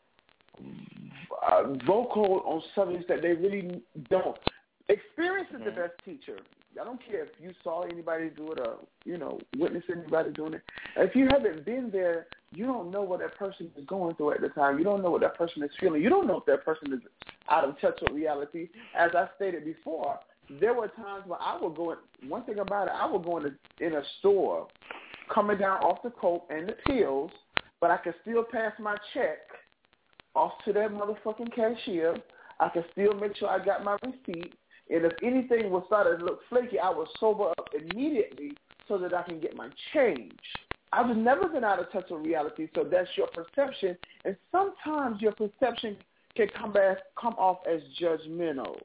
Speaker 17: vocal on subjects that they really don't. Experience is the best teacher. I don't care if you saw anybody do it or, witnessed anybody doing it. If you haven't been there, you don't know what that person is going through at the time. You don't know what that person is feeling. You don't know if that person is out of touch with reality. As I stated before, there were times when I would go, one thing about it, I would go in a store, coming down off the coke and the pills, but I could still pass my check off to that motherfucking cashier. I could still make sure I got my receipt. And if anything was starting to look flaky, I would sober up immediately so that I can get my change. I've never been out of touch with reality, so that's your perception. And sometimes your perception can come off as judgmental.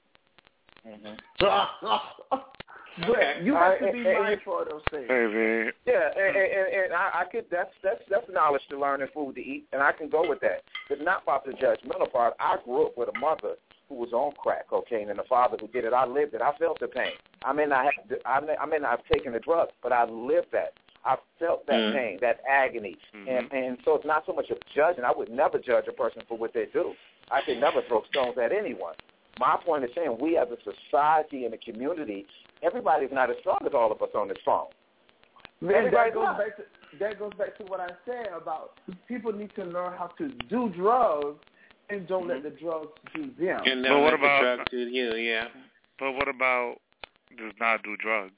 Speaker 17: But you have to be mindful of those things.
Speaker 15: Yeah, and I could. That's knowledge to learn and food to eat, and I can go with that. But not about the judgmental part. I grew up with a mother who was on crack cocaine and a father who did it. I lived it. I felt the pain. I may not have taken the drug, but I lived that. I felt that pain, that agony, and so it's not so much of judging. I would never judge a person for what they do. I could never throw stones at anyone. My point is saying we as a society and a community, everybody's not as strong as all of us on this phone.
Speaker 17: That goes back to what I said about people need to learn how to do drugs and don't let the drugs do them.
Speaker 11: And don't let the drugs do you, yeah.
Speaker 13: But what about just not do drugs?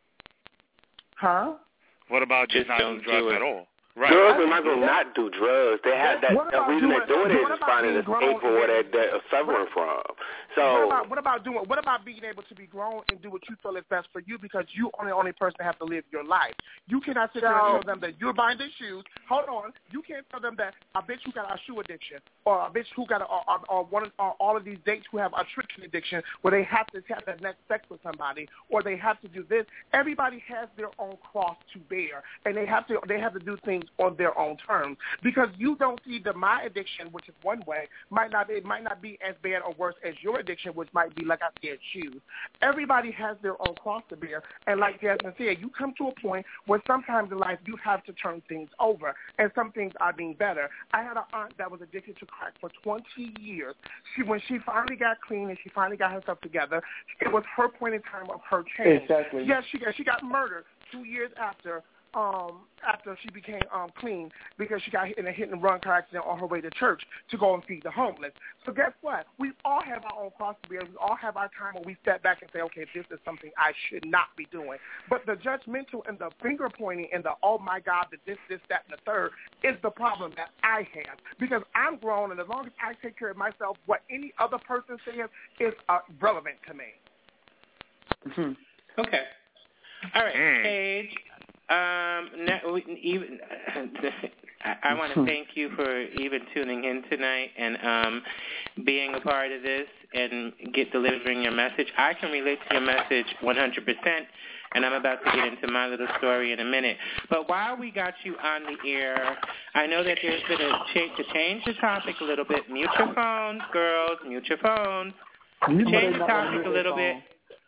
Speaker 17: Huh?
Speaker 13: What about just not do drugs at all? Right.
Speaker 4: Drugs are not going to not do drugs. They have that reason they're doing it is finding an escape from what they're suffering from. So
Speaker 20: what about being able to be grown and do what you feel is best for you because you are the only person that have to live your life. You cannot sit there and tell them that you're buying their shoes. Hold on. You can't tell them that a bitch who got a shoe addiction or a bitch who got all of these dates who have a tricking addiction where they have to have that next sex with somebody or they have to do this. Everybody has their own cross to bear and they have to do things on their own terms because you don't see my addiction, which is one way, might not be as bad or worse as your addiction, which might be, like I said, shoes. Everybody has their own cross to bear, and like Jasmine said, you come to a point where sometimes in life you have to turn things over, and some things are being better. I had an aunt that was addicted to crack for 20 years. When she finally got clean and she finally got herself together, it was her point in time of her change.
Speaker 17: Exactly.
Speaker 20: Yes, she got murdered 2 years after she became clean because she got in a hit-and-run car accident on her way to church to go and feed the homeless. So guess what? We all have our own cross to bear. We all have our time when we step back and say, okay, this is something I should not be doing. But the judgmental and the finger-pointing and the, oh, my God, this, that, and the third is the problem that I have because I'm grown, and as long as I take care of myself, what any other person says is relevant to me.
Speaker 11: Okay. All right, Paige. I want to thank you for even tuning in tonight and being a part of this and delivering your message. I can relate to your message 100%, and I'm about to get into my little story in a minute. But while we got you on the air, I know that there's been a change the topic a little bit. Mute your phones, girls. Mute your phones. Change the topic a little bit.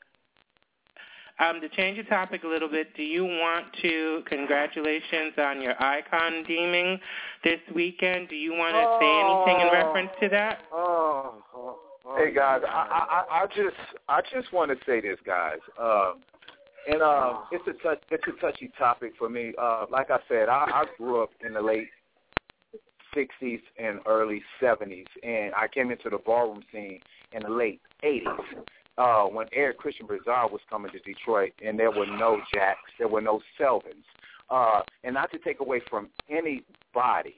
Speaker 11: To change the topic a little bit, do you want to, congratulations on your icon deeming this weekend. Do you want to say anything in reference to that?
Speaker 15: Hey, guys, I just want to say this, guys. It's a touchy topic for me. Like I said, I grew up in the late 60s and early 70s, and I came into the ballroom scene in the late 80s. When Eric Christian Brazil was coming to Detroit, and there were no Jacks, there were no Selvins. And not to take away from anybody,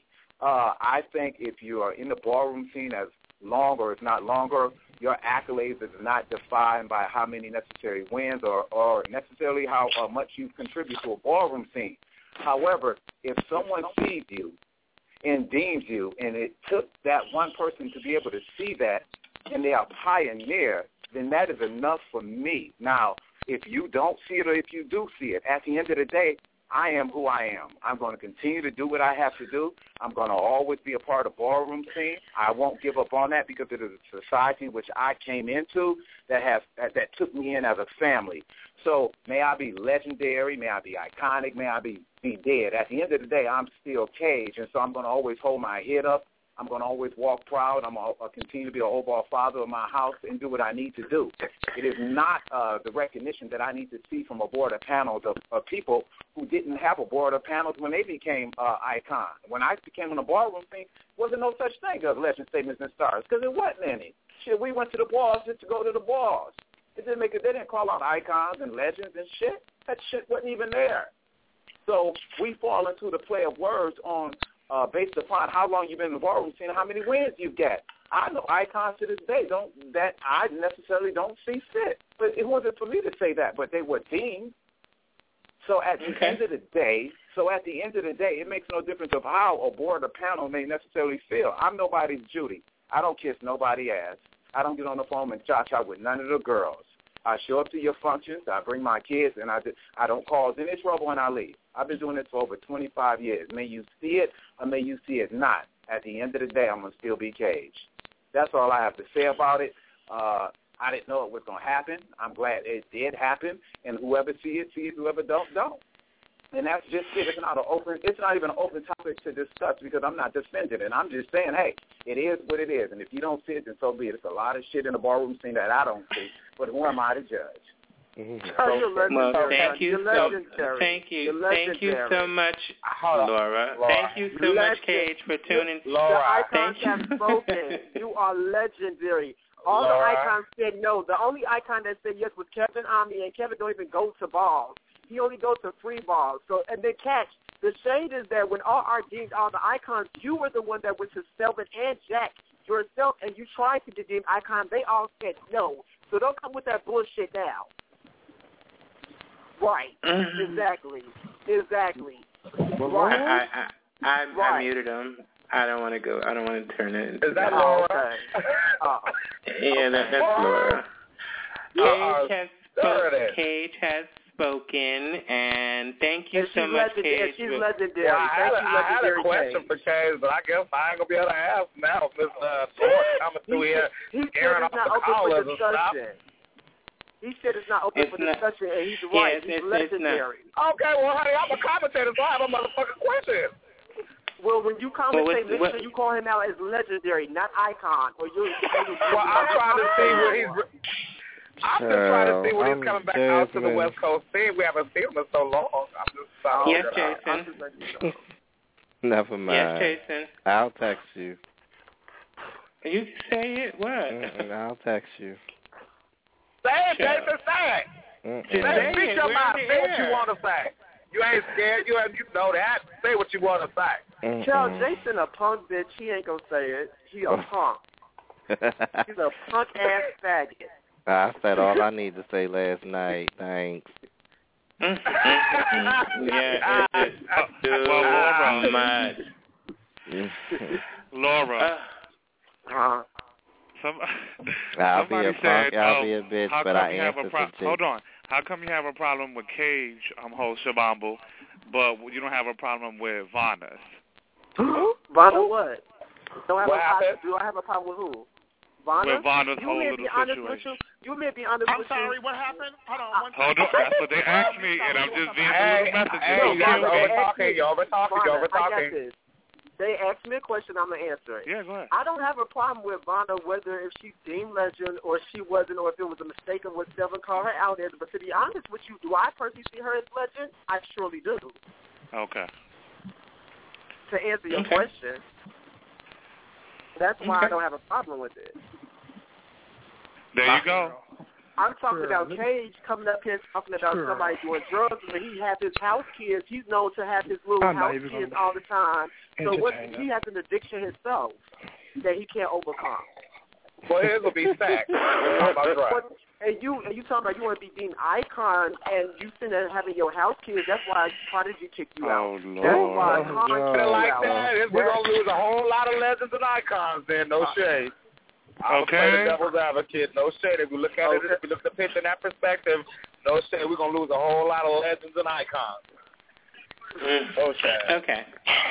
Speaker 15: I think if you are in the ballroom scene as long or if not longer, your accolades is not defined by how many necessary wins or necessarily how much you contribute to a ballroom scene. However, if someone sees you and deems you, and it took that one person to be able to see that, and they are pioneer, then that is enough for me. Now, if you don't see it or if you do see it, at the end of the day, I am who I am. I'm going to continue to do what I have to do. I'm going to always be a part of the ballroom scene. I won't give up on that because it is a society which I came into that took me in as a family. So may I be legendary, may I be iconic, may I be dead. At the end of the day, I'm still Cage, and so I'm going to always hold my head up. I'm going to always walk proud. I'm going to continue to be an overall father of my house and do what I need to do. It is not the recognition that I need to see from a board of panels of people who didn't have a board of panels when they became icon. When I became in the ballroom scene, wasn't no such thing as legend statements and stars because there wasn't any. Shit, we went to the balls just to go to the balls. It didn't make it. They didn't call out icons and legends and shit. That shit wasn't even there. So we fall into the play of words on based upon how long you've been in the ballroom scene and how many wins you've got. I know icons to this day that I necessarily don't see fit. But it wasn't for me to say that, but they were deemed. So at the end of the day, it makes no difference of how a board or panel may necessarily feel. I'm nobody's Judy. I don't kiss nobody's ass. I don't get on the phone and cha-cha with none of the girls. I show up to your functions. I bring my kids, and I don't cause any trouble when I leave. I've been doing this for over 25 years. May you see it or may you see it not. At the end of the day, I'm going to still be Cage. That's all I have to say about it. I didn't know it was going to happen. I'm glad it did happen, and whoever sees it, whoever don't. And that's just it. It's not even an open topic to discuss because I'm not defending it. I'm just saying, hey, it is what it is. And if you don't see it, then so be it. It's a lot of shit in the ballroom scene that I don't see. But who am I to judge?
Speaker 11: Well, thank you so much, Laura. Thank you so much, Cage, for tuning.
Speaker 16: The icons have spoken. You are legendary. All the icons said no. The only icon that said yes was Kevin Omni, and Kevin don't even go to balls. He only goes to free balls. So, and then catch, the shade is that when all our deemed all the icons, you were the one that went to Selvin and Jack yourself, and you tried to deem icon. They all said no. So don't come with that bullshit now. Right. Exactly.
Speaker 11: Right. I muted him. I don't want to go. I don't want to turn it into
Speaker 12: Is that Laura?
Speaker 11: Yeah, that's Laura. Cage has spoken, and thank you so much, Cage.
Speaker 16: She's legendary.
Speaker 12: Well, I had a question for Cage, but I guess I ain't going to be able to ask now. Miss Laura coming through here, scaring off the callers and stuff.
Speaker 16: He said it's not open for discussion, and he's right. He's legendary.
Speaker 12: Okay, well, honey, I'm a commentator, so I have a motherfucking question.
Speaker 16: Well, when you commentate, make sure you call him out as legendary, not icon. Or you.
Speaker 12: Well, I'm trying to see where he's. I'm just trying to see when he's coming back out to the West Coast scene. We haven't seen him in so long. I'm just trying
Speaker 11: to Jason.
Speaker 14: Never mind.
Speaker 11: Yes, Jason.
Speaker 14: I'll text you.
Speaker 11: You say it. What?
Speaker 14: I'll text you.
Speaker 12: Say it, Jason. Say it. Speak your mind. Say what you want to say. You ain't scared. You know that. Say what you want to say.
Speaker 16: Tell Jason a punk bitch. He ain't gonna say it. He a punk. He's a punk ass faggot.
Speaker 14: I said all I need to say last night. Thanks.
Speaker 11: Yeah, it's just too much.
Speaker 13: Laura.
Speaker 14: I'll be a
Speaker 13: Somebody
Speaker 14: punk,
Speaker 13: said,
Speaker 14: I'll be a bitch,
Speaker 13: how
Speaker 14: but
Speaker 13: come
Speaker 14: I
Speaker 13: you have
Speaker 14: answer
Speaker 13: a
Speaker 14: for dick.
Speaker 13: Hold on. How come you have a problem with Cage, host Shabambo, but you don't have a problem with Vanas?
Speaker 16: Vonna what? Do I have a problem with who? Vonna?
Speaker 13: With Vanna's whole little situation.
Speaker 16: You may be honest with you.
Speaker 20: I'm sorry, what happened? Hold on.
Speaker 13: Hold on. That's what they asked me, and I'm just being a little message.
Speaker 15: Y'all over talking.
Speaker 16: They asked me a question, I'm going to answer it.
Speaker 13: Yeah, go ahead.
Speaker 16: I don't have a problem with Vonna, whether if she's deemed legend or she wasn't, or if it was a mistake of what Seven called her out as. But to be honest with you, do I personally see her as legend? I surely do.
Speaker 13: Okay.
Speaker 16: To answer your question. That's why I don't have a problem with it.
Speaker 13: There you go.
Speaker 16: I'm talking about Cage coming up here talking about somebody doing drugs, and he has his house kids. He's known to have his little house kids all the time. So he has an addiction himself that he can't overcome.
Speaker 15: Well, his will be sex.
Speaker 16: And you talking about you want to be being icon, and you sitting there having your house kids. That's why Prodigy kicked you out.
Speaker 13: Oh,
Speaker 16: That's why Khan kicked you
Speaker 15: like
Speaker 16: out.
Speaker 15: that. We're going to lose a whole lot of legends and icons then. No shade. I'm play the devil's advocate. No shade. If we look at it, if we look at the picture in that perspective, no shade. We're going to lose a whole lot of legends and icons. No shade.
Speaker 11: Okay.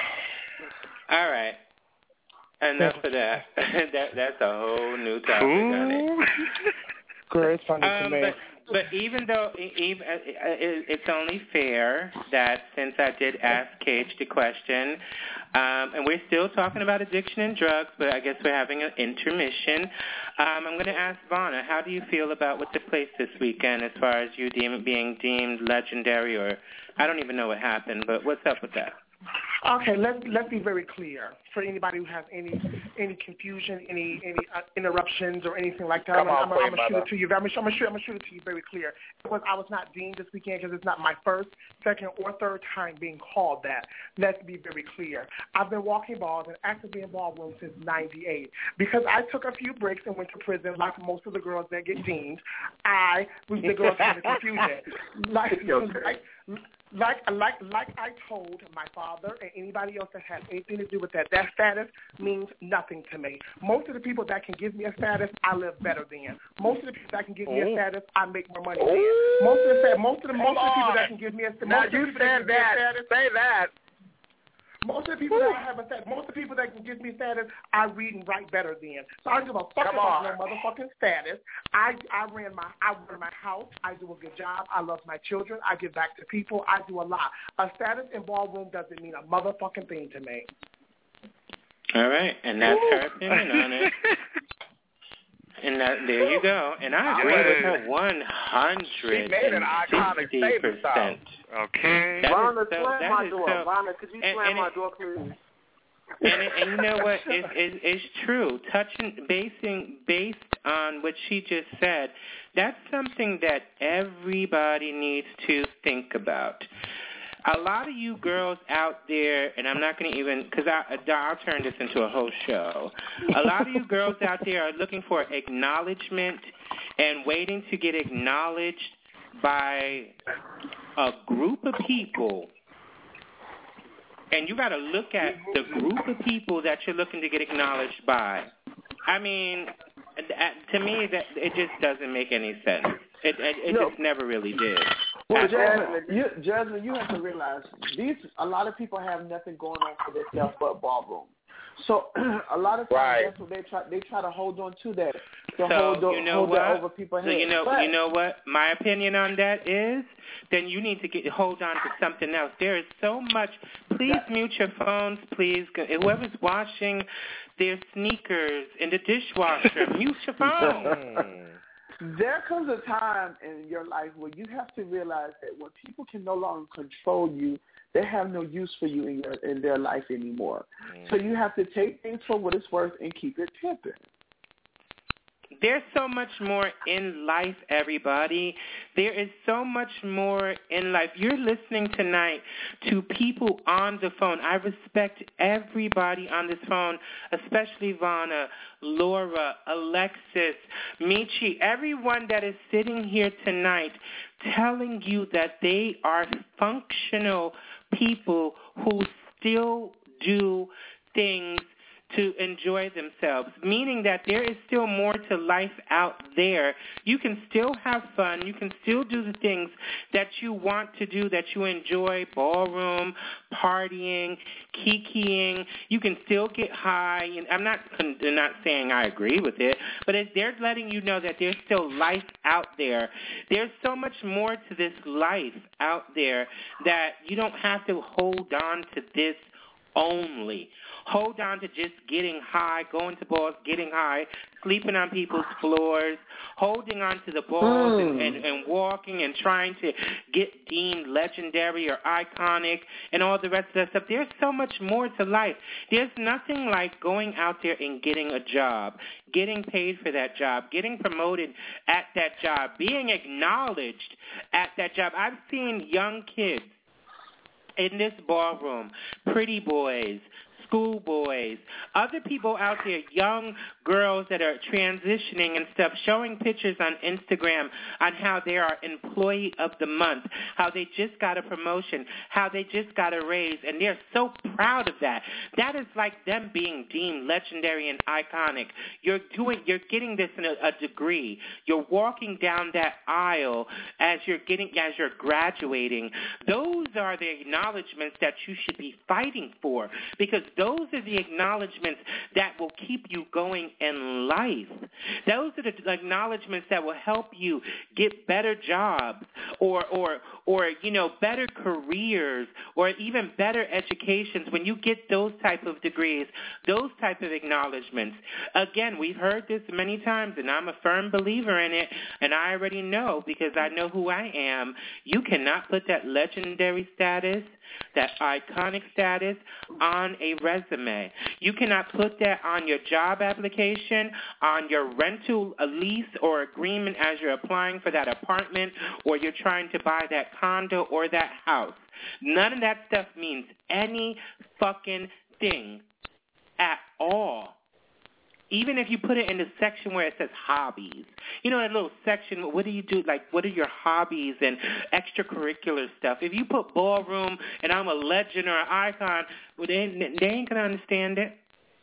Speaker 11: All right. Enough of that. That's a whole new topic, honey.
Speaker 20: Great, funny to me.
Speaker 11: But even though it's only fair that since I did ask Cage the question, and we're still talking about addiction and drugs, but I guess we're having an intermission, I'm going to ask Vonna, how do you feel about what took place this weekend as far as you being deemed legendary, or I don't even know what happened, but what's up with that?
Speaker 20: Okay, let's be very clear for anybody who has any confusion, any interruptions or anything like that. I'm gonna shoot it to you. I'm gonna shoot it to you very clear. Because I was not deemed this weekend because it's not my first, second, or third time being called that. Let's be very clear. I've been walking balls and actively in ballrooms since '98. Because I took a few breaks and went to prison, like most of the girls that get deemed. I was the girl trying to confuse it. Like I told my father and anybody else that has anything to do with that status means nothing to me. Most of the people that can give me a status, I live better than. Most of the people that can give me a status, I make more money than. Most of the people that can give me a status,
Speaker 15: say that.
Speaker 20: Most of the people that have a status, most of the people that can give me status, I read and write better than. So I don't give a fuck about no motherfucking status. I run my house. I do a good job. I love my children. I give back to people. I do a lot. A status in ballroom doesn't mean a motherfucking thing to me.
Speaker 11: All right, and that's her opinion on it. And there you go. And I agree with her 160%.
Speaker 13: Okay.
Speaker 16: Vonna, slam my door. Vonna, could you slam my door, please?
Speaker 11: And you know what? It's true. Based on what she just said, that's something that everybody needs to think about. A lot of you girls out there, and I'm not going to even, because I'll turn this into a whole show. A lot of you girls out there are looking for acknowledgement and waiting to get acknowledged by a group of people. And you got to look at the group of people that you're looking to get acknowledged by. I mean, to me, that it just doesn't make any sense. It just never really did.
Speaker 17: Well, Jasmine, you have to realize a lot of people have nothing going on for themselves but ballroom. So a lot of times that's what they try to hold on to that. Hold that over people's heads.
Speaker 11: So you know what my opinion on that is? Then you need to hold on to something else. There is so much. Please mute your phones, please. Whoever's washing their sneakers in the dishwasher, mute your phone.
Speaker 17: There comes a time in your life where you have to realize that when people can no longer control you, they have no use for you in their life anymore. So you have to take things for what it's worth and keep it pimping.
Speaker 11: There's so much more in life, everybody, There is so much more in life. You're listening tonight to people on the phone. I respect everybody on this phone, especially Vanna, Laura, Alexis, Michi, everyone that is sitting here tonight telling you that they are functional people who still do things to enjoy themselves, meaning that there is still more to life out there. You can still have fun. You can still do the things that you want to do, that you enjoy, ballroom, partying, kikiing. You can still get high. And I'm not saying I agree with it, but they're letting you know that there's still life out there. There's so much more to this life out there that you don't have to hold on to this only. Hold on to just getting high, going to balls, getting high, sleeping on people's floors, holding on to the balls and walking and trying to get deemed legendary or iconic and all the rest of that stuff. There's so much more to life. There's nothing like going out there and getting a job, getting paid for that job, getting promoted at that job, being acknowledged at that job. I've seen young kids in this ballroom, pretty boys, schoolboys, other people out there, young girls that are transitioning and stuff, showing pictures on Instagram on how they are employee of the month, how they just got a promotion, how they just got a raise, and they're so proud of that. That is like them being deemed legendary and iconic. You're getting this in a degree. You're walking down that aisle as you're graduating. Those are the acknowledgments that you should be fighting for, because those are the acknowledgments that will keep you going in life. Those are the acknowledgments that will help you get better jobs or better careers or even better educations. When you get those type of degrees, those type of acknowledgments. Again, we've heard this many times, and I'm a firm believer in it, and I already know because I know who I am. You cannot put that legendary status, that iconic status on a resume. You cannot put that on your job application, on your rental lease or agreement as you're applying for that apartment or you're trying to buy that condo or that house. None of that stuff means any fucking thing at all. Even if you put it in the section where it says hobbies. You know, that little section, what do you do? Like, what are your hobbies and extracurricular stuff? If you put ballroom and I'm a legend or an icon, well, they ain't going to understand it.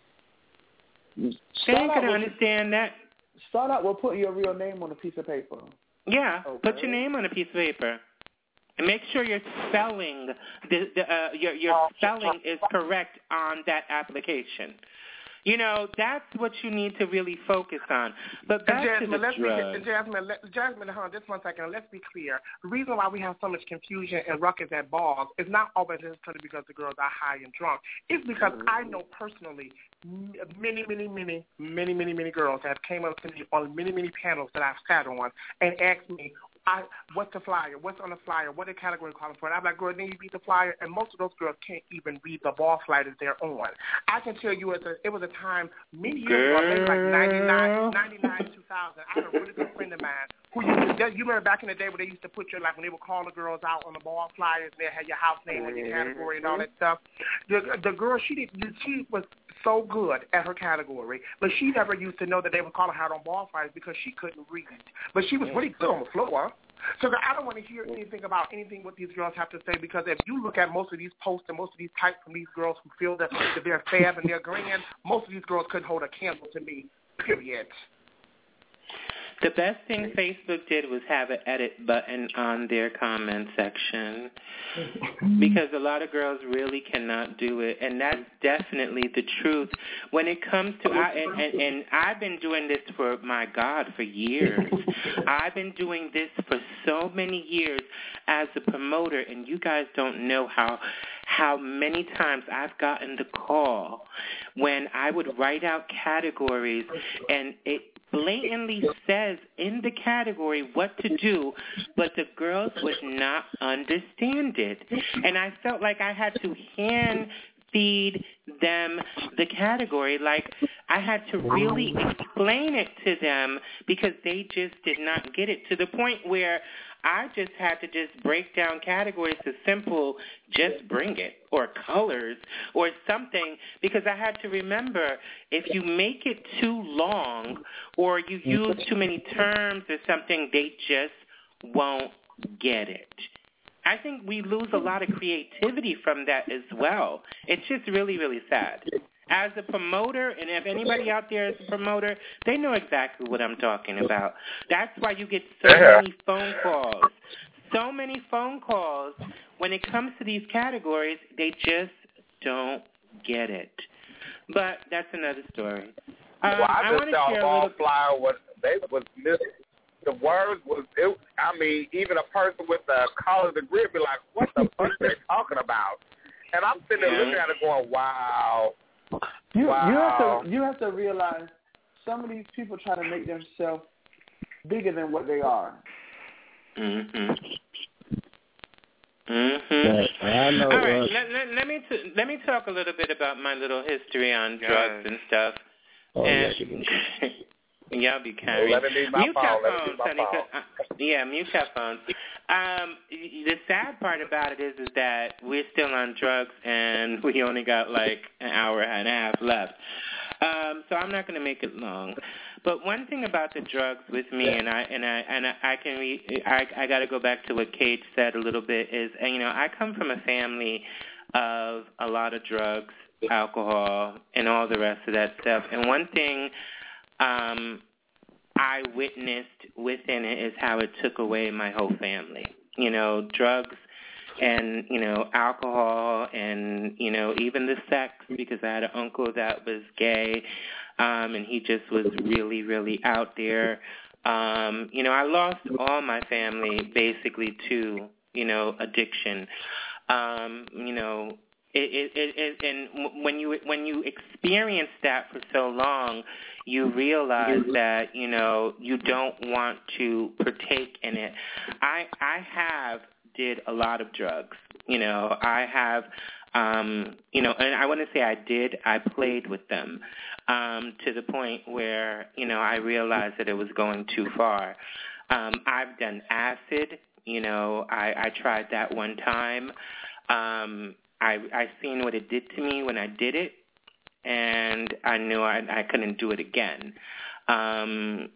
Speaker 11: They ain't going to understand that.
Speaker 17: Start out with putting your real name on a piece of paper.
Speaker 11: Yeah, put your name on a piece of paper. And make sure your spelling, your spelling is correct on that application. You know, that's what you need to really focus on. But back to the drugs.
Speaker 20: Jasmine, hold on just 1 second. Let's be clear. The reason why we have so much confusion and ruckus at balls is not always necessarily because the girls are high and drunk. It's because I know personally many girls have came up to me on many panels that I've sat on and asked me, what's the flyer? What's on the flyer? What the category calling for? And I'm like, girl, then you read the flyer, and most of those girls can't even read the ball flyer that they're on. I can tell you it was a time many years ago, maybe like 99, 2000. I had a really good friend of mine who you remember back in the day when they used to put when they would call the girls out on the ball flyers, and they had your house name and your category and all that stuff. The girl, she was so good at her category, but she never used to know that they were calling her out on ball flyers because she couldn't read. But she was really good on the floor. So I don't want to hear anything about anything what these girls have to say, because if you look at most of these posts and most of these types from these girls who feel that they're fab and they're grand, most of these girls couldn't hold a candle to me, period.
Speaker 11: The best thing Facebook did was have an edit button on their comment section, because a lot of girls really cannot do it, and that's definitely the truth. When it comes to, and I've been doing this for years. I've been doing this for so many years as a promoter, and you guys don't know how many times I've gotten the call when I would write out categories and it blatantly says in the category what to do, but the girls would not understand it. And I felt like I had to hand feed them the category. Like, I had to really explain it to them because they just did not get it, to the point where I just had to just break down categories to simple, just bring it, or colors, or something, because I had to remember, if you make it too long, or you use too many terms or something, they just won't get it. I think we lose a lot of creativity from that as well. It's just really, really sad. As a promoter, and if anybody out there is a promoter, they know exactly what I'm talking about. That's why you get so many phone calls. So many phone calls. When it comes to these categories, they just don't get it. But that's another story.
Speaker 12: I just saw a ball flyer. They was missing. The words was, even a person with a college degree would be like, what the fuck are they talking about? And I'm sitting there looking at it going, wow.
Speaker 17: You have to realize some of these people try to make themselves bigger than what they are.
Speaker 11: Mhm.
Speaker 5: I know.
Speaker 11: All right, let me talk a little bit about my little history on drugs and stuff. Y'all be carrying. Mute your phones, honey. Mute your phones. The sad part about it is that we're still on drugs and we only got like an hour and a half left. So I'm not going to make it long. But one thing about the drugs with me, and I got to go back to what Kate said a little bit, is I come from a family of a lot of drugs, alcohol, and all the rest of that stuff. And one thing I witnessed within it is how it took away my whole family. Drugs and, alcohol and, even the sex, because I had an uncle that was gay, and he just was really, really out there. I lost all my family basically to, addiction. And when you experience that for so long, you realize that you don't want to partake in it. I did a lot of drugs. I have, and I wouldn't say I played with them to the point where I realized that it was going too far. I've done acid. I tried that one time. I seen what it did to me when I did it, and I knew I couldn't do it again. I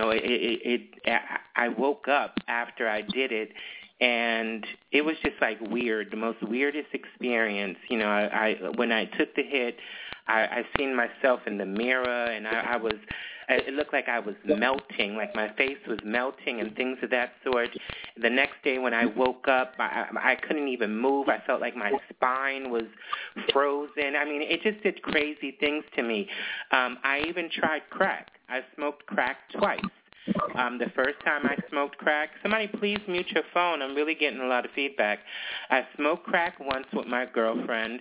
Speaker 11: woke up after I did it, and it was just like weird, the most weirdest experience. When I took the hit, I seen myself in the mirror, and it looked like I was melting, like my face was melting and things of that sort. The next day when I woke up, I couldn't even move. I felt like my spine was frozen. I mean, it just did crazy things to me. I even tried crack. I smoked crack twice. The first time I smoked crack, somebody please mute your phone. I'm really getting a lot of feedback. I smoked crack once with my girlfriend.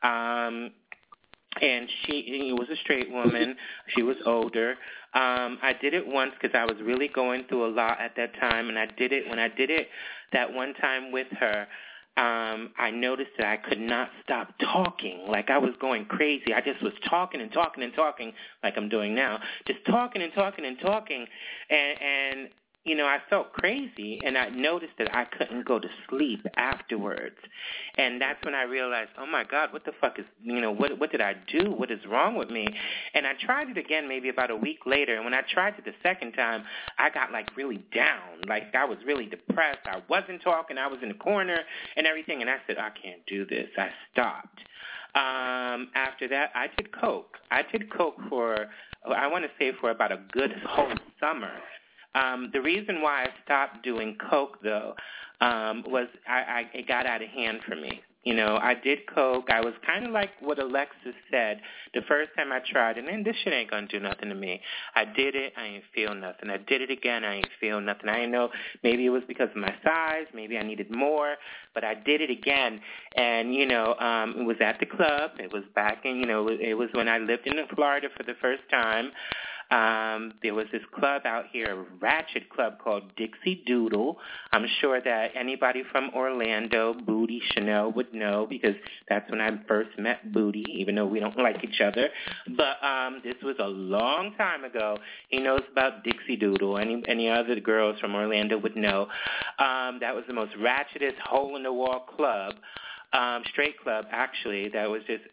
Speaker 11: And she was a straight woman. She was older. I did it once because I was really going through a lot at that time, and I did it. When I did it that one time with her, I noticed that I could not stop talking. Like I was going crazy. I just was talking and talking and talking like I'm doing now. Just talking and talking and talking. And I felt crazy, and I noticed that I couldn't go to sleep afterwards. And that's when I realized, oh, my God, what the fuck is, what did I do? What is wrong with me? And I tried it again maybe about a week later, and when I tried it the second time, I got, like, really down. Like, I was really depressed. I wasn't talking. I was in the corner and everything, and I said, I can't do this. I stopped. After that, I did coke. I did coke for about a good whole summer. The reason why I stopped doing coke, though, was it got out of hand for me. I did coke. I was kind of like what Alexis said the first time I tried it, and this shit ain't going to do nothing to me. I did it. I ain't feel nothing. I did it again. I ain't feel nothing. I didn't know. Maybe it was because of my size. Maybe I needed more, but I did it again. And, it was at the club. It was back in, it was when I lived in Florida for the first time. There was this club out here, a ratchet club called Dixie Doodle. I'm sure that anybody from Orlando, Booty, Chanel would know because that's when I first met Booty, even though we don't like each other. But this was a long time ago. He knows about Dixie Doodle. Any other girls from Orlando would know. That was the most ratchetest hole-in-the-wall club, straight club, actually, that was just,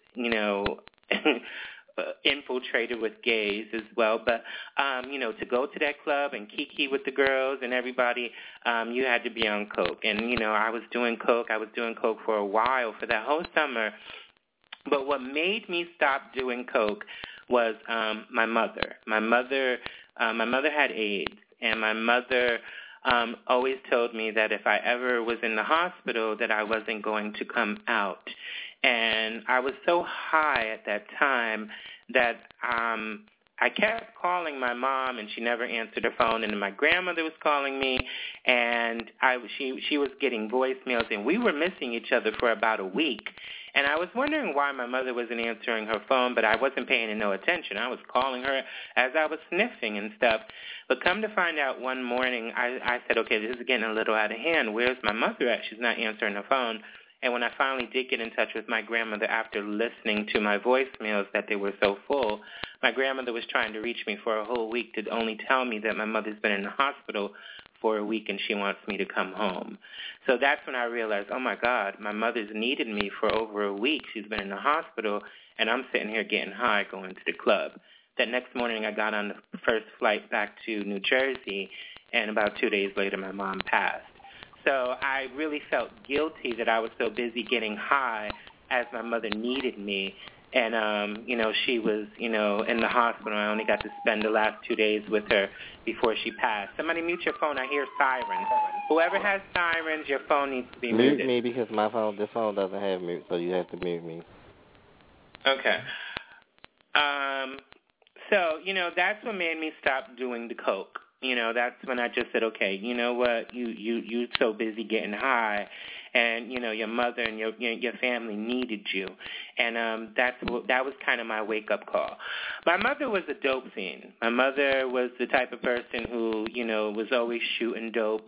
Speaker 11: infiltrated with gays as well. But, to go to that club and kiki with the girls and everybody, you had to be on coke. And, I was doing coke. I was doing coke for a while, for that whole summer. But what made me stop doing coke was my mother. My mother had AIDS, and my mother always told me that if I ever was in the hospital that I wasn't going to come out. And I was so high at that time that I kept calling my mom, and she never answered her phone. And then my grandmother was calling me, and she was getting voicemails, and we were missing each other for about a week. And I was wondering why my mother wasn't answering her phone, but I wasn't paying no attention. I was calling her as I was sniffing and stuff. But come to find out one morning, I said, okay, this is getting a little out of hand. Where's my mother at? She's not answering her phone. And when I finally did get in touch with my grandmother after listening to my voicemails that they were so full, my grandmother was trying to reach me for a whole week to only tell me that my mother's been in the hospital for a week and she wants me to come home. So that's when I realized, oh, my God, my mother's needed me for over a week. She's been in the hospital, and I'm sitting here getting high going to the club. That next morning I got on the first flight back to New Jersey, and about 2 days later my mom passed. So I really felt guilty that I was so busy getting high as my mother needed me. And, she was, in the hospital. I only got to spend the last 2 days with her before she passed. Somebody mute your phone. I hear sirens. Whoever has sirens, your phone needs to be muted.
Speaker 14: Mute me because this phone doesn't have mute, so you have to mute me. Okay.
Speaker 11: So, that's what made me stop doing the coke. That's when I just said, okay, you know what, you're so busy getting high, and, your mother and your family needed you. And that was kind of my wake-up call. My mother was a dope fiend. My mother was the type of person who, was always shooting dope.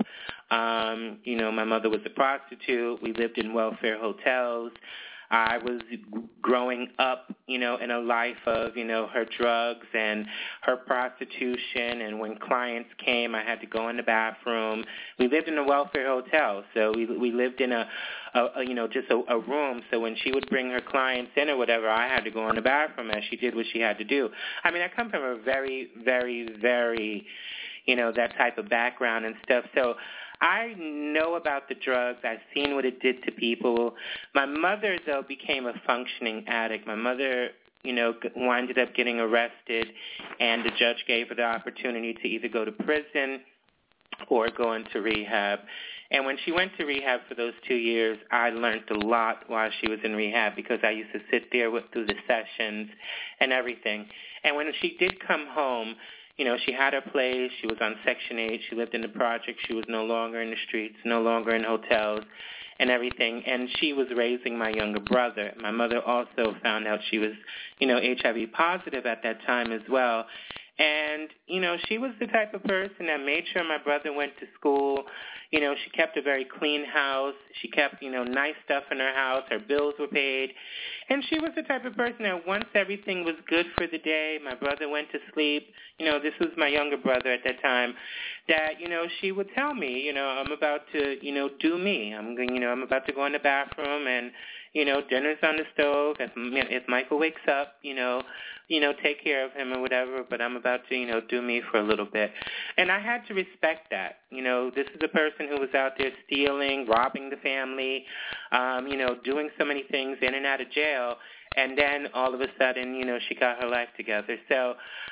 Speaker 11: My mother was a prostitute. We lived in welfare hotels. I was growing up, in a life of, her drugs and her prostitution, and when clients came, I had to go in the bathroom. We lived in a welfare hotel, so we lived in just a room, so when she would bring her clients in or whatever, I had to go in the bathroom as she did what she had to do. I mean, I come from a very, very, very, that type of background and stuff, so I know about the drugs. I've seen what it did to people. My mother, though, became a functioning addict. My mother, winded up getting arrested, and the judge gave her the opportunity to either go to prison or go into rehab. And when she went to rehab for those 2 years, I learned a lot while she was in rehab because I used to sit there through the sessions and everything. And when she did come home, she had her place. She was on Section 8. She lived in the project. She was no longer in the streets, no longer in hotels and everything. And she was raising my younger brother. My mother also found out she was, HIV positive at that time as well. And, she was the type of person that made sure my brother went to school. She kept a very clean house. She kept, nice stuff in her house. Her bills were paid. And she was the type of person that once everything was good for the day, my brother went to sleep. This was my younger brother at that time, that, she would tell me, I'm about to, do me. I'm about to go in the bathroom and, dinner's on the stove. If Michael wakes up, take care of him or whatever, but I'm about to, do me for a little bit. And I had to respect that. This is a person who was out there stealing, robbing the family, doing so many things in and out of jail, and then all of a sudden, she got her life together. So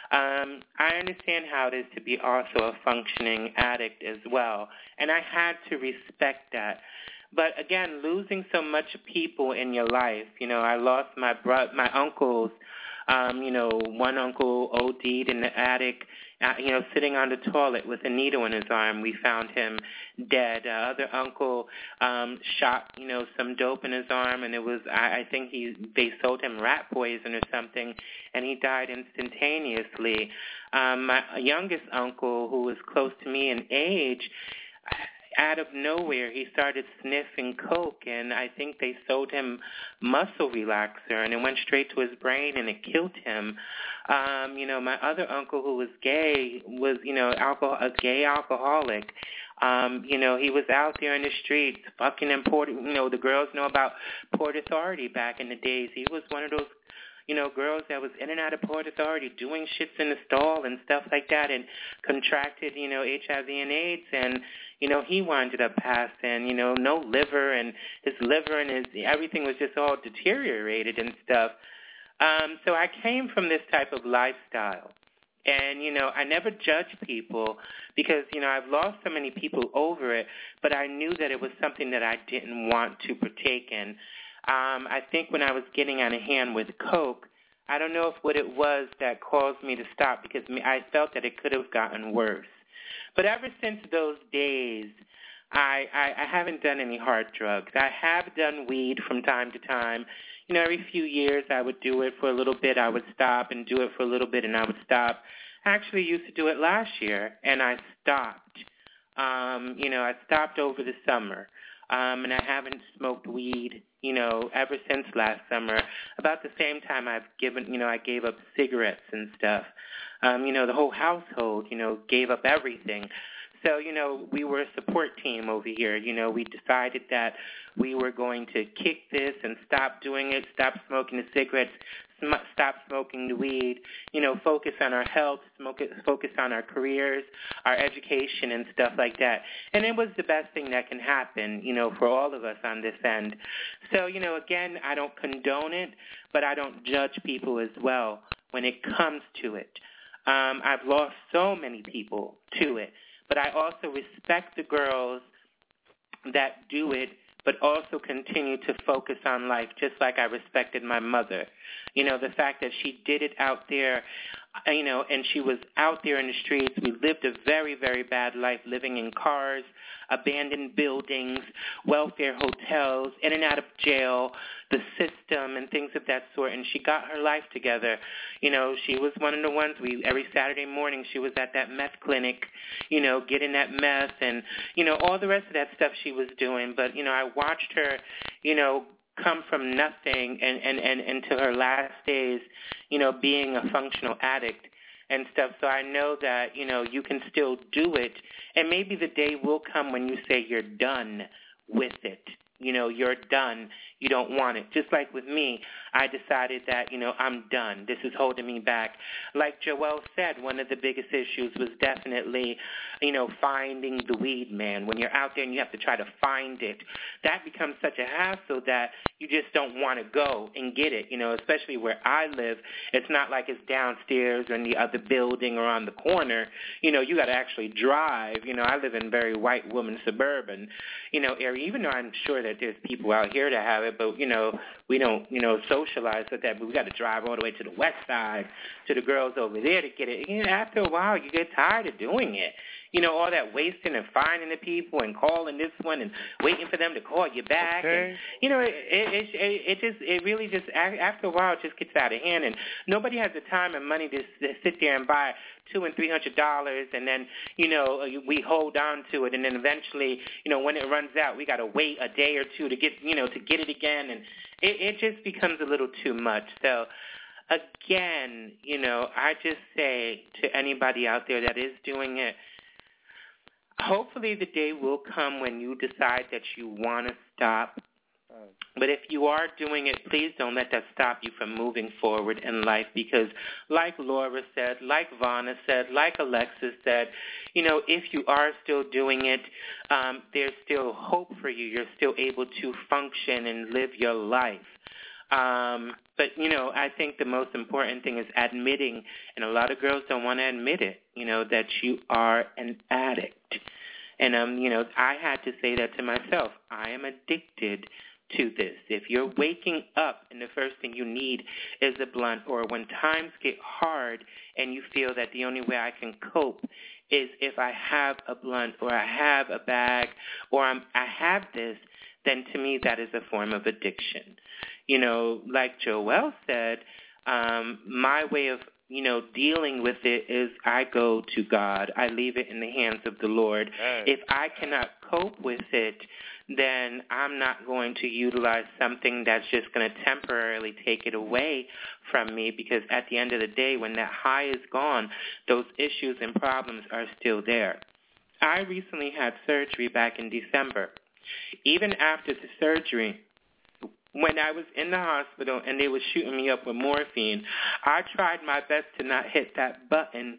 Speaker 11: I understand how it is to be also a functioning addict as well, and I had to respect that. But again, losing so much people in your life, I lost my uncles. One uncle OD'd in the attic, sitting on the toilet with a needle in his arm. We found him dead. Other uncle shot, some dope in his arm, and it was, I think they sold him rat poison or something, and he died instantaneously. My youngest uncle, who was close to me in age, out of nowhere, he started sniffing coke, and I think they sold him muscle relaxer, and it went straight to his brain, and it killed him. My other uncle, who was gay, was, a gay alcoholic. He was out there in the streets, fucking in Port, the girls know about Port Authority back in the days. He was one of those girls that was in and out of Port Authority doing shits in the stall and stuff like that, and contracted, HIV and AIDS, and, he winded up passing, no liver, and his liver and everything was just all deteriorated and stuff. So I came from this type of lifestyle. And, I never judge people because, I've lost so many people over it, but I knew that it was something that I didn't want to partake in. I think when I was getting out of hand with coke, I don't know what it was that caused me to stop because I felt that it could have gotten worse. But ever since those days, I haven't done any hard drugs. I have done weed from time to time. Every few years I would do it for a little bit. I would stop and do it for a little bit, and I would stop. I actually used to do it last year, and I stopped. I stopped over the summer, and I haven't smoked weed, ever since last summer. About the same time I gave up cigarettes and stuff. The whole household, gave up everything. So, we were a support team over here. We decided that we were going to kick this and stop doing it, stop smoking the cigarettes, stop smoking the weed, focus on our health, focus on our careers, our education and stuff like that. And it was the best thing that can happen, for all of us on this end. So, again, I don't condone it, but I don't judge people as well when it comes to it. I've lost so many people to it. But I also respect the girls that do it, but also continue to focus on life, just like I respected my mother. The fact that she did it out there, and she was out there in the streets. We lived a very, very bad life, living in cars, abandoned buildings, welfare hotels, in and out of jail, the system, and things of that sort. And she got her life together. She was one of the ones, every Saturday morning she was at that meth clinic, getting that meth and, all the rest of that stuff she was doing. But, I watched her, come from nothing and to her last days, being a functional addict and stuff. So I know that, you can still do it. And maybe the day will come when you say you're done with it. You're done. You don't want it. Just like with me, I decided that, I'm done. This is holding me back. Like Joelle said, one of the biggest issues was definitely, finding the weed man. When you're out there and you have to try to find it, that becomes such a hassle that you just don't want to go and get it, especially where I live. It's not like it's downstairs or in the other building or on the corner. You got to actually drive. I live in very white woman suburban, area, even though I'm sure that there's people out here that have it, but, we don't, socialize with that, but we got to drive all the way to the west side to the girls over there to get it. After a while, you get tired of doing it. All that wasting and finding the people and calling this one and waiting for them to call you back. Okay. And, it really just, after a while, it just gets out of hand. And nobody has the time and money to sit there and buy $200 and $300, and then, we hold on to it. And then eventually, when it runs out, we got to wait a day or two to get it again. And it just becomes a little too much. So, again, I just say to anybody out there that is doing it, hopefully the day will come when you decide that you want to stop. But if you are doing it, please don't let that stop you from moving forward in life, because like Laura said, like Vonna said, like Alexis said, if you are still doing it, there's still hope for you. You're still able to function and live your life. But, I think the most important thing is admitting, and a lot of girls don't want to admit it, that you are an addict. And, I had to say that to myself. I am addicted to this. If you're waking up and the first thing you need is a blunt, or when times get hard and you feel that the only way I can cope is if I have a blunt or I have a bag or I have this, then to me that is a form of addiction. You know, like Joelle said, my way of dealing with it is I go to God. I leave it in the hands of the Lord. Right. If I cannot cope with it, then I'm not going to utilize something that's just going to temporarily take it away from me, because at the end of the day, when that high is gone, those issues and problems are still there. I recently had surgery back in December. Even after the surgery, when I was in the hospital and they were shooting me up with morphine, I tried my best to not hit that button.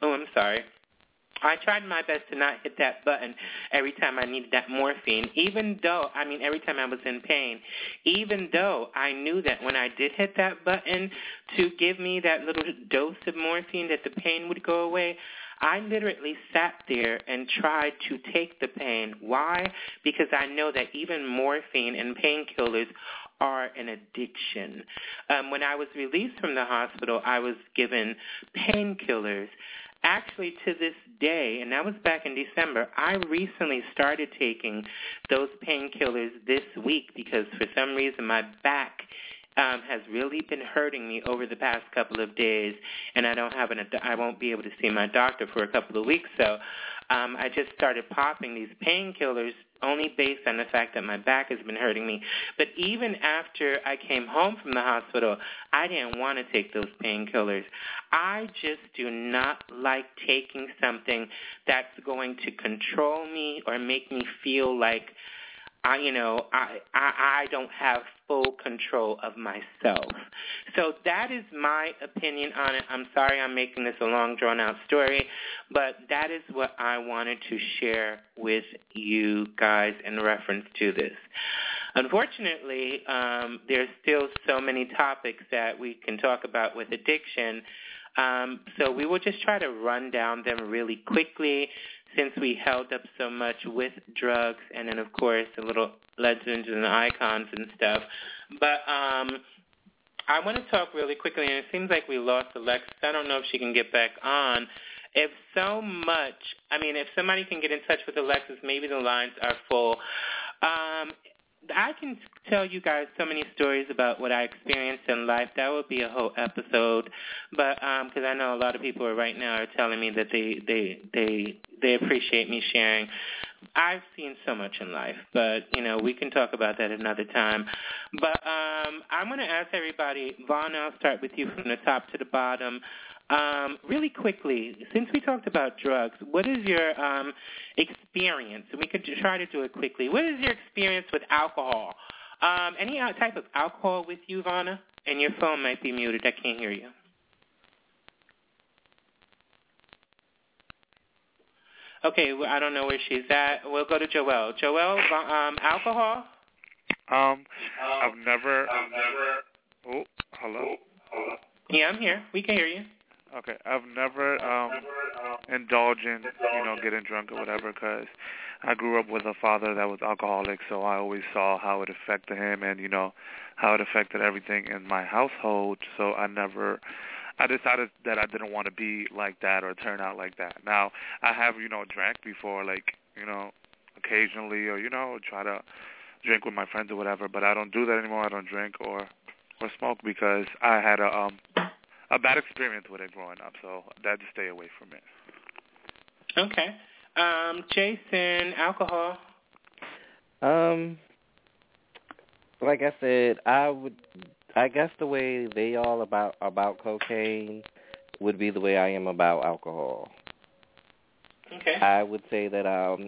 Speaker 11: I tried my best to not hit that button every time I needed that morphine, every time I was in pain, even though I knew that when I did hit that button to give me that little dose of morphine that the pain would go away, I literally sat there and tried to take the pain. Why? Because I know that even morphine and painkillers are an addiction. When I was released from the hospital, I was given painkillers. Actually, to this day, and that was back in December, I recently started taking those painkillers this week because for some reason my back has really been hurting me over the past couple of days, and I won't be able to see my doctor for a couple of weeks. So I just started popping these painkillers only based on the fact that my back has been hurting me. But even after I came home from the hospital, I didn't want to take those painkillers. I just do not like taking something that's going to control me or make me feel like I don't have full control of myself. So that is my opinion on it. I'm sorry I'm making this a long, drawn-out story, but that is what I wanted to share with you guys in reference to this. Unfortunately, there's still so many topics that we can talk about with addiction, so we will just try to run down them really quickly, since we held up so much with drugs and then, of course, the little legends and icons and stuff. But I want to talk really quickly, and it seems like we lost Alexis. I don't know if she can get back on. If somebody can get in touch with Alexis, maybe the lines are full. I can tell you guys so many stories about what I experienced in life. That would be a whole episode. But because I know a lot of people right now are telling me that they appreciate me sharing. I've seen so much in life, but we can talk about that another time. But I'm going to ask everybody, Vaughn, I'll start with you from the top to the bottom. Really quickly, since we talked about drugs, what is your experience? And we could try to do it quickly. What is your experience with alcohol? Any type of alcohol with you, Vanna? And your phone might be muted. I can't hear you. Okay, well, I don't know where she's at. We'll go to Joelle. Joelle, alcohol?
Speaker 13: I've never. Oh, hello.
Speaker 11: Yeah, I'm here. We can hear you.
Speaker 13: Okay, I've never indulged in, getting drunk or whatever, because I grew up with a father that was alcoholic, so I always saw how it affected him and, how it affected everything in my household. So I decided that I didn't want to be like that or turn out like that. Now, I have, drank before, occasionally or, try to drink with my friends or whatever, but I don't do that anymore. I don't drink or smoke because I had a bad experience with it growing up, so I had to stay away from it.
Speaker 11: Okay. Jason, alcohol?
Speaker 14: Like I said, I guess the way they all about cocaine would be the way I am about alcohol.
Speaker 11: Okay.
Speaker 14: I would say that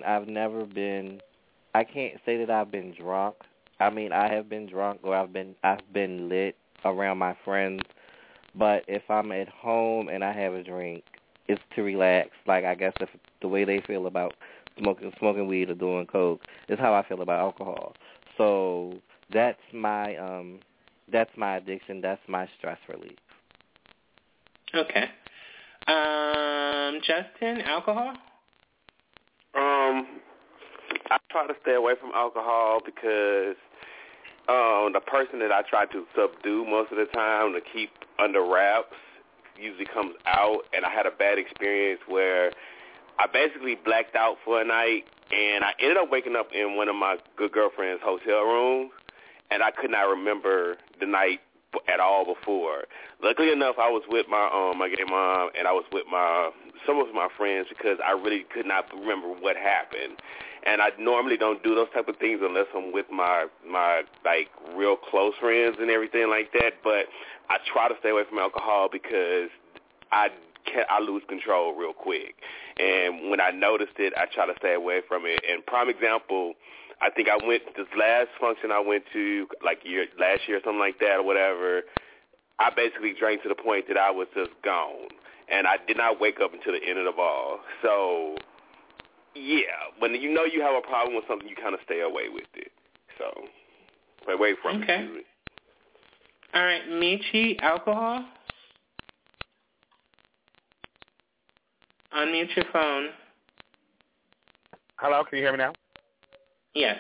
Speaker 14: I can't say that I've been drunk. I mean, I have been drunk or I've been lit around my friends, but if I'm at home and I have a drink, it's to relax. Like, I guess if the way they feel about smoking weed or doing coke is how I feel about alcohol. So that's my addiction. That's my stress relief.
Speaker 11: Okay. Justin, alcohol?
Speaker 4: I try to stay away from alcohol because the person that I try to subdue most of the time to keep under wraps usually comes out, and I had a bad experience where I basically blacked out for a night, and I ended up waking up in one of my good girlfriend's hotel rooms, and I could not remember the night at all before. Luckily enough, I was with my gay mom, and I was with some of my friends because I really could not remember what happened. And I normally don't do those type of things unless I'm with my like real close friends and everything like that. But I try to stay away from alcohol because I lose control real quick. And when I noticed it, I try to stay away from it. And prime example, I think I went this last function I went to like last year or something like that or whatever. I basically drank to the point that I was just gone, and I did not wake up until the end of the ball. So, yeah, when you know you have a problem with something, you kind of stay away with it. So, away from it.
Speaker 11: Okay. All right, Michi, alcohol? Unmute your phone.
Speaker 12: Hello, can you hear me now?
Speaker 11: Yes.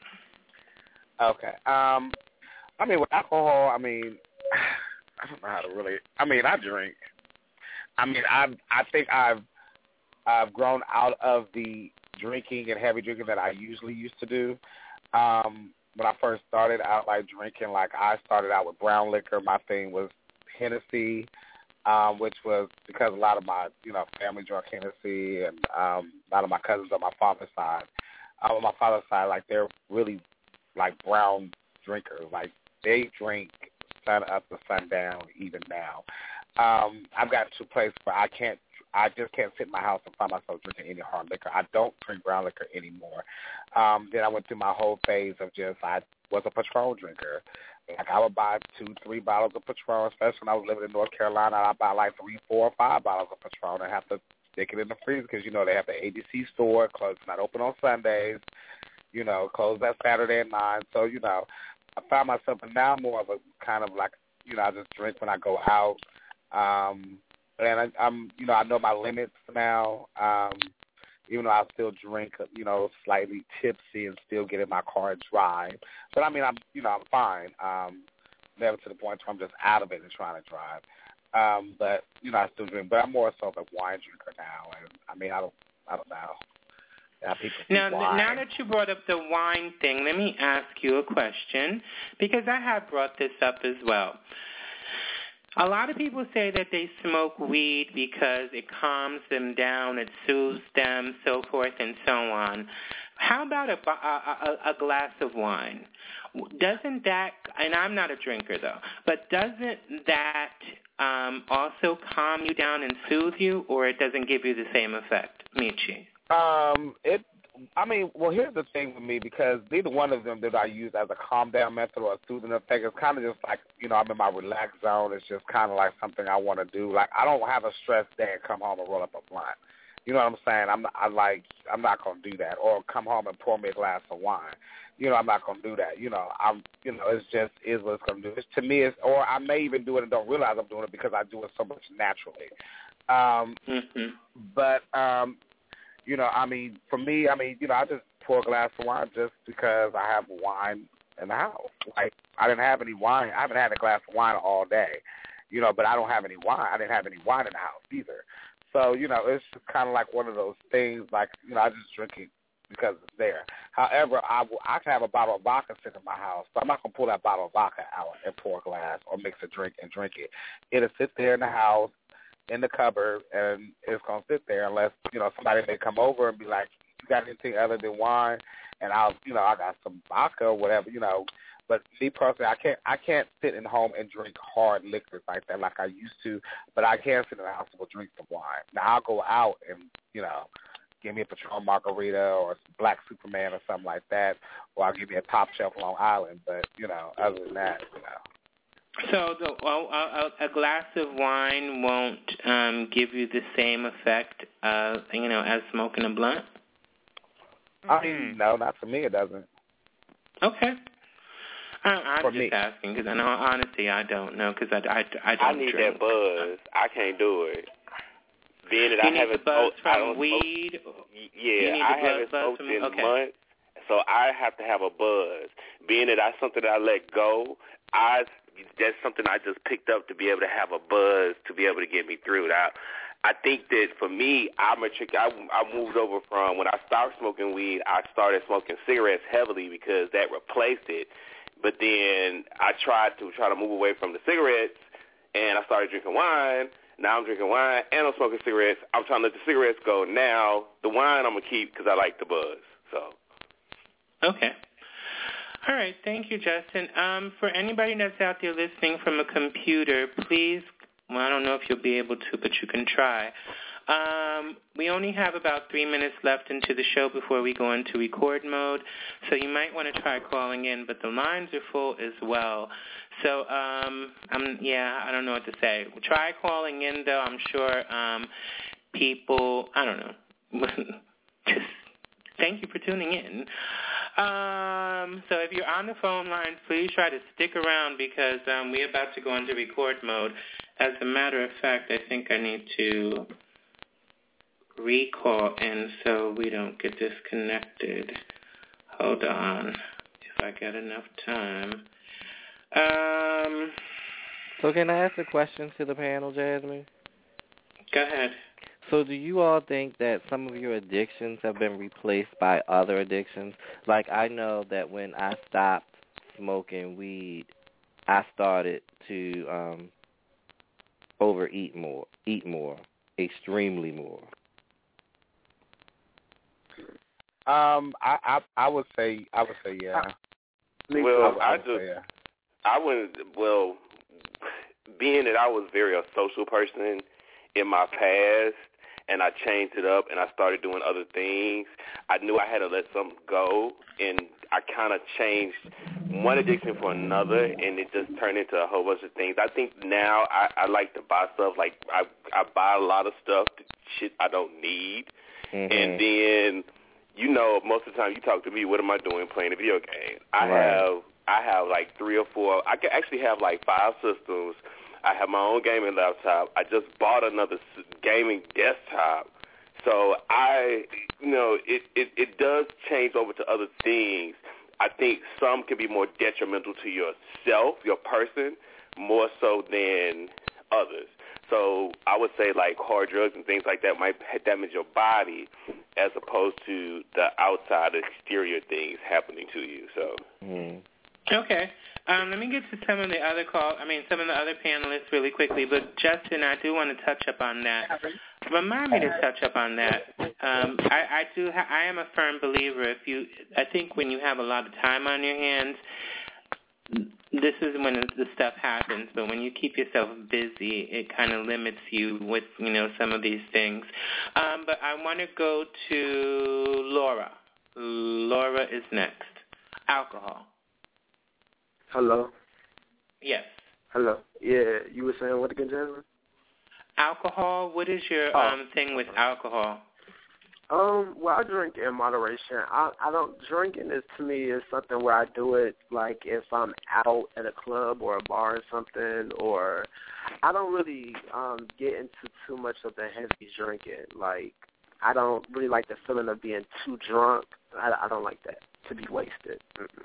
Speaker 12: Okay. I mean, with alcohol, I mean, I don't know how to really. I mean, I drink. I mean, I think I've grown out of the drinking and heavy drinking that I usually used to do. When I first started out, like drinking, like I started out with brown liquor. My thing was Hennessy, which was because a lot of my family drank Hennessy, and a lot of my cousins on my father's side. On my father's side, like they're really like brown drinkers. Like they drink sun up to sundown even now. I've gotten to a place where I just can't sit in my house and find myself drinking any hard liquor. I don't drink brown liquor anymore. Then I went through my whole phase of I was a Patron drinker. Like I would buy 2-3 bottles of Patron, especially when I was living in North Carolina. I'd buy like 3, 4, or 5 bottles of Patron and have to stick it in the freezer because, they have the ADC store, closed, not open on Sundays, closed that Saturday at 9. So, I found myself now more of a kind of like, I just drink when I go out. And I'm I know my limits now, even though I still drink, slightly tipsy and still get in my car and drive. But, I mean, I'm fine. Never to the point where I'm just out of it and trying to drive. But, I still drink. But I'm more so of a wine drinker now. And, I mean, I don't know.
Speaker 11: Now that you brought up the wine thing, let me ask you a question, because I have brought this up as well. A lot of people say that they smoke weed because it calms them down, it soothes them, so forth and so on. How about a glass of wine? Doesn't that, and I'm not a drinker though, but doesn't that also calm you down and soothe you, or it doesn't give you the same effect, Michi?
Speaker 12: Here's the thing with me, because neither one of them that I use as a calm down method or a soothing effect. It's kind of just like, I'm in my relaxed zone. It's just kind of like something I want to do. Like, I don't have a stressed day and come home and roll up a blunt. You know what I'm saying? I'm not going to do that. Or come home and pour me a glass of wine. I'm not going to do that. It's just is what it's going to do. It's, to me, or I may even do it and don't realize I'm doing it because I do it so much naturally. But, for me, I just pour a glass of wine just because I have wine in the house. Like, I didn't have any wine. I haven't had a glass of wine all day, but I don't have any wine. I didn't have any wine in the house either. So, it's just kind of like one of those things, like, I just drink it because it's there. However, I can have a bottle of vodka sitting in my house, so I'm not going to pull that bottle of vodka out and pour a glass or mix a drink and drink it. It'll sit there in the house, in the cupboard, and it's going to sit there unless, somebody may come over and be like, you got anything other than wine? And I got some vodka or whatever, But me personally, I can't sit in home and drink hard liquors like that like I used to, but I can sit in the house and go drink some wine. Now, I'll go out and, give me a Patron margarita or some Black Superman or something like that, or I'll give me a Top Shelf Long Island. But, other than that,
Speaker 11: So a glass of wine won't give you the same effect, as smoking a blunt?
Speaker 12: No, not for me. It doesn't.
Speaker 11: Okay. I'm just asking because honestly, I don't know because I don't
Speaker 4: I need
Speaker 11: drink.
Speaker 4: that buzz. I can't do it. Being that
Speaker 11: you need the buzz from weed?
Speaker 4: Yeah, I haven't smoked in months, so I have to have a buzz. Being that that's something that I let go, that's something I just picked up to be able to have a buzz to be able to get me through that. I think that for me, I'm a trick. I moved over from when I stopped smoking weed, I started smoking cigarettes heavily because that replaced it. But then I tried to move away from the cigarettes, and I started drinking wine. Now I'm drinking wine and I'm smoking cigarettes. I'm trying to let the cigarettes go. Now the wine I'm going to keep because I like the buzz. So.
Speaker 11: Okay. All right. Thank you, Justin. For anybody that's out there listening from a computer, please, well, I don't know if you'll be able to, but you can try. We only have about 3 minutes left into the show before we go into record mode, so you might want to try calling in, but the lines are full as well. So, I don't know what to say. Try calling in, though. I'm sure people, I don't know. Just thank you for tuning in. So if you're on the phone line, please try to stick around because we're about to go into record mode. As a matter of fact, I think I need to recall in so we don't get disconnected. Hold on, if I get enough time.
Speaker 14: So can I ask a question to the panel, Jasmine?
Speaker 11: Go ahead.
Speaker 14: So do you all think that some of your addictions have been replaced by other addictions? Like I know that when I stopped smoking weed, I started to overeat more, eat more, extremely more.
Speaker 12: I would say yeah.
Speaker 4: Being that I was very a social person in my past, and I changed it up and I started doing other things, I knew I had to let something go, and I kind of changed one addiction for another, and it just turned into a whole bunch of things. I think now I like to buy stuff. Like I buy a lot of stuff, shit I don't need, and then, you know, most of the time you talk to me, what am I doing? Playing a video game. I have like 3 or 4. I can actually have like 5 systems. I have my own gaming laptop. I just bought another gaming desktop. So it does change over to other things. I think some can be more detrimental to yourself, your person, more so than others. So I would say like hard drugs and things like that might damage your body as opposed to the outside exterior things happening to you. So.
Speaker 11: Okay. Let me get to some of the other panelists really quickly. But Justin, I do want to touch up on that. Remind me to touch up on that. I am a firm believer. I think when you have a lot of time on your hands, this is when the stuff happens. But when you keep yourself busy, it kind of limits you with some of these things. But I want to go to Laura. Laura is next. Alcohol.
Speaker 16: Hello.
Speaker 11: Yes.
Speaker 16: Hello. Yeah, you were saying what again, Jasmine?
Speaker 11: Alcohol. What is your thing with alcohol?
Speaker 16: Well, I drink in moderation. I don't drinking is to me is something where I do it like if I'm out at a club or a bar or something, or I don't really get into too much of the heavy drinking. Like I don't really like the feeling of being too drunk. I don't like that, to be wasted.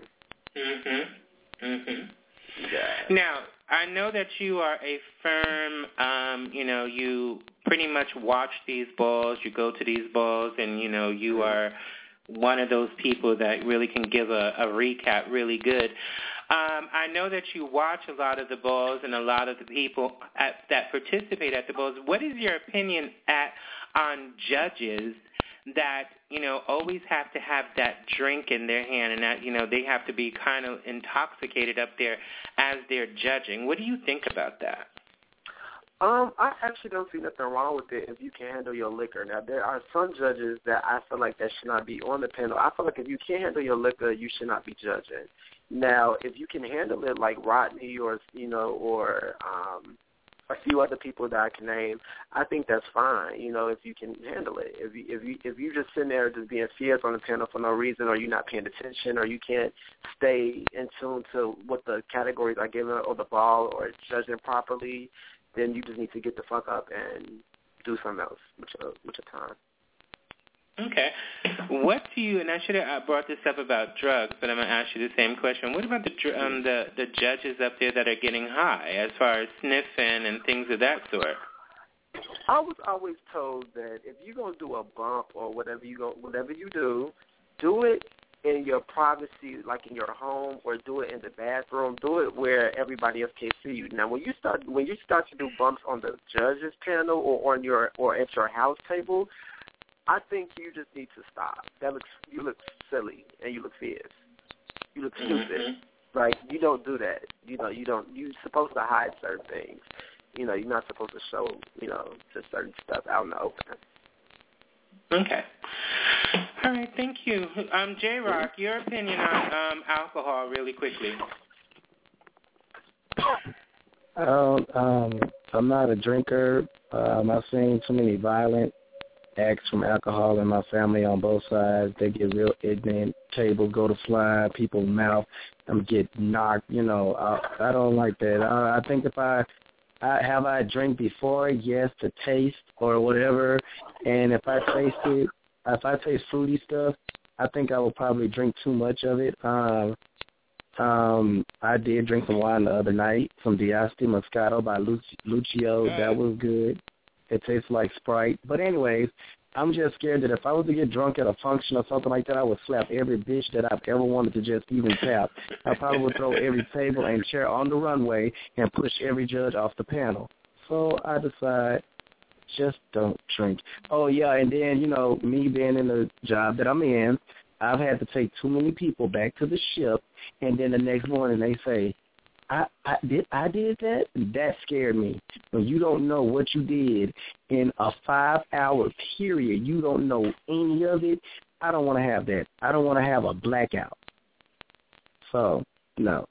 Speaker 11: Yeah. Now, I know that you are a firm, you pretty much watch these balls, you go to these balls, and, you are one of those people that really can give a recap really good. I know that you watch a lot of the balls and a lot of the people that participate at the balls. What is your opinion on judges that, always have to have that drink in their hand and that, they have to be kind of intoxicated up there as they're judging? What do you think about that?
Speaker 16: I actually don't see nothing wrong with it if you can handle your liquor. Now, there are some judges that I feel like that should not be on the panel. I feel like if you can't handle your liquor, you should not be judging. Now, if you can handle it like Rodney or a few other people that I can name, I think that's fine. If you can handle it. If you just sitting there just being fierce on the panel for no reason, or you're not paying attention, or you can't stay in tune to what the categories are given or the ball or judging properly, then you just need to get the fuck up and do something else with your time.
Speaker 11: Okay. What do you, and I should have brought this up about drugs, but I'm going to ask you the same question. What about the judges up there that are getting high as far as sniffing and things of that sort?
Speaker 16: I was always told that if you're going to do a bump or whatever you do it in your privacy, like in your home, or do it in the bathroom. Do it where everybody else can see you. Now, when you start to do bumps on the judges panel or at your house table, I think you just need to stop. You look silly and you look fierce. You look stupid. Right? You don't do that. You're supposed to hide certain things. You're not supposed to show, just certain stuff out in the open.
Speaker 11: Okay. All right, thank you. J-Rock, your opinion on alcohol really quickly.
Speaker 5: I'm not a drinker. I've seen too many violent acts from alcohol in my family on both sides. They get real ignorant. Tables go to fly. People's mouth get knocked. I don't like that. I think if I drank before, yes, to taste or whatever, and if I taste fruity stuff, I think I would probably drink too much of it. I did drink some wine the other night, some D'Asti Moscato by Lucio. That was good. It tastes like Sprite. But anyways, I'm just scared that if I was to get drunk at a function or something like that, I would slap every bitch that I've ever wanted to just even tap. I probably would throw every table and chair on the runway and push every judge off the panel. So I decide, just don't drink. Oh, yeah, and then, me being in the job that I'm in, I've had to take too many people back to the ship, and then the next morning they say, I did that? That scared me. When you don't know what you did in a 5-hour period, you don't know any of it, I don't want to have that. I don't want to have a blackout. So, no.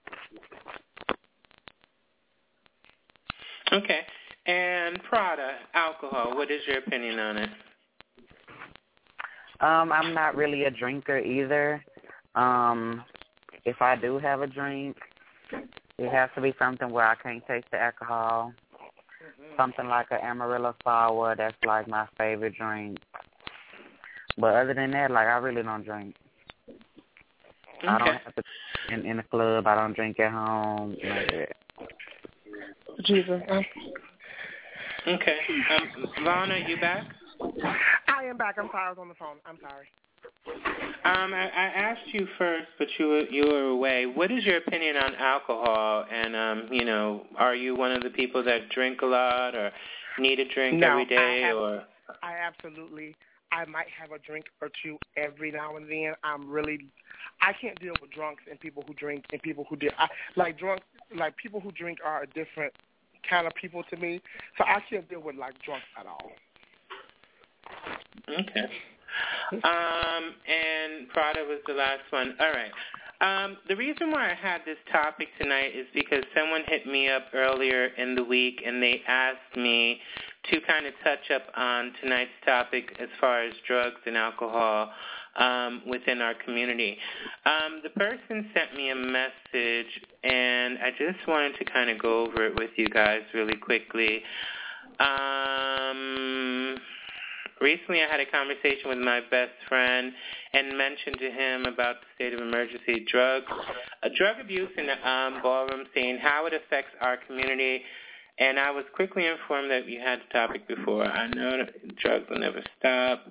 Speaker 11: Okay. And Prada, alcohol, what is your opinion on it?
Speaker 19: I'm not really a drinker either. If I do have a drink, it has to be something where I can't taste the alcohol. Something like an Amarillo sour, that's like my favorite drink. But other than that, I really don't drink. Okay. I don't have to in the club. I don't drink at home. Like that.
Speaker 20: Jesus.
Speaker 11: Okay. Lana, you back?
Speaker 20: I am back. I'm sorry. I was on the phone. I'm sorry.
Speaker 11: I asked you first, but you were away. What is your opinion on alcohol? And are you one of the people that drink a lot or need a drink every day?
Speaker 20: I absolutely. I might have a drink or two every now and then. I can't deal with drunks and people who drink and people who drunks. Like people who drink are a different kind of people to me. So I can't deal with drunks at all.
Speaker 11: Okay. And Prada was the last one. All right. The reason why I had this topic tonight is because someone hit me up earlier in the week and they asked me to kind of touch up on tonight's topic as far as drugs and alcohol within our community. The person sent me a message and I just wanted to kind of go over it with you guys really quickly. Recently I had a conversation with my best friend and mentioned to him about the state of emergency drug abuse in the ballroom scene, how it affects our community. And I was quickly informed that you had the topic before. I know that drugs will never stop.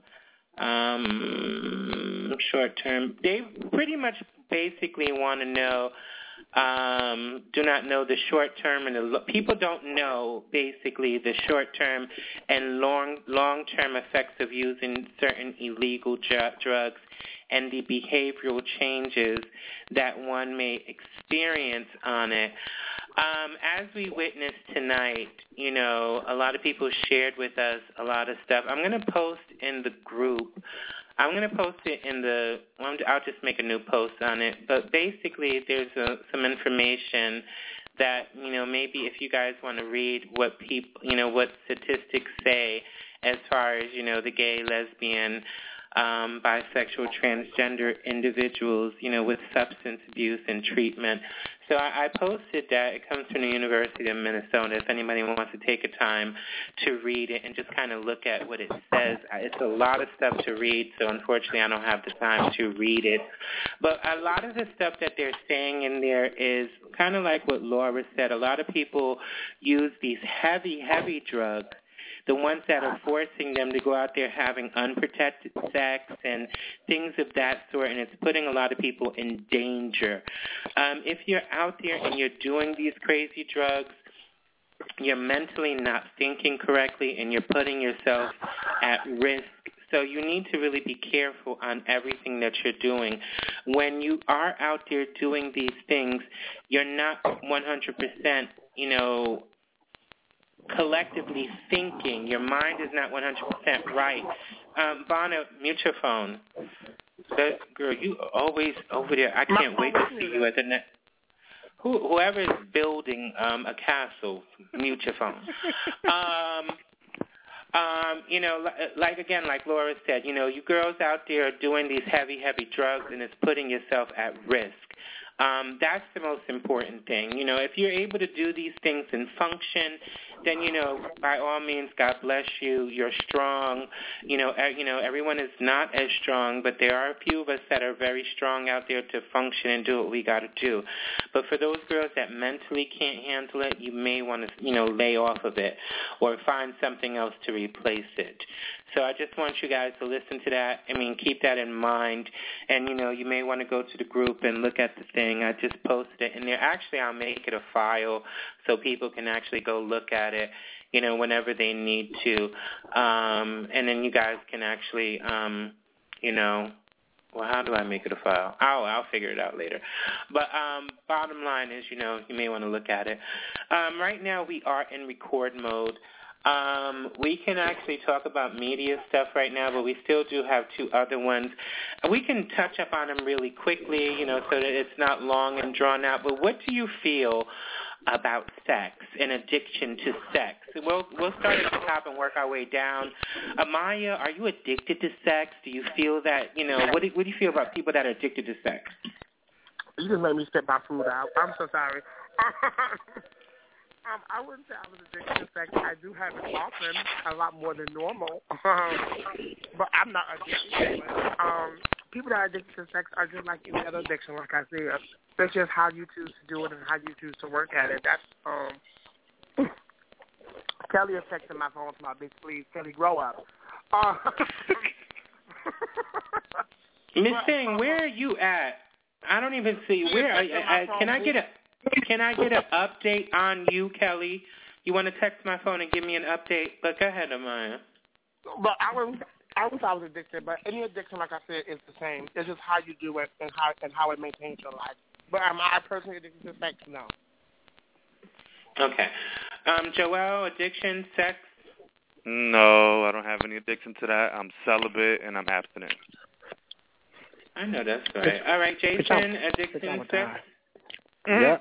Speaker 11: Short term. They pretty much basically want to know, do not know the short term and people don't know basically the short term and long term effects of using certain illegal drugs and the behavioral changes that one may experience on it. As we witnessed tonight, a lot of people shared with us a lot of stuff. I'm going to post in the group. I'm going to post it I'll just make a new post on it. But basically, there's some information that, maybe if you guys want to read what people, what statistics say as far as, the gay, lesbian, bisexual, transgender individuals, with substance abuse and treatment. So I posted that. It comes from the University of Minnesota. If anybody wants to take a time to read it and just kind of look at what it says. It's a lot of stuff to read, so unfortunately I don't have the time to read it. But a lot of the stuff that they're saying in there is kind of like what Laura said. A lot of people use these heavy, heavy drugs, the ones that are forcing them to go out there having unprotected sex and things of that sort, and it's putting a lot of people in danger. If you're out there and you're doing these crazy drugs, you're mentally not thinking correctly and you're putting yourself at risk. So you need to really be careful on everything that you're doing. When you are out there doing these things, you're not 100%, collectively thinking. Your mind is not 100% right. Bono, mute your phone. Girl, you always over there. I can't wait to see you at the next. Whoever is building a castle, mute your phone. Like Laura said, you girls out there are doing these heavy, heavy drugs, and it's putting yourself at risk. That's the most important thing. If you're able to do these things and function, then, by all means, God bless you. You're strong. Everyone is not as strong, but there are a few of us that are very strong out there to function and do what we got to do. But for those girls that mentally can't handle it, you may want to, lay off of it or find something else to replace it. So I just want you guys to listen to that. Keep that in mind. And, you may want to go to the group and look at the thing. I just posted it in there. Actually, I'll make it a file so people can actually go look at it, whenever they need to. And then you guys can actually, how do I make it a file? I'll figure it out later. But bottom line is, you may want to look at it. Right now we are in record mode. We can actually talk about media stuff right now, but we still do have two other ones. We can touch up on them really quickly, so that it's not long and drawn out. But what do you feel about sex and addiction to sex? We'll start at the top and work our way down. Amaya, are you addicted to sex? Do you feel that, what do you feel about people that are addicted to sex?
Speaker 20: You just made me spit my food out. I'm so sorry. I wouldn't say I was addicted to sex. I do have it often, a lot more than normal. But I'm not addicted to it. People that are addicted to sex are just like any other addiction, like I said. That's just how you choose to do it and how you choose to work at it. That's Kelly is texting my phone to my bitch, please. Kelly, grow up.
Speaker 11: Miss Singh, where are you at? I don't even see where. Can I get an update on you, Kelly? You want to text my phone and give me an update? But go ahead, Amaya.
Speaker 20: But I was addicted, but any addiction, like I said, is the same. It's just how you do it and how it maintains your life. But am I personally addicted to sex? No.
Speaker 11: Okay. Joelle, addiction, sex?
Speaker 13: No, I don't have any addiction to that. I'm celibate and I'm abstinent.
Speaker 11: I know that's right. All right, Jason, addiction, sex?
Speaker 14: Yeah.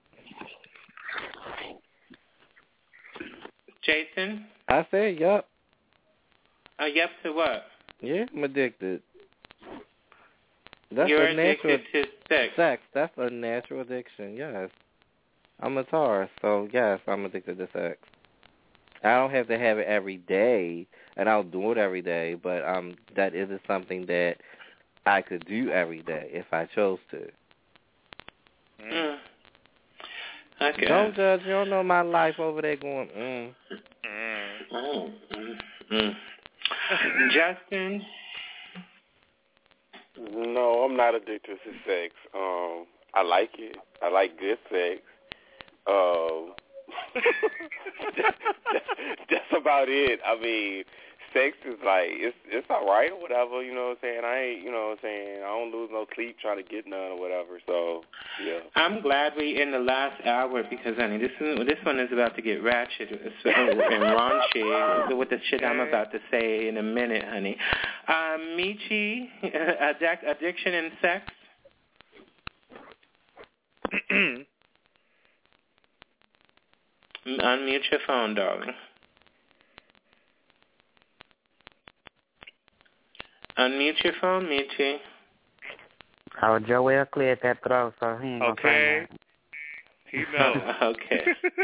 Speaker 11: Jason?
Speaker 14: I said yup.
Speaker 11: Yep to what?
Speaker 14: Yeah, I'm addicted. That's
Speaker 11: You're
Speaker 14: a natural
Speaker 11: addicted to sex.
Speaker 14: That's a natural addiction, yes. I'm a Taurus, so yes, I'm addicted to sex. I don't have to have it every day, and I'll do it every day, but that isn't something that I could do every day if I chose to.
Speaker 11: Okay.
Speaker 14: Don't judge. You don't know my life over there going,
Speaker 11: Justin?
Speaker 4: No, I'm not addicted to sex. I like it. I like good sex. That's about it. Sex is like, it's all right or whatever, you know what I'm saying? I ain't, you know what I'm saying? I don't lose no sleep trying to get none or whatever, so, yeah.
Speaker 11: I'm glad we in the last hour because, honey, this one is about to get ratchet and raunchy with the shit I'm about to say in a minute, honey. Michi, addiction and sex? Unmute your phone, darling. Unmute your phone, Michi.
Speaker 19: Oh, Joel cleared that throat, so he ain't gonna say that.
Speaker 13: He knows.
Speaker 11: Okay.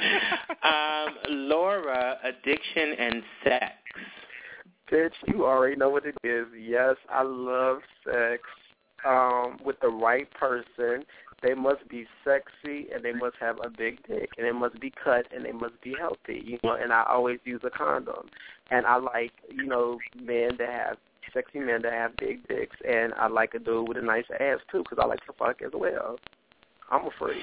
Speaker 11: Laura, addiction and sex.
Speaker 16: Bitch, you already know what it is. Yes, I love sex. With the right person, they must be sexy and they must have a big dick and they must be cut and they must be healthy. You know, and I always use a condom. And I like, you know, sexy men that have big dicks, and I like a dude with a nice ass too, because I like to fuck as well. I'm a freak.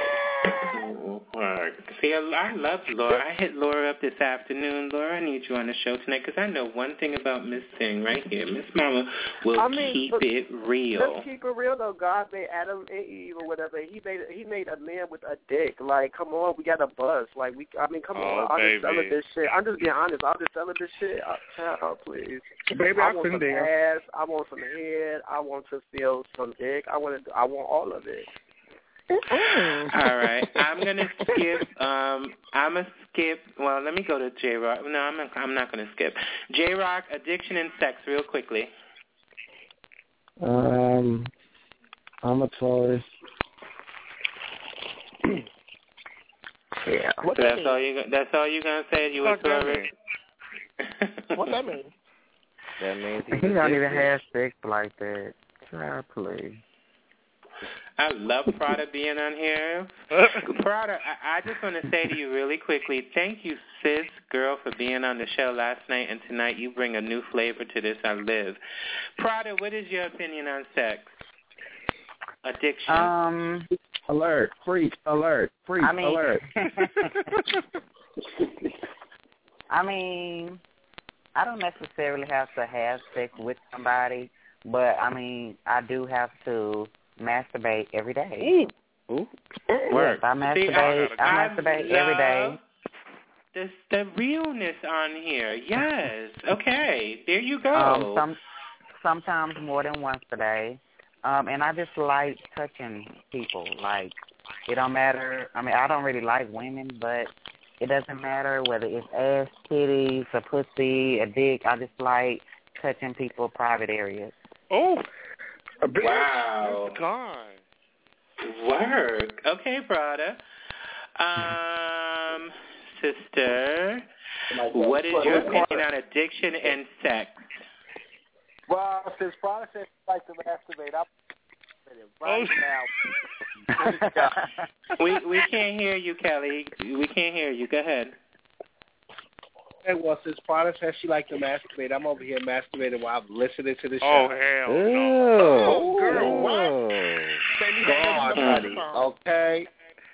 Speaker 11: See, I love Laura. I hit Laura up this afternoon. Laura, I need you on the show tonight because I know one thing about Miss Thing right here. Miss Mama will keep it real.
Speaker 16: Let's keep it real though. God made Adam and Eve or whatever. He made a man with a dick. Like, come on, we got a buzz. Like, come on. I'm just selling this shit. I'm just being honest. I'm just selling this shit. Child, please.
Speaker 20: Baby,
Speaker 16: I
Speaker 20: I've
Speaker 16: want
Speaker 20: been
Speaker 16: some
Speaker 20: there.
Speaker 16: ass. I want some head. I want to feel some dick. I want all of it.
Speaker 11: All right, I'm gonna skip. Well, let me go to J-Rock. No, I'm not gonna skip. J-Rock, addiction and sex, real quickly.
Speaker 5: I'm a Taurus.
Speaker 16: Yeah.
Speaker 11: That's all you gonna say? You a Taurus?
Speaker 20: What that mean?
Speaker 14: That means
Speaker 19: he don't even have sex like that. Child, please.
Speaker 11: I love Prada being on here. Prada, I just want to say to you really quickly, thank you, sis, girl, for being on the show last night, and tonight you bring a new flavor to this. I live. Prada, what is your opinion on sex? Addiction.
Speaker 5: Alert, freak, alert, freak, alert.
Speaker 19: I mean, I don't necessarily have to have sex with somebody, but, I mean, I do have to masturbate every day.
Speaker 11: Ooh.
Speaker 19: Yes, I masturbate every day.
Speaker 11: The realness on here. Yes. Okay. There you go.
Speaker 19: Sometimes more than once a day. And I just like touching people. Like, it don't matter. I mean, I don't really like women, but it doesn't matter whether it's ass, titties, a pussy, a dick. I just like touching people private areas.
Speaker 13: Oh.
Speaker 11: Wow. Work. Okay, Prada. Sister, what is your opinion on addiction and sex?
Speaker 18: Well, since Prada said she likes to masturbate, I'm now.
Speaker 11: We can't hear you, Kelly. We can't hear you. Go ahead.
Speaker 18: Hey, well, since Prada says she likes to masturbate, I'm over here masturbating while I'm listening to the show.
Speaker 13: Oh, hell no.
Speaker 18: Oh, girl, what? God, honey. Okay.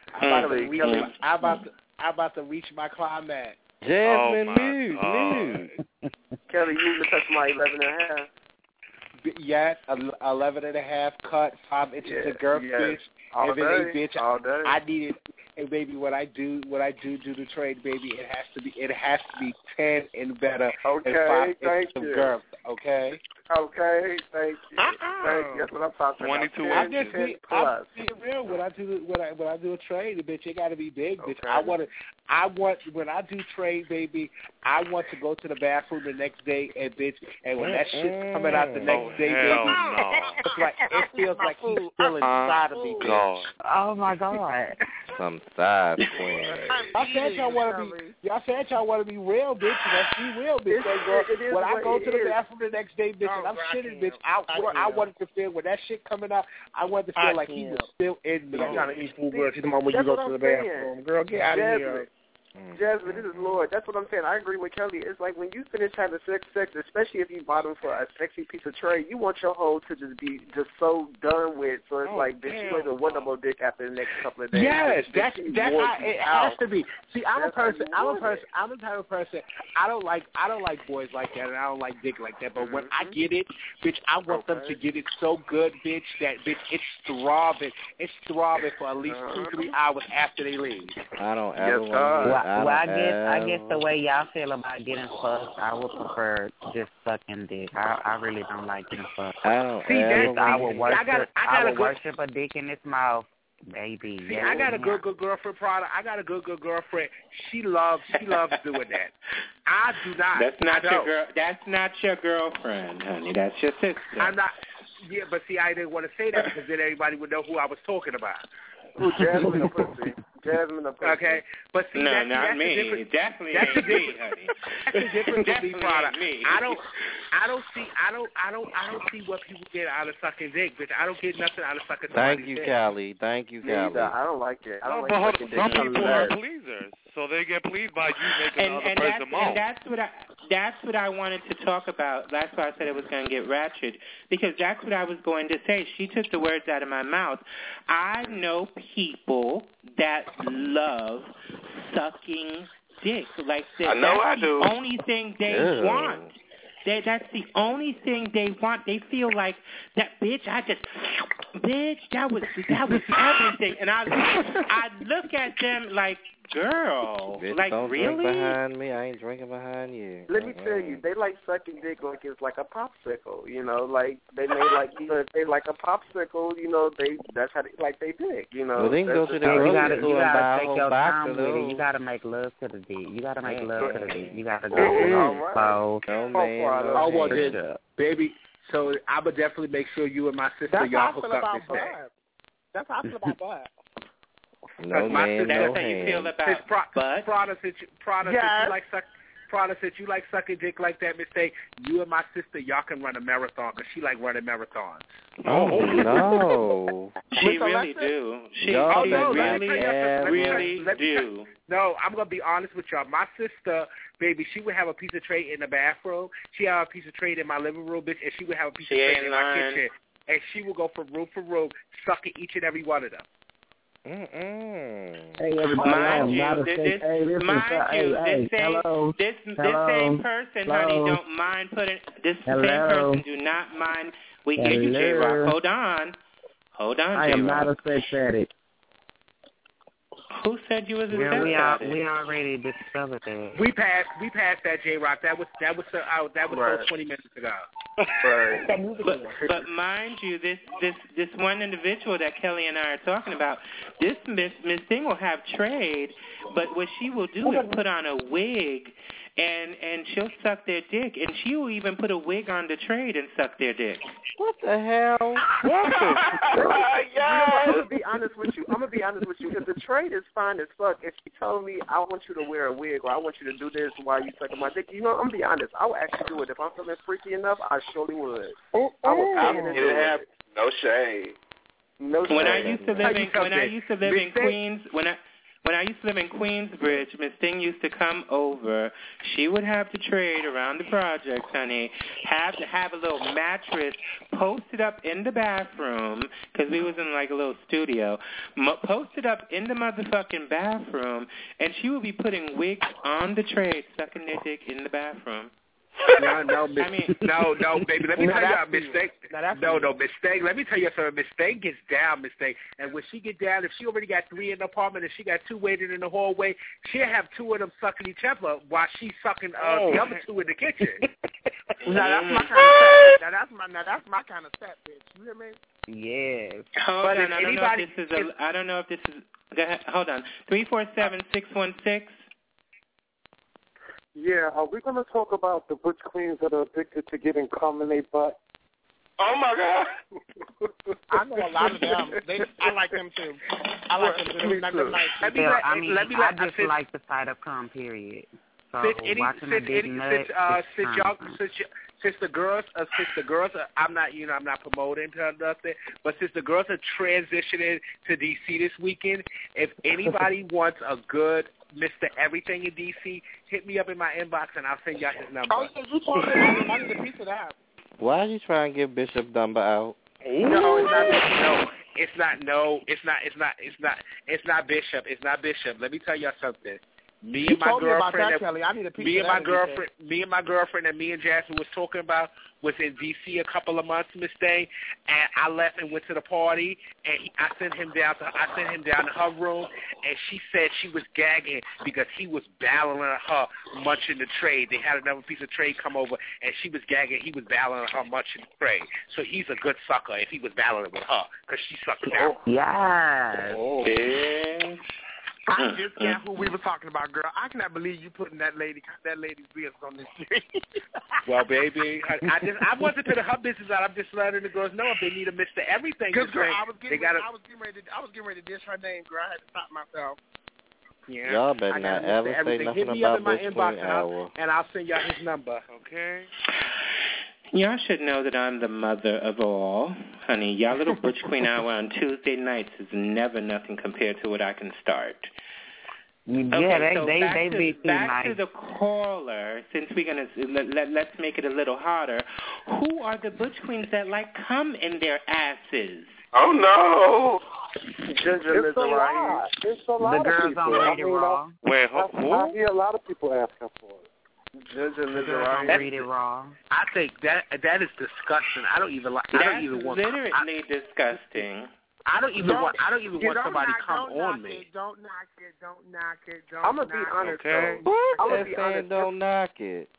Speaker 18: I'm about to reach my climax.
Speaker 14: Jasmine, mute.
Speaker 16: Kelly, you need to touch my 11.5.
Speaker 18: Yes, 11.5 cut, 5 inches of girth, bitch.
Speaker 16: All day.
Speaker 18: Bitch,
Speaker 16: all day.
Speaker 18: I need it. And baby, when I do the trade, baby, it has to be 10 and better.
Speaker 16: Okay,
Speaker 18: and 5
Speaker 16: thank
Speaker 18: inches
Speaker 16: you.
Speaker 18: of girth. Okay.
Speaker 16: Okay, thank you. Thank you. That's what I'm talking
Speaker 13: 22
Speaker 16: about.
Speaker 13: inches.
Speaker 18: I'm being real. When I do a trade, bitch, it got to be big, bitch.
Speaker 16: Okay.
Speaker 18: I want when I do trade, baby, I want to go to the bathroom the next day, and bitch, and when that shit's coming out the next day, baby,
Speaker 13: no.
Speaker 18: it's like it feels like he's still inside of me, bitch.
Speaker 13: God.
Speaker 19: Oh my God.
Speaker 14: Some size queen.
Speaker 18: Y'all said y'all want to be real, bitch. Let's be real, bitch. When I go to the bathroom the next day, bitch, and I'm shitting, bitch, I wanted to feel when that shit coming out. I wanted to feel like he was still in me.
Speaker 20: I'm trying to eat food, girl. She's the moment you go to the bathroom. Girl, get out of here.
Speaker 16: Jasmine, this is Lord. That's what I'm saying. I agree with Kelly. It's like when you finish having sex, especially if you bottom for a sexy piece of tray, you want your hoe to just be so done with. So it's like, bitch, you don't want no more dick after the next couple of days.
Speaker 18: Yes, that's how it has to be. See, I'm the type of person. I don't like boys like that, and I don't like dick like that. But when I get it, bitch, I want them to get it so good, bitch, that bitch, it's throbbing. It's throbbing for at least 2-3 hours after they leave.
Speaker 14: I don't ever want to.
Speaker 19: I guess the way y'all feel about getting fucked, I would prefer just sucking dick. I really don't like getting fucked.
Speaker 14: I don't
Speaker 19: I would worship a dick in its mouth Baby.
Speaker 20: See, I got a good girlfriend, Prada. I got a good girlfriend. She loves doing that. I do not.
Speaker 11: That's not your girlfriend, honey. That's your sister.
Speaker 20: I'm not. Yeah, but see, I didn't want to say that because then everybody would know who I was talking about.
Speaker 16: Ooh, Jasmine the pussy. Jasmine the pussy.
Speaker 20: Okay, but see,
Speaker 11: no,
Speaker 20: that's
Speaker 11: not
Speaker 20: the
Speaker 11: me.
Speaker 20: difference.
Speaker 11: Definitely
Speaker 20: That's the
Speaker 11: ain't me,
Speaker 20: difference.
Speaker 11: honey.
Speaker 20: That's the difference with me, Prada.
Speaker 11: Me.
Speaker 20: I don't see what people get out of sucking dick, bitch. I don't get nothing out of sucking somebody's
Speaker 14: Thank you,
Speaker 20: dick.
Speaker 14: Callie. Thank you, Callie.
Speaker 16: I don't like it. I don't
Speaker 13: but
Speaker 16: like sucking dick.
Speaker 13: some people are pleasers, so they get pleased by you making the other person moan.
Speaker 11: And that's what I wanted to talk about. That's why I said it was going to get ratchet, because that's what I was going to say. She took the words out of my mouth. I know people that love sucking dick. Like
Speaker 4: I know I do.
Speaker 11: The only thing they want. That's the only thing they want. They feel like that bitch. That was everything. And I look at them like, girl,
Speaker 14: Bitch,
Speaker 11: like
Speaker 14: don't
Speaker 11: really?
Speaker 14: drink behind me. I ain't drinking behind you.
Speaker 16: Let me tell you, they like sucking dick like it's like a popsicle. You know, like they may like, you know, if they like a popsicle, you know, that's how they like they dick. You know,
Speaker 14: well, then go to the
Speaker 19: grocery store and buy a
Speaker 14: whole
Speaker 19: whole take your
Speaker 14: box
Speaker 19: time
Speaker 14: of
Speaker 19: with it.
Speaker 14: those.
Speaker 19: You gotta make love to the dick. You gotta make love to the dick. You gotta go
Speaker 16: All
Speaker 19: right.
Speaker 20: So, baby. So I would definitely make sure you and my sister y'all hook up this day. That's how I feel about butt.
Speaker 14: No man, no hand.
Speaker 20: Prada said you like sucking dick like that, mistake. You and my sister, y'all can run a marathon because she like running marathons.
Speaker 14: Oh no!
Speaker 11: She really do. She really do.
Speaker 20: No, I'm gonna be honest with y'all. My sister, baby, she would have a piece of tray in the bathroom. She have a piece of tray in my living room, bitch, and she would have a piece of tray in my kitchen. And she would go from room, sucking each and every one of them.
Speaker 5: Hey, everybody,
Speaker 11: mind you, this same person, honey, don't mind putting this same person do not mind. We hear you, J-Rock. Hold on,
Speaker 5: I am not a sex addict.
Speaker 11: Who said you was a sex addict?
Speaker 19: We already discovered that.
Speaker 20: We passed that, J-Rock. That was so 20 minutes ago.
Speaker 16: Right.
Speaker 11: But mind you, this one individual that Kelly and I are talking about, this Miss Thing will have trade, but what she will do is put on a wig, and she'll suck their dick, and she will even put a wig on the trade and suck their dick.
Speaker 14: What the hell?
Speaker 16: I'm gonna be honest with you. Because the trade is fine as fuck. If she told me I want you to wear a wig or I want you to do this while you sucking my dick, you know, I'm gonna be honest. I would actually do it if I'm feeling freaky enough. I surely would. I would pay it into it.
Speaker 4: No shade.
Speaker 16: No shade.
Speaker 11: When I used to live in Queens, when I used to live in Queensbridge, Miss Thing used to come over. She would have to trade around the projects, honey. Have a little mattress posted up in the bathroom, because we was in like a little studio, posted up in the motherfucking bathroom, and she would be putting wigs on the trade, sucking their dick in the bathroom.
Speaker 20: No, baby. Let me tell you a mistake. Mistake. Let me tell you something. Mistake gets down, mistake. And when she get down, if she already got 3 in the apartment and she got 2 waiting in the hallway, she'll have 2 of them sucking each other while she's sucking the other 2 in the kitchen. Now that's my kind of set, bitch. You hear me?
Speaker 19: Yes.
Speaker 11: Hold on. I don't know if this is. Go ahead. Hold on. 347-616.
Speaker 21: Yeah, are we going to talk about the butch queens that are addicted to getting cum in their butt?
Speaker 4: Oh, my God.
Speaker 20: I know a lot of them. I like them, too.
Speaker 19: I just like the sight of cum, period. So watching a big nut
Speaker 20: since the girls, I'm not promoting to nothing, but since the girls are transitioning to DC this weekend, if anybody wants a good Mr. Everything in DC, hit me up in my inbox and I'll send y'all his number. Oh, yeah, you told me I need a piece of that.
Speaker 14: Why are you trying to give Bishop number out?
Speaker 20: No, it's not Bishop. It's not Bishop. Let me tell y'all something.
Speaker 3: Me and my girlfriend,
Speaker 20: Kelly. I need a
Speaker 3: me and my girlfriend, and me and Jasmine was talking about was in D.C. a couple of months, Miss Day, and I left and went to the party, and I sent him down to her room, and she said she was gagging because he was battling her munching the tray. They had another piece of tray come over, and she was gagging. He was battling her munching the tray. So he's a good sucker if he was battling with her because she sucked him out.
Speaker 19: Yes.
Speaker 3: Oh. Yeah.
Speaker 20: I just got who we were talking about, girl. I cannot believe you putting that lady's business on this street.
Speaker 3: Well, baby, I wasn't putting her business out. I'm just letting the girls know if they need a Mr. Everything.
Speaker 20: Because girl, I was getting ready to dish her name, girl. I had to stop myself.
Speaker 14: Yeah. Y'all better not ever say nothing about Butch Queen Hour.
Speaker 3: And I'll send y'all his number. Okay.
Speaker 11: Y'all should know that I'm the mother of all. Honey, y'all little Butch Queen Hour on Tuesday nights is never nothing compared to what I can start.
Speaker 19: Yeah,
Speaker 11: okay, so
Speaker 19: they be too
Speaker 11: back
Speaker 19: nice.
Speaker 11: to the caller, since we're going to, let's make it a little harder. Who are the Butch Queens that like cum in their asses?
Speaker 4: Oh, no.
Speaker 21: It's a lot. It's a lot
Speaker 19: the girls
Speaker 21: of people.
Speaker 19: on Read It Raw.
Speaker 4: Wait, who?
Speaker 21: I hear a lot of people asking for it.
Speaker 19: Read It Raw.
Speaker 3: I think that is disgusting. I don't even want.
Speaker 11: Literally disgusting.
Speaker 3: I don't even want somebody to come on me.
Speaker 20: Don't knock it.
Speaker 21: I'm gonna be honest.
Speaker 14: Okay.
Speaker 21: I'm gonna be honest.
Speaker 14: Don't knock it.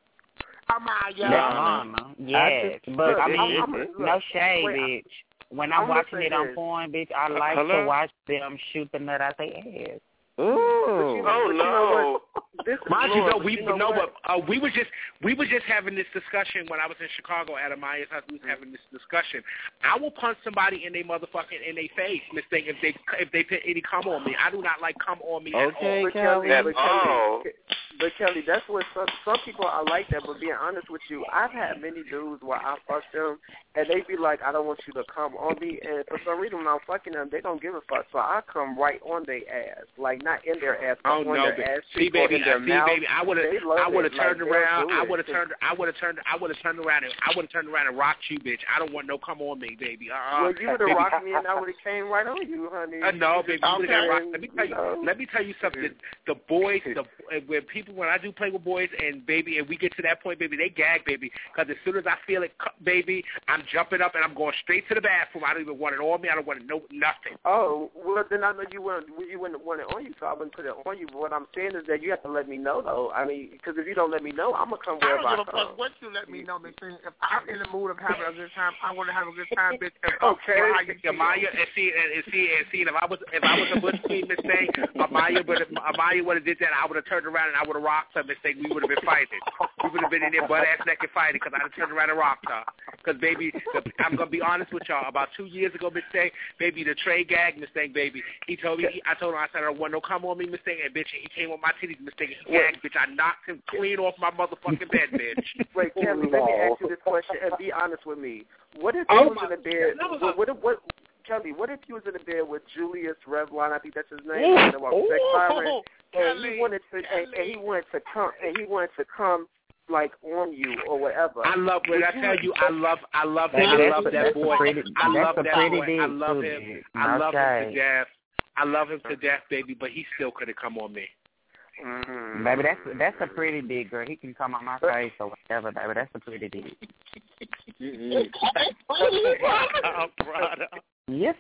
Speaker 19: Yes, but I mean, no shade, bitch. When I'm watching it on porn, bitch, I like to watch them shoot the nut out their ass.
Speaker 4: Ooh. Oh no!
Speaker 3: Mind you, we were just having this discussion when I was in Chicago at Amaya's house. We was having this discussion. I will punch somebody in their face, Miss Thing, if they put any cum on me. I do not like cum on me at all.
Speaker 21: But Kelly, that's what some people are like that. But being honest with you, I've had many dudes where I fuck them and they be like, I don't want you to come on me. And for some reason, when I'm fucking them, they don't give a fuck. So I come right on their ass, like not in their ass, but on their ass.
Speaker 3: See, baby, I would have turned around. I would have turned around and rocked you, bitch. I don't want no come on me, baby.
Speaker 21: Well, you would have rocked me, and I would have came right on you, honey.
Speaker 3: No, baby, you would have rocked. Let me tell you something. The boys, when I do play with boys, and baby, and we get to that point, baby, they gag, baby, because as soon as I feel it, baby, I'm jumping up and I'm going straight to the bathroom. I don't even want it on me. I don't want to know nothing.
Speaker 21: Oh, well, then I know you wouldn't want it on you, so I wouldn't put it on you. But what I'm saying is that you have to let me know, though. I mean, because if you don't let me know, I'm going to come wherever I come.
Speaker 20: I don't give a fuck what you let me know, Miss Thing. If I'm in the mood of having a good time, I want to have a good time, bitch.
Speaker 3: Okay. Amaya, and see, if I was a Butch Queen, Miss Thing, Amaya would have did that. I would have turned around and I would have rocked her, Miss Thing. We would have been fighting. We would have been in there butt-ass naked fighting because I would have turned around and rocked her. Because, baby, I'm going to be honest with y'all. About 2 years ago, Miss Thing, baby, the Trey gag, Miss Thing, baby. He told me, I told him, I said, I don't want no come on me, Miss Thing, and bitch, he came on my titties, Miss Thing. He gagged, bitch. I knocked him clean off my motherfucking bed, bitch.
Speaker 21: Wait, Kelly, let me ask you this question and be honest with me. What if you was in the bed? Kelly, what if you was in the bed with Julius Revlon? I think that's his name. And he wanted to come like on you or whatever.
Speaker 3: I love when I tell you, I love that boy. I love that boy. I love him. I love him to death. I love him to death, baby, but he still couldn't come on me.
Speaker 19: Mm-hmm. Baby, that's a pretty big girl. He can come on my face or whatever, baby. That's a pretty big. Yes,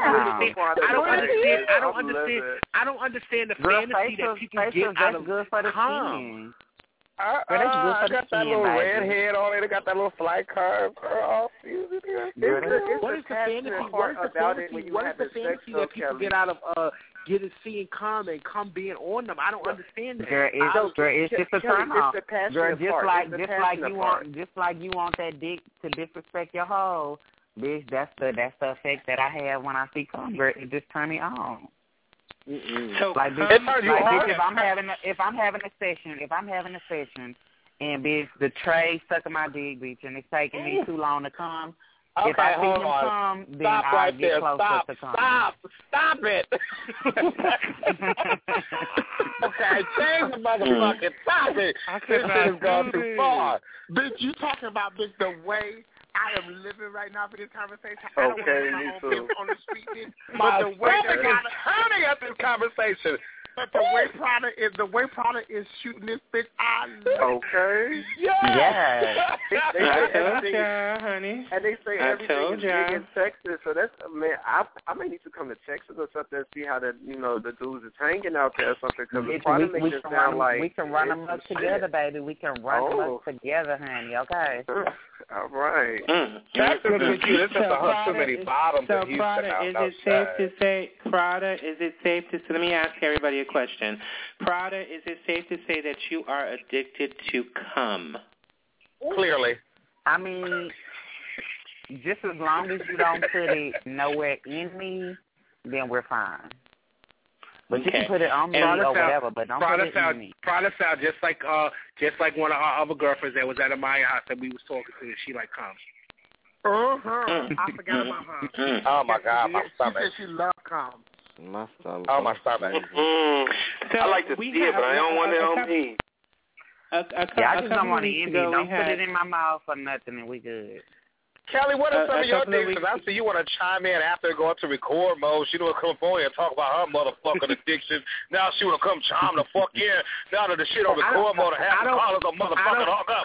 Speaker 3: I don't understand the fantasy that people get out of
Speaker 19: good for the skin.
Speaker 12: I got that little red head on it. I got that little flight curve. What is
Speaker 3: the fantasy? What is the fantasy that people get out of seeing cum and cum being on them? I don't understand that.
Speaker 19: Girl, it's just a turn off. Girl, just like you want that dick to disrespect your hoe, bitch. That's the effect that I have when I see cum. Girl, it just turn me on.
Speaker 11: So,
Speaker 19: like, bitch, if I'm having a session, and bitch, the tray sucking my dick, bitch, and it's taking me too long to come.
Speaker 12: Okay,
Speaker 19: if I see
Speaker 12: hold
Speaker 19: him
Speaker 12: on.
Speaker 19: come, then
Speaker 12: Stop
Speaker 19: I'll
Speaker 12: right
Speaker 19: get
Speaker 12: there.
Speaker 19: closer to come.
Speaker 12: Stop it. Okay, change the motherfucking topic. This has gone too far.
Speaker 20: Bitch, you talking about, bitch, the way I am living right now for this conversation. I don't want to get my own on the street, bitch.
Speaker 12: My stomach is hurting at this conversation.
Speaker 20: But the way Prada is shooting this bitch, I love.
Speaker 21: Okay.
Speaker 19: Yeah.
Speaker 11: I told ya, honey.
Speaker 21: And they say
Speaker 11: I
Speaker 21: everything
Speaker 11: told
Speaker 21: is
Speaker 11: ya.
Speaker 21: big in Texas, so that's I may need to come to Texas or something and see how the the dudes is hanging out there or something because the Prada makes it sound like
Speaker 19: we can run them up together, baby. We can run them up together, honey. Okay.
Speaker 21: All right.
Speaker 12: Texas is cute. It's just too many bottoms
Speaker 11: So
Speaker 12: in Houston
Speaker 11: Prada, is it safe to say, Prada, is it safe to say, let me ask everybody a question. Prada, is it safe to say that you are addicted to cum?
Speaker 12: Clearly.
Speaker 19: I mean, just as long as you don't put it nowhere in me, then we're fine. But you can put it on me or whatever, but don't put it in me.
Speaker 3: Prada sound just like one of our other girlfriends that was at Amaya house that we was talking to, and she like cum.
Speaker 20: I forgot about her.
Speaker 12: Oh my God, my stomach.
Speaker 20: She said she loved cum.
Speaker 14: My stomach.
Speaker 12: Oh, my stomach.
Speaker 11: So
Speaker 4: I like to see it, but I don't want it on me.
Speaker 19: I just don't want it in me. Don't put it in my mouth or nothing, and we good.
Speaker 12: Kelly, what are some of your things? Because I see you want to chime in after going to record mode. She don't come on here and talk about her motherfucking addiction. Now she want to come chime the fuck in. Now that the shit on record mode, half the callers are motherfucking hung up.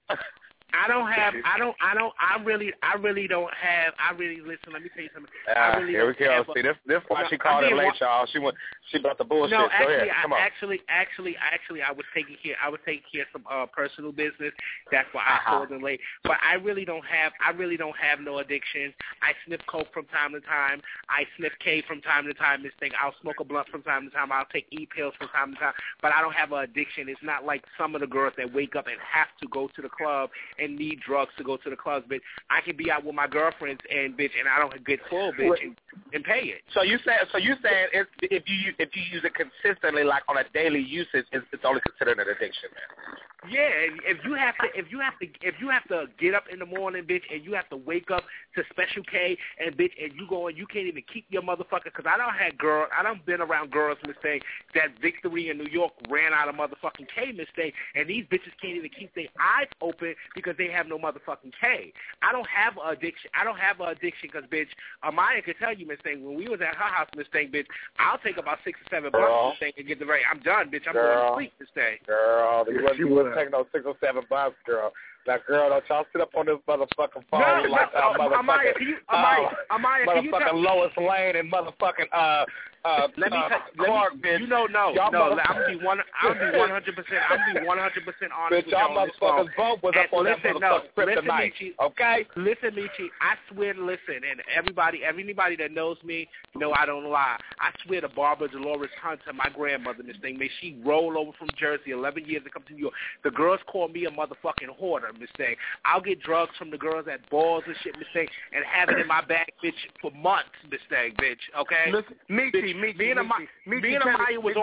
Speaker 3: Listen, let me tell you something.
Speaker 12: Here we go. See, this why she called it late, y'all. She about the bullshit.
Speaker 3: No,
Speaker 12: Go ahead. Come on.
Speaker 3: Actually, I was taking care of some personal business. That's why I called in late. But I really don't have no addiction. I sniff coke from time to time. I sniff K from time to time. I'll smoke a blunt from time to time. I'll take E-pills from time to time. But I don't have an addiction. It's not like some of the girls that wake up and have to go to the club and need drugs to go to the clubs, bitch. I can be out with my girlfriends and I don't get full, bitch, and pay it.
Speaker 12: So you saying if you use it consistently, like on a daily usage, it's only considered an addiction, man.
Speaker 3: Yeah, if you have to get up in the morning, bitch, and you have to wake up to Special K, and bitch, and you can't even keep your motherfucker. Because I don't been around girls, mistake, that Victory in New York ran out of motherfucking K, mistake, and these bitches can't even keep their eyes open because they have no motherfucking K. I don't have an addiction. Because, bitch, Amaya could tell you, mistake, when we was at her house, mistake, bitch, I'll take about 6 or 7 bucks, mistake, and get the I'm done, bitch. I'm going to sleep, mistake.
Speaker 12: Girl, you wouldn't take no 6 or 7 bucks, girl. Now, girl, don't y'all sit up on this motherfucking phone
Speaker 3: Amaya,
Speaker 12: motherfucking Lois Lane and motherfucking Clark, bitch.
Speaker 3: No. I'm gonna be 100%. I'm be 100% honest.
Speaker 12: Bitch, y'all motherfuckers vote was up on that motherfucking script tonight. Okay?
Speaker 3: Listen, Michi, I swear to listen, and anybody that knows me know I don't lie. I swear to Barbara Dolores Hunter, my grandmother, this thing, may she roll over from Jersey 11 years to come to New York. The girls call me a motherfucking hoarder, mistake. I'll get drugs from the girls at balls and shit, mistake, and have it in my bag, bitch, for months, mistake, bitch. Okay?
Speaker 20: Listen, me and Amaya was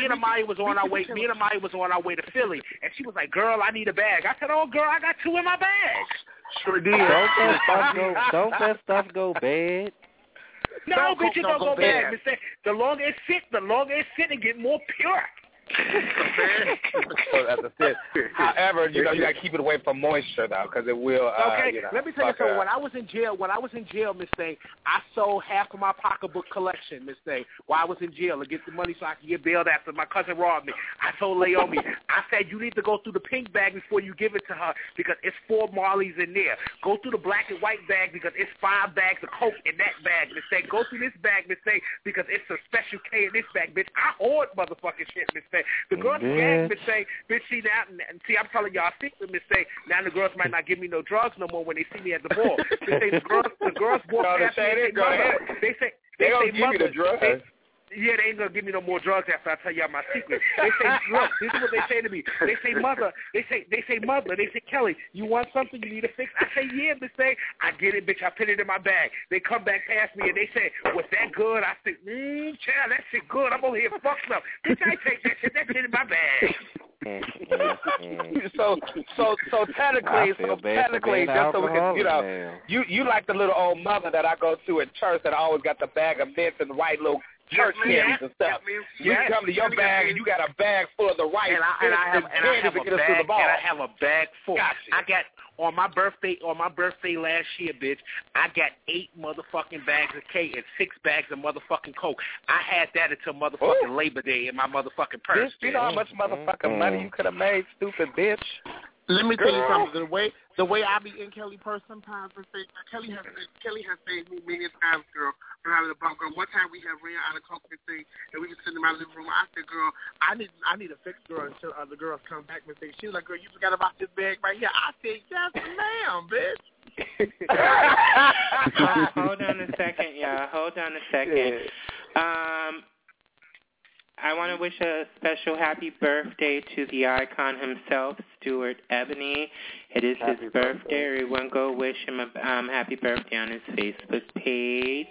Speaker 20: on our way to Philly, and she was like, "Girl, I need a bag." I said, "Oh, girl, I got 2 in my bag."
Speaker 3: Sure did.
Speaker 14: Don't that stuff go bad?
Speaker 20: No, bitch, it don't go bad. Mistake. The longer it sit, it get more pure.
Speaker 12: So that's it. However, you gotta keep it away from moisture though, because it will.
Speaker 20: Okay, let me tell you something. When I was in jail, Miss Thing, I sold half of my pocketbook collection, Miss Thing, while I was in jail to get the money so I could get bailed after my cousin robbed me. I told Naomi, I said, you need to go through the pink bag before you give it to her because it's 4 Marleys in there. Go through the black and white bag because it's 5 bags of coke in that bag, Miss Thing. Go through this bag, Miss Thing, because it's a Special K in this bag, bitch. I hoard motherfucking shit, Miss Thing. The girls gang, Miss Thing, bitch, see now, see, I'm telling y'all a secret, Miss Thing. Now the girls might not give me no drugs no more when they see me at the ball. The girls walk past me and they say,
Speaker 12: they don't give you the drugs.
Speaker 20: Yeah, they ain't gonna give me no more drugs after I tell y'all my secret. They say, look, this is what they say to me. They say, mother. They say, Kelly, you want something? You need a fix? I say, yeah, Miss Thing. I get it, bitch. I put it in my bag. They come back past me and they say, was that good? I say, child, that shit good. I'm over here fucked up. Bitch, I take that shit. That shit in my bag.
Speaker 12: So technically, just so we can, you like the little old mother that I go to in church that always got the bag of mints and the right little church candies and stuff. You come to your bag and you got a bag full of the right
Speaker 3: and I have a bag full. Gotcha. On my birthday last year, bitch, I got 8 motherfucking bags of cake and 6 bags of motherfucking Coke. I had that until motherfucking Labor Day in my motherfucking purse.
Speaker 12: Bitch, you know how much motherfucking money you could have made, stupid bitch?
Speaker 20: Let me tell you something. The way I be in Kelly purse sometimes, Kelly has saved me many times, girl. When I was a bum girl, one time we had ran out of Coke and thing, and we were sitting in my living room. I said, girl, I need a fix, girl, until other girls come back and say. She was like, girl, you forgot about this bag right here. I said, yes, ma'am, bitch.
Speaker 11: Hold on a second, y'all. Hold on a second. I want to wish a special happy birthday to the icon himself, Stuart Ebony. It is his birthday. Everyone go wish him a happy birthday on his Facebook page.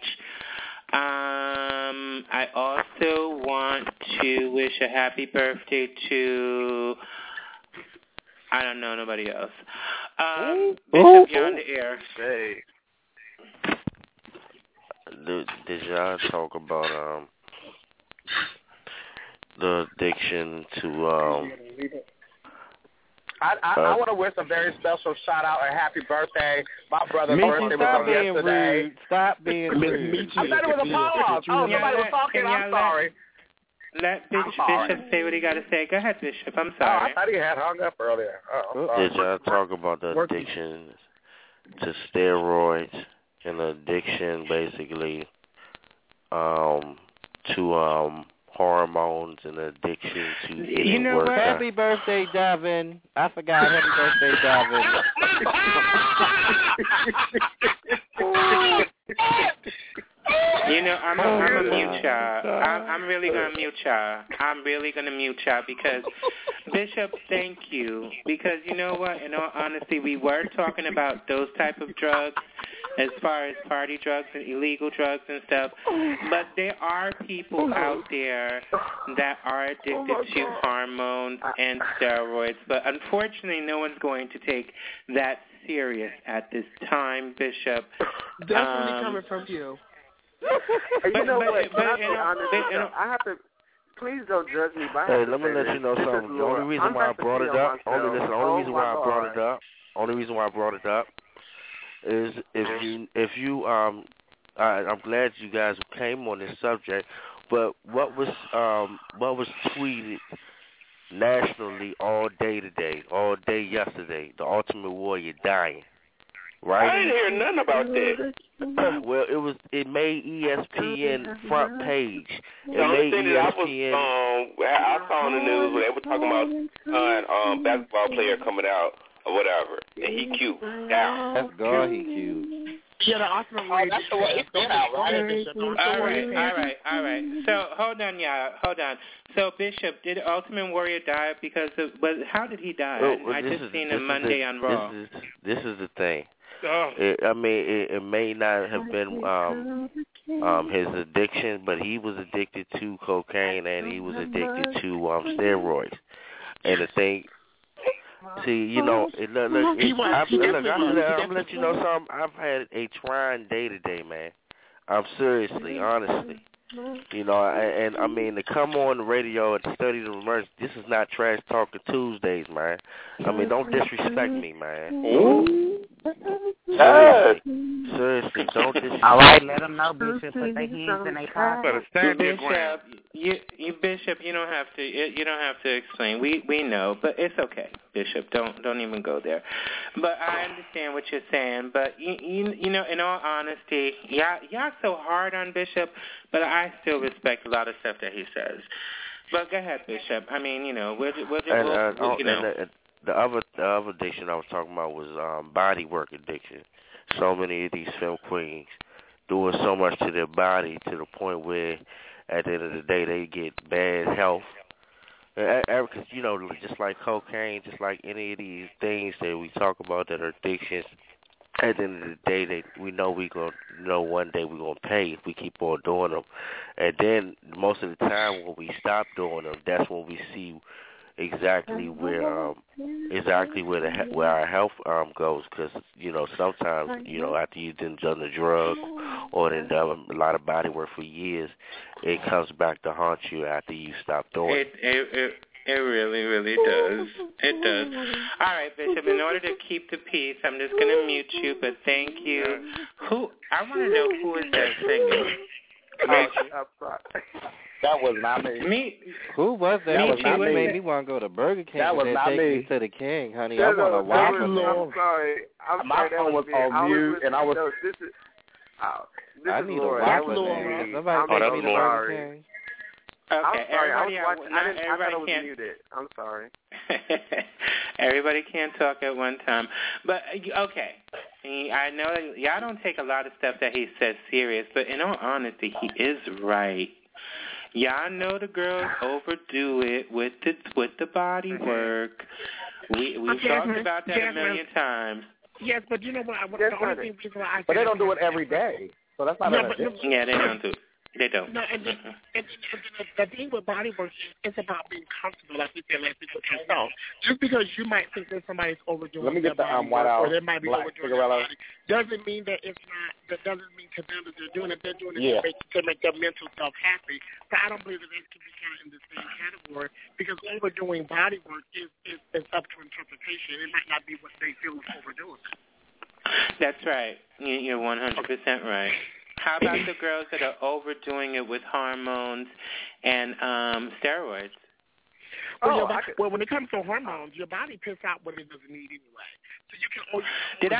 Speaker 11: I also want to wish a happy birthday to, I don't know, nobody else. Bishop, you're on the air.
Speaker 14: Hey. Did y'all talk about the addiction to
Speaker 12: I want to wish a very special shout out and happy birthday. My brother's birthday was on yesterday.
Speaker 14: Rude. Stop being rude.
Speaker 12: I thought it was a pause. Oh, somebody was talking. I'm sorry.
Speaker 11: Let Bishop say what he got to say. Go ahead, Bishop. I'm sorry.
Speaker 12: Oh, I thought he had hung up earlier. Oh, I'm sorry.
Speaker 14: Did y'all talk about the addiction to steroids and the addiction basically to hormones and addiction to getting
Speaker 11: you know
Speaker 14: work
Speaker 11: what?
Speaker 14: done?
Speaker 11: Happy birthday, Davin. I forgot. Happy birthday, Davin. You know, I'm a mute y'all. I'm really going to mute y'all. I'm really going to mute y'all because, Bishop, thank you. Because you know what? In all honesty, we were talking about those type of drugs as far as party drugs and illegal drugs and stuff. But there are people out there that are addicted to hormones and steroids. But unfortunately, no one's going to take that serious at this time, Bishop.
Speaker 20: Definitely coming from you.
Speaker 21: You know what? I have to. Please don't judge me. But
Speaker 14: hey, let me let you know something. The only reason why I brought it up. Only reason why I brought it up is if you I'm glad you guys came on this subject. But what was tweeted nationally all day yesterday? The Ultimate Warrior dying. Right?
Speaker 4: I didn't hear nothing about that.
Speaker 14: Well, it made ESPN front page.
Speaker 4: The only thing that I saw on the news where they were talking about basketball player coming out or whatever, and he cute. Down.
Speaker 14: That's God, he cute.
Speaker 20: Yeah, the Ultimate Warrior.
Speaker 12: That's the way it's been out, right?
Speaker 11: All right. So hold on, y'all. Hold on. So Bishop, did Ultimate Warrior die because of? How did he die? I just seen him Monday on Raw.
Speaker 14: This is the thing. It may not have been his addiction, but he was addicted to cocaine and he was addicted to steroids. And the thing, see, you know, I'm gonna let you know something. I've had a trying day today, man. Seriously, honestly. You know, and I mean, to come on the radio and study the remerge, this is not Trash Talking Tuesdays, man. I mean, don't disrespect me, man. Seriously, don't disrespect.
Speaker 19: All right, let them know, Bishop. Put their hands in their pockets.
Speaker 11: Bishop, you don't have to. You don't have to explain. We know, but it's okay, Bishop. Don't even go there. But I understand what you're saying. But you know, in all honesty, y'all so hard on Bishop, but I still respect a lot of stuff that he says. But go ahead, Bishop. I mean, you know, we'll you know.
Speaker 14: The other addiction I was talking about was body work addiction. So many of these film queens doing so much to their body to the point where at the end of the day they get bad health. Because, you know, just like cocaine, just like any of these things that we talk about that are addictions, at the end of the day, we know one day we're going to pay if we keep on doing them. And then most of the time when we stop doing them, that's when we see exactly where our health goes, because you know sometimes you know after you've done the drug or done a lot of body work for years, it comes back to haunt you after you stop doing it.
Speaker 11: It really, really does. It does. All right, Bishop, in order to keep the peace, I'm just going to mute you, but thank you. I want to know who is that singing?
Speaker 12: That was not me.
Speaker 14: Who was that?
Speaker 12: That was not me.
Speaker 14: Made me want to go to Burger King.
Speaker 12: That was not
Speaker 14: take
Speaker 12: me.
Speaker 14: me to the King, honey. I want a Waffle.
Speaker 21: I'm sorry.
Speaker 12: My phone was on mute, and I was.
Speaker 14: I need a
Speaker 21: Laura.
Speaker 14: Waffle. Somebody take me to Burger King.
Speaker 11: Okay,
Speaker 21: I'm sorry.
Speaker 11: everybody,
Speaker 21: I thought I was muted. I'm sorry.
Speaker 11: Everybody can't talk at one time. But, okay, I know that y'all don't take a lot of stuff that he says serious, but in all honesty, he is right. Y'all know the girls overdo it with the body work. We've talked about that a million times.
Speaker 20: Yes, but you know what? The only reason why I
Speaker 12: but they don't do it every day, so that's not.
Speaker 11: Yeah, they don't do it. They don't.
Speaker 20: No, and the thing with body work is about being comfortable, like you said, like with yourself. Just because you might think that somebody's overdoing
Speaker 12: Let me get the
Speaker 20: body
Speaker 12: white
Speaker 20: work,
Speaker 12: out.
Speaker 20: or they might be
Speaker 12: Black
Speaker 20: overdoing
Speaker 12: cigarette
Speaker 20: their body, doesn't mean that it's not. That doesn't mean to them that they're doing it. They're doing it to make their mental self happy. So I don't believe that it can be kind of in the same category, because overdoing body work is up to interpretation. It might not be what they feel is overdoing.
Speaker 11: That's right. You're 100% right. How about the girls that are overdoing it with hormones and steroids?
Speaker 20: Well, when it comes to hormones, your body pisses out what it doesn't need anyway. So you can only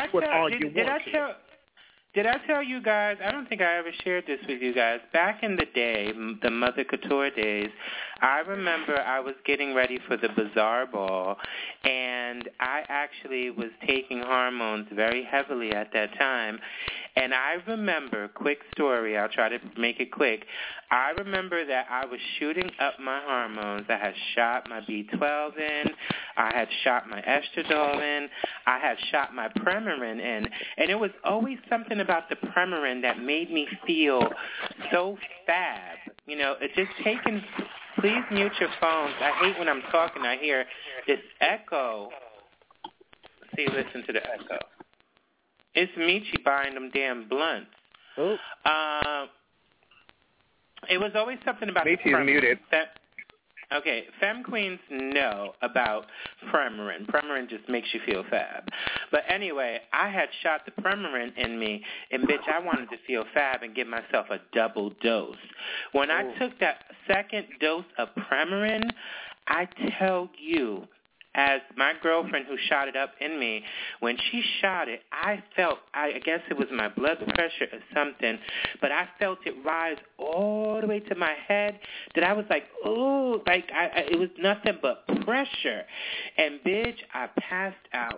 Speaker 20: Did I tell you guys, I don't think I ever shared this with you guys, back in the day, the Mother Couture days, I remember I was getting ready for the Bazaar Ball, and I actually was taking hormones very heavily at that time. And I remember, quick story, I'll try to make it quick, I remember that I was shooting up my hormones. I had shot my B12 in, I had shot my estradiol in, I had shot my Premarin in, and it was always something about the Premarin that made me feel so fab. You know, it's just taking, please mute your phones. I hate when I'm talking, I hear this echo. See, listen to the echo. It's Michi buying them damn blunts. It was always something about
Speaker 12: Michi's muted.
Speaker 11: Okay, femme queens know about Premarin. Premarin just makes you feel fab. But anyway, I had shot the Premarin in me, and bitch, I wanted to feel fab and give myself a double dose. When I took that second dose of Premarin, I tell you, as my girlfriend who shot it up in me, when she shot it, I felt, I guess it was my blood pressure or something, but I felt it rise all the way to my head that I was like, ooh, like it was nothing but pressure. And bitch, I passed out.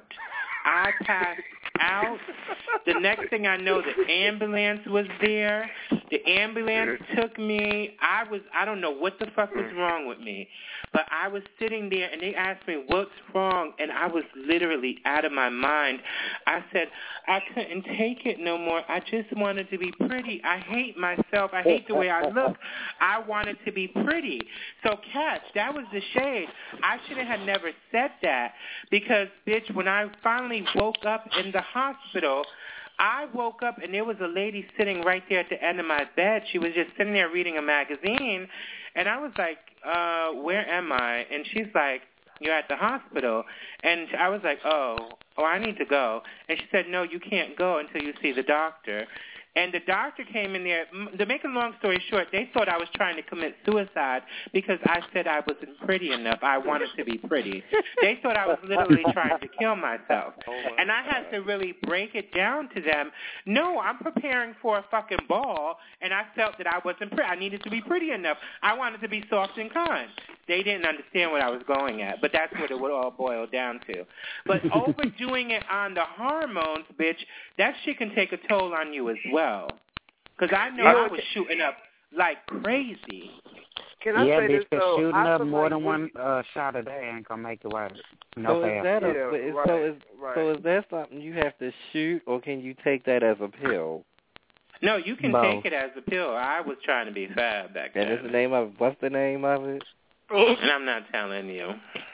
Speaker 11: The next thing I know, the ambulance was there. The ambulance took me. I don't know what the fuck was wrong with me, but I was sitting there and they asked me, what's wrong? And I was literally out of my mind. I said, I couldn't take it no more. I just wanted to be pretty. I hate myself. I hate the way I look. I wanted to be pretty. So, catch, that was the shade. I should have never said that because, bitch, when I finally woke up in the hospital, I woke up and there was a lady sitting right there at the end of my bed. She was just sitting there reading a magazine, and I was like, where am I? And she's like, you're at the hospital. And I was like, oh, I need to go. And she said, no, you can't go until you see the doctor. And the doctor came in there. To make a long story short, they thought I was trying to commit suicide because I said I wasn't pretty enough. I wanted to be pretty. They thought I was literally trying to kill myself. And I had to really break it down to them. No, I'm preparing for a fucking ball, and I felt that I wasn't pretty. I needed to be pretty enough. I wanted to be soft and kind. They didn't understand what I was going at, but that's what it would all boil down to. But overdoing it on the hormones, bitch, that shit can take a toll on you as well. Because I know I was shooting up like crazy.
Speaker 21: Can I say this, though?
Speaker 19: Shooting up more than one shot a day ain't going to make it work. No,
Speaker 14: so is that something you have to shoot, or can you take that as a pill?
Speaker 11: No, you can take it as a pill. I was trying to be fab back then.
Speaker 14: And what's the name of it?
Speaker 11: And I'm not telling you.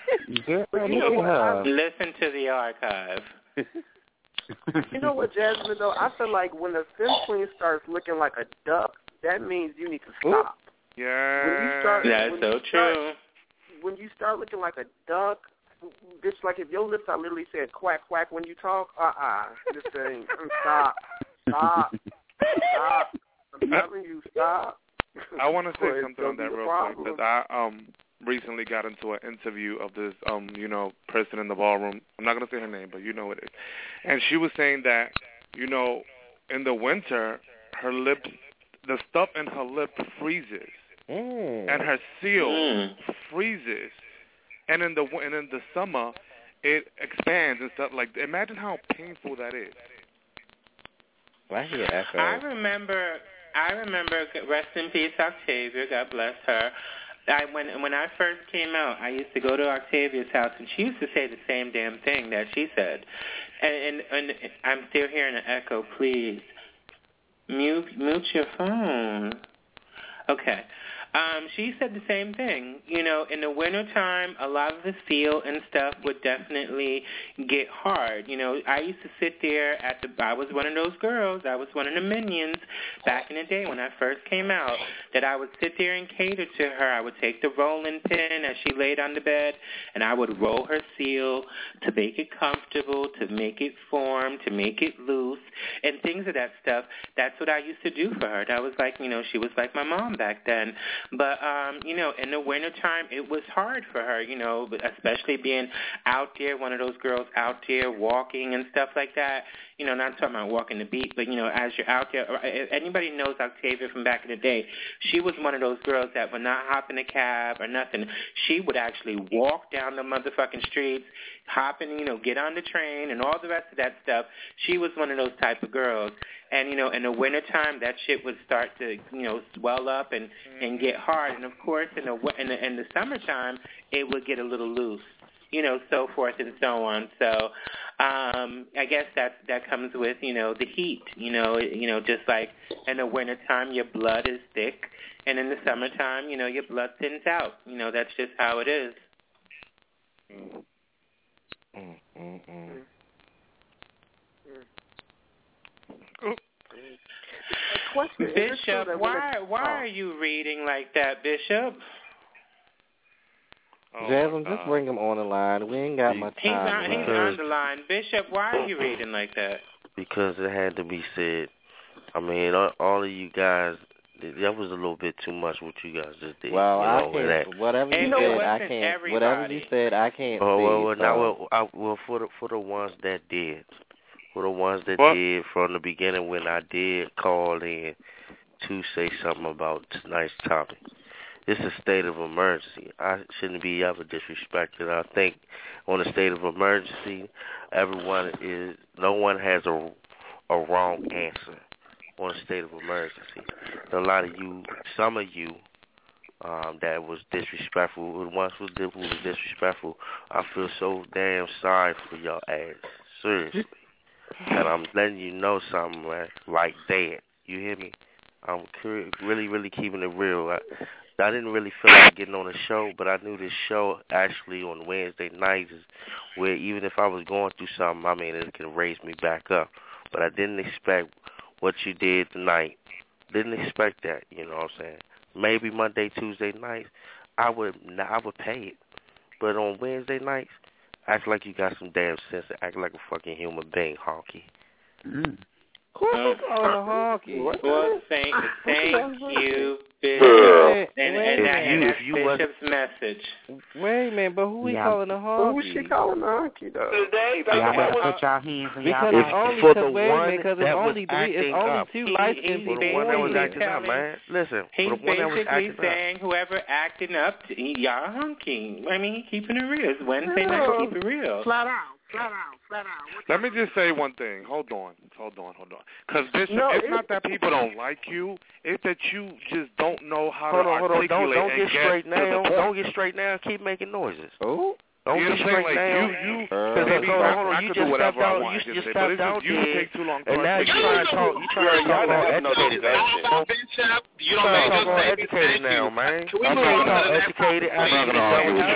Speaker 11: Listen to the archive.
Speaker 21: You know what, Jasmine, though? I feel like when the femme queen starts looking like a duck, that means you need to stop.
Speaker 11: Yeah. That's so true.
Speaker 21: when you start looking like a duck, just like if your lips are literally saying quack quack when you talk, this thing, stop. I'm telling you, stop.
Speaker 13: I want to say something on that real quick, because I recently got into an interview of this, person in the ballroom. I'm not going to say her name, but you know who it is. And she was saying that, in the winter, her lips, the stuff in her lip freezes, and her seal freezes, and in the summer, it expands and stuff. Like, imagine how painful that is.
Speaker 14: I hear echo.
Speaker 11: I remember. Rest in peace, Octavia. God bless her. When I first came out, I used to go to Octavia's house, and she used to say the same damn thing that she said. And I'm still hearing an echo. Please mute your phone. Okay. She said the same thing. In the wintertime, a lot of the seal and stuff would definitely get hard. I used to sit there I was one of those girls. I was one of the minions back in the day when I first came out, that I would sit there and cater to her. I would take the rolling pin as she laid on the bed, and I would roll her seal to make it comfortable, to make it form, to make it loose, and things of that stuff. That's what I used to do for her. That was like, she was like my mom back then. But, in the wintertime, it was hard for her, especially being out there, one of those girls out there walking and stuff like that. Not talking about walking the beat, but, as you're out there, if anybody knows Octavia from back in the day, she was one of those girls that would not hop in a cab or nothing. She would actually walk down the motherfucking streets, hop in, get on the train and all the rest of that stuff. She was one of those type of girls. And, in the wintertime, that shit would start to, swell up and get hard. And, of course, in the summertime, it would get a little loose, so forth and so on. So I guess that comes with, the heat, just like in the wintertime, your blood is thick. And in the summertime, your blood thins out. That's just how it is. Bishop, why are you reading like that, Bishop?
Speaker 14: Jasmine, just bring him on the line. We ain't got much time.
Speaker 11: He's on the line. Bishop, why are you reading like that?
Speaker 2: Because it had to be said. I mean, all of you guys, that was a little bit too much what you guys just did.
Speaker 14: Well, I can't. Whatever you said, I can't.
Speaker 11: Everybody.
Speaker 14: Whatever you said, I can't.
Speaker 2: For the ones that did. For the ones that did from the beginning when I did call in to say something about tonight's topic. It's a state of emergency. I shouldn't be ever disrespected. I think on a state of emergency, no one has a wrong answer on a state of emergency. A lot of you, some of you, that was disrespectful, the ones who was disrespectful, I feel so damn sorry for y'all ass. Seriously. And I'm letting you know something, man, like that. You hear me? I'm really, really keeping it real. I didn't really feel like getting on the show, but I knew this show actually on Wednesday nights is where even if I was going through something, I mean, it can raise me back up. But I didn't expect what you did tonight. Didn't expect that, you know what I'm saying? Maybe Monday, Tuesday nights, I would pay it. But on Wednesday nights, act like you got some damn sense and act like a fucking human being, honky.
Speaker 11: Well, thank you, Bishop. And that's Bishop's message.
Speaker 14: Wait a minute, but who we calling a honky?
Speaker 21: Who was she calling a honky, though?
Speaker 19: Y'all better put y'all hands in y'all
Speaker 14: because it's only two light-skinned people.
Speaker 2: The one that was acting up, man. Listen,
Speaker 11: he's basically saying whoever acting up, y'all honky. I mean, he keeping it real. It's Wednesday night, keep it real.
Speaker 20: Flat out.
Speaker 13: Let me just say one thing. Hold on. Because Bishop, it's not that people don't like you. It's that you just don't know how to articulate.
Speaker 2: Don't get straight now. Don't get straight now. Keep making noises.
Speaker 14: Oh.
Speaker 2: Don't get straight now.
Speaker 13: You just stepped out.
Speaker 2: You stepped out
Speaker 13: you take too long.
Speaker 2: And now you trying to talk. You trying to talk about educated. You don't make us say educated now, man. I'm trying to talk educated. I'm not gonna argue with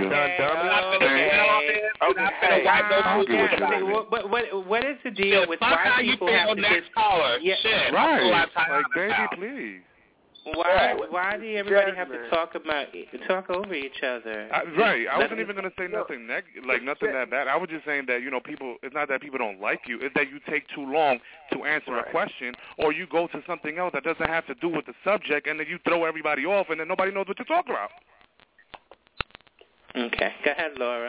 Speaker 11: you. What is the deal with why people have to get
Speaker 13: right? Like, baby, please.
Speaker 11: Why do everybody have to talk over each other?
Speaker 13: Right. I wasn't even going to say nothing nothing that bad. I was just saying that, people, it's not that people don't like you. It's that you take too long to answer a question, or you go to something else that doesn't have to do with the subject, and then you throw everybody off, and then nobody knows what to talk about.
Speaker 11: Okay. Go ahead, Laura.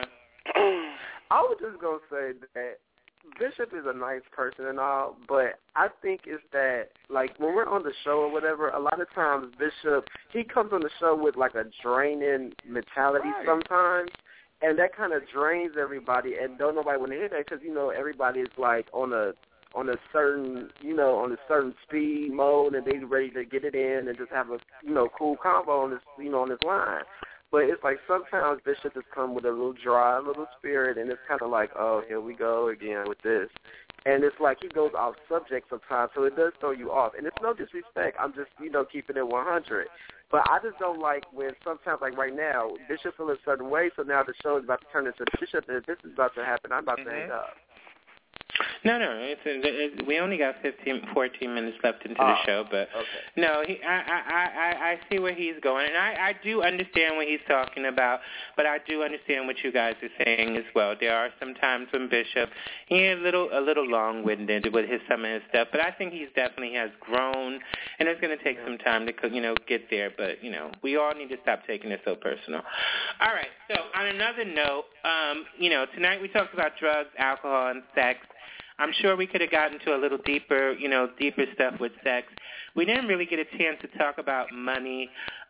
Speaker 21: I was just going to say that Bishop is a nice person and all, but I think it's that, like, when we're on the show or whatever, a lot of times Bishop, he comes on the show with, like, a draining mentality sometimes, and that kind of drains everybody, and don't nobody want to hear that because, everybody is, like, on a certain, on a certain speed mode, and they ready to get it in and just have a, cool combo on this, on this line. But it's like sometimes Bishop just come with a little dry little spirit, and it's kind of like, oh, here we go again with this. And it's like he goes off subject sometimes, so it does throw you off. And it's no disrespect. I'm just, keeping it 100. But I just don't like when sometimes, like right now, Bishop feels a certain way, so now the show is about to turn into Bishop, and if this is about to happen, I'm about to hang up.
Speaker 11: No, we only got 14 minutes left into the show, but no, I see where he's going, and I do understand what he's talking about, but I do understand what you guys are saying as well. There are some times when Bishop, he's a little long-winded with some of his stuff, but I think he definitely has grown, and it's going to take some time to, get there, but, we all need to stop taking it so personal. All right, so on another note, tonight we talked about drugs, alcohol, and sex. I'm sure we could have gotten to a little deeper stuff with sex. We didn't really get a chance to talk about money.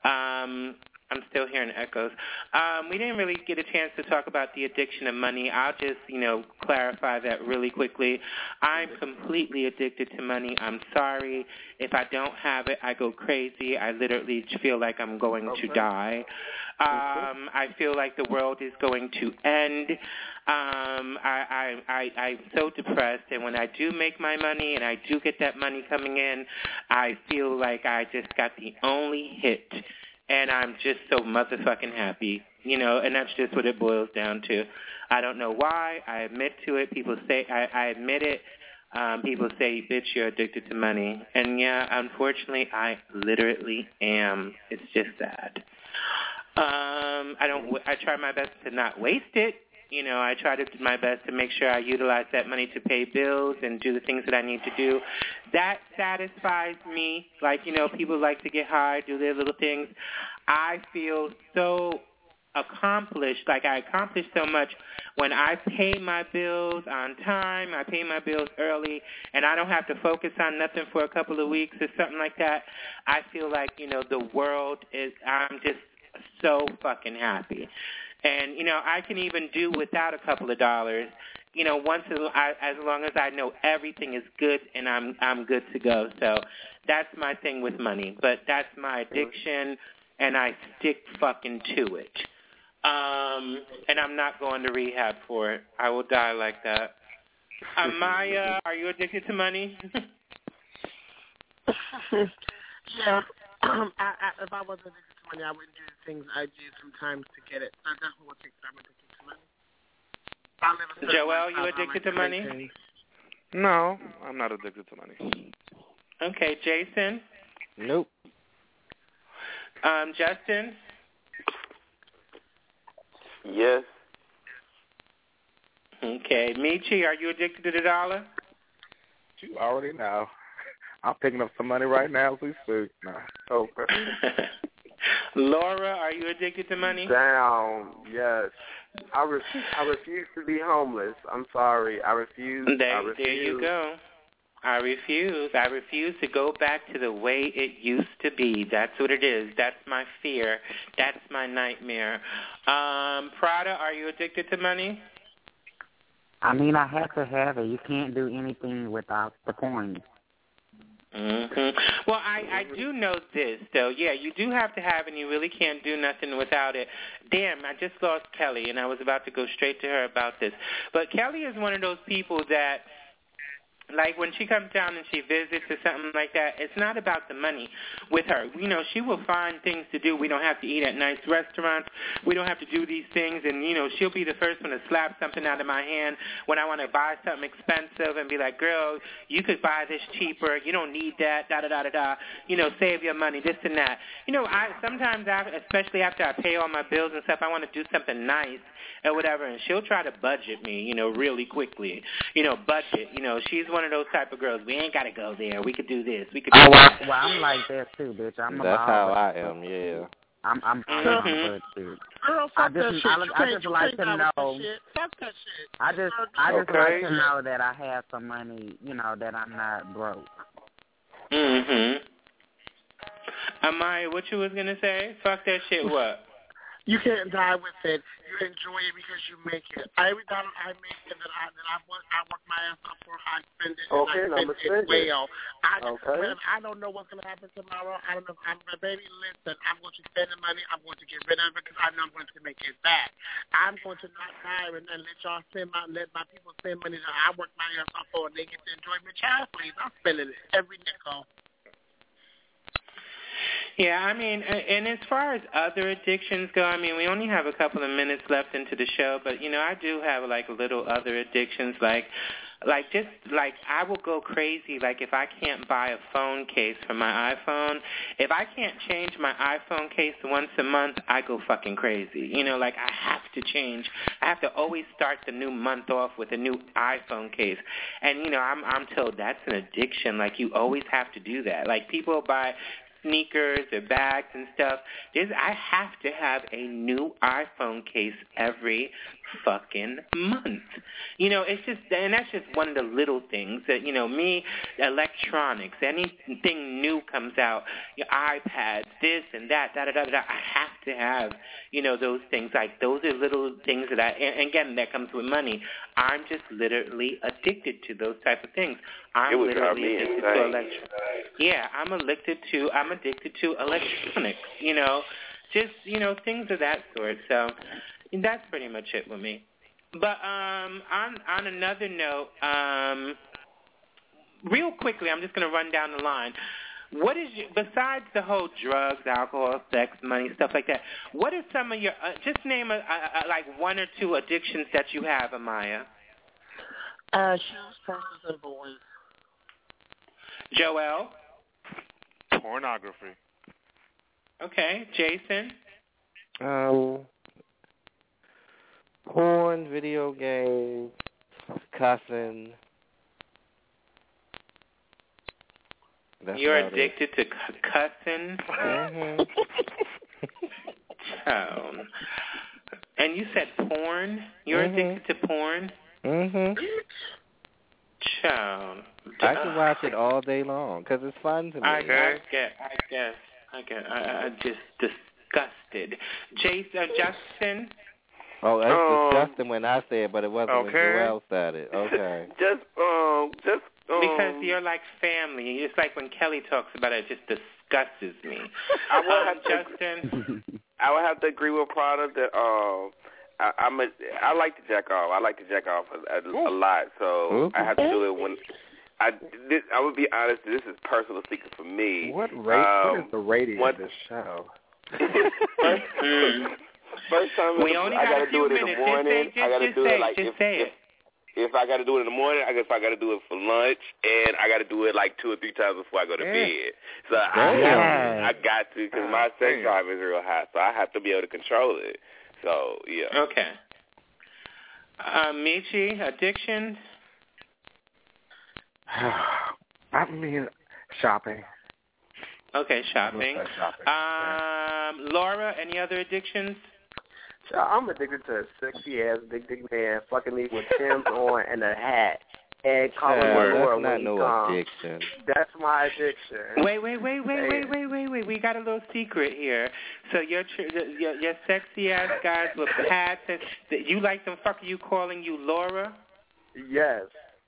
Speaker 11: I'm still hearing echoes. We didn't really get a chance to talk about the addiction of money. I'll just, clarify that really quickly. I'm completely addicted to money. I'm sorry. If I don't have it, I go crazy. I literally feel like I'm going to die. I feel like the world is going to end. I'm so depressed, and when I do make my money and I do get that money coming in, I feel like I just got the only hit. And I'm just so motherfucking happy, and that's just what it boils down to. I don't know why. I admit to it. People say I admit it. People say, bitch, you're addicted to money. And, yeah, unfortunately, I literally am. It's just sad. I try my best to not waste it. I try to do my best to make sure I utilize that money to pay bills and do the things that I need to do. That satisfies me. Like, people like to get high, do their little things. I feel so accomplished, like I accomplished so much when I pay my bills on time, I pay my bills early, and I don't have to focus on nothing for a couple of weeks or something like that. I feel like, the world is, I'm just so fucking happy. And, I can even do without a couple of dollars, as long as I know everything is good and I'm good to go. So that's my thing with money. But that's my addiction, and I stick fucking to it. And I'm not going to rehab for it. I will die like that. Maya, are you addicted to money?
Speaker 20: Yeah. If I wasn't addicted to money, I wouldn't do the things I do sometimes to get it. So I definitely would think that I'm addicted to money.
Speaker 11: Joel, you addicted to money?
Speaker 13: No, I'm not addicted to money.
Speaker 11: Okay, Jason?
Speaker 14: Nope.
Speaker 11: Justin?
Speaker 4: Yes.
Speaker 11: Okay, Michi, are you addicted to the dollar?
Speaker 12: You already know. I'm picking up some money right now as we speak. No.
Speaker 21: Okay.
Speaker 11: Laura, are you addicted to money?
Speaker 21: Down, yes. I refuse to be homeless. I'm sorry. I refuse.
Speaker 11: There you go. I refuse. I refuse to go back to the way it used to be. That's what it is. That's my fear. That's my nightmare. Prada, are you addicted to money?
Speaker 19: I mean, I have to have it. You can't do anything without the coins.
Speaker 11: Mm-hmm. Well, I do know this, though. Yeah, you do have to have it, and you really can't do nothing without it. Damn, I just lost Kelly, and I was about to go straight to her about this. But Kelly is one of those people that Like when she comes down and she visits or something like that, it's not about the money with her. You know, she will find things to do. We don't have to eat at nice restaurants. We don't have to do these things. And, you know, she'll be the first one to slap something out of my hand when I want to buy something expensive and be like, girl, you could buy this cheaper. You don't need that, da-da-da-da-da. You know, save your money, this and that. You know, sometimes, especially after I pay all my bills and stuff, I want to do something nice or whatever, and she'll try to budget me, you know, really quickly. You know, budget. You know, she's one of those type of girls. We ain't got to go there. We could do this. We could do that.
Speaker 19: Well, I'm like that too, bitch.
Speaker 14: That's how I am, yeah.
Speaker 19: I'm on budget.
Speaker 20: Girl, fuck that shit.
Speaker 19: I just like to know.
Speaker 20: Fuck that shit.
Speaker 19: I just like to know that I have some money, you know, that I'm not broke.
Speaker 11: Amaya, what you was gonna say? Fuck that shit. What?
Speaker 20: You can't die with it. You enjoy it because you make it. Every dollar I make it that I work my ass off for, I spend it.
Speaker 21: Okay,
Speaker 20: and I spend it well. I don't know what's gonna happen tomorrow. I don't know. Baby, listen. I'm going to spend the money. I'm going to get rid of it because I know I'm going to make it back. I'm going to not die and let y'all let my people spend money that I work my ass off for, and they get to enjoy my child. Please, I'm spending it every nickel.
Speaker 11: Yeah, I mean, and as far as other addictions go, I mean, we only have a couple of minutes left into the show, but, you know, I do have, like, little other addictions, like I will go crazy, like, if I can't buy a phone case for my iPhone. If I can't change my iPhone case once a month, I go fucking crazy. You know, like, I have to change. I have to always start the new month off with a new iPhone case. And, you know, I'm told that's an addiction. Like, you always have to do that. Like, people buy sneakers or bags and stuff. I have to have a new iPhone case every fucking month. You know, it's just, and that's just one of the little things that, you know, me, electronics, anything new comes out, your iPads, this and that, da-da-da-da, I have to have, you know, those things. Like, those are little things that and again, that comes with money. I'm just literally addicted to those type of things. I'm literally addicted to electronics. Yeah, I'm addicted to electronics, you know, just, you know, things of that sort. So that's pretty much it with me. But on another note, real quickly, I'm just going to run down the line. What is besides the whole drugs, alcohol, sex, money, stuff like that, what are some of your, just name like one or two addictions that you have, Amaya?
Speaker 20: Shoes, purses, and boys.
Speaker 11: Joel?
Speaker 13: Pornography.
Speaker 11: Okay. Jason?
Speaker 14: Porn, video games, cussing.
Speaker 11: You're addicted to cussing?
Speaker 14: Mm-hmm.
Speaker 11: Oh. And you said porn? You're addicted to porn?
Speaker 14: Mm-hmm.
Speaker 11: Child.
Speaker 14: I can watch it all day long because it's fun to me.
Speaker 11: I guess. I'm just disgusted. Justin?
Speaker 14: Oh, that's disgusting when I say it, but it wasn't when Joel said it. Okay.
Speaker 4: Just
Speaker 11: because you're like family. It's like when Kelly talks about it, it just disgusts me. Justin?
Speaker 4: I would have to agree with Prada that I like to jack off. I like to jack off a lot, so I have to do it when I would be honest. This is personal secret for me.
Speaker 12: What is the rating of this show?
Speaker 4: First time
Speaker 11: we only got a few minutes.
Speaker 4: I gotta do it like
Speaker 11: just say it.
Speaker 4: If I got to do it in the morning, I guess I got to do it for lunch, and I got to do it like 2 or 3 times before I go to bed. So I got to, because my sex drive is real high, so I have to be able to control it. So, yeah.
Speaker 11: Okay. Michi, addiction?
Speaker 12: I mean, shopping.
Speaker 11: Okay, shopping. Laura, any other addictions?
Speaker 21: I'm addicted to a sexy-ass big man fucking me with Tim's on and a hat and calling me Laura when he comes.
Speaker 14: Addiction.
Speaker 21: That's my addiction.
Speaker 11: Wait. We got a little secret here. So your sexy-ass guys with hats, and you like them fucking you calling you Laura?
Speaker 21: Yes.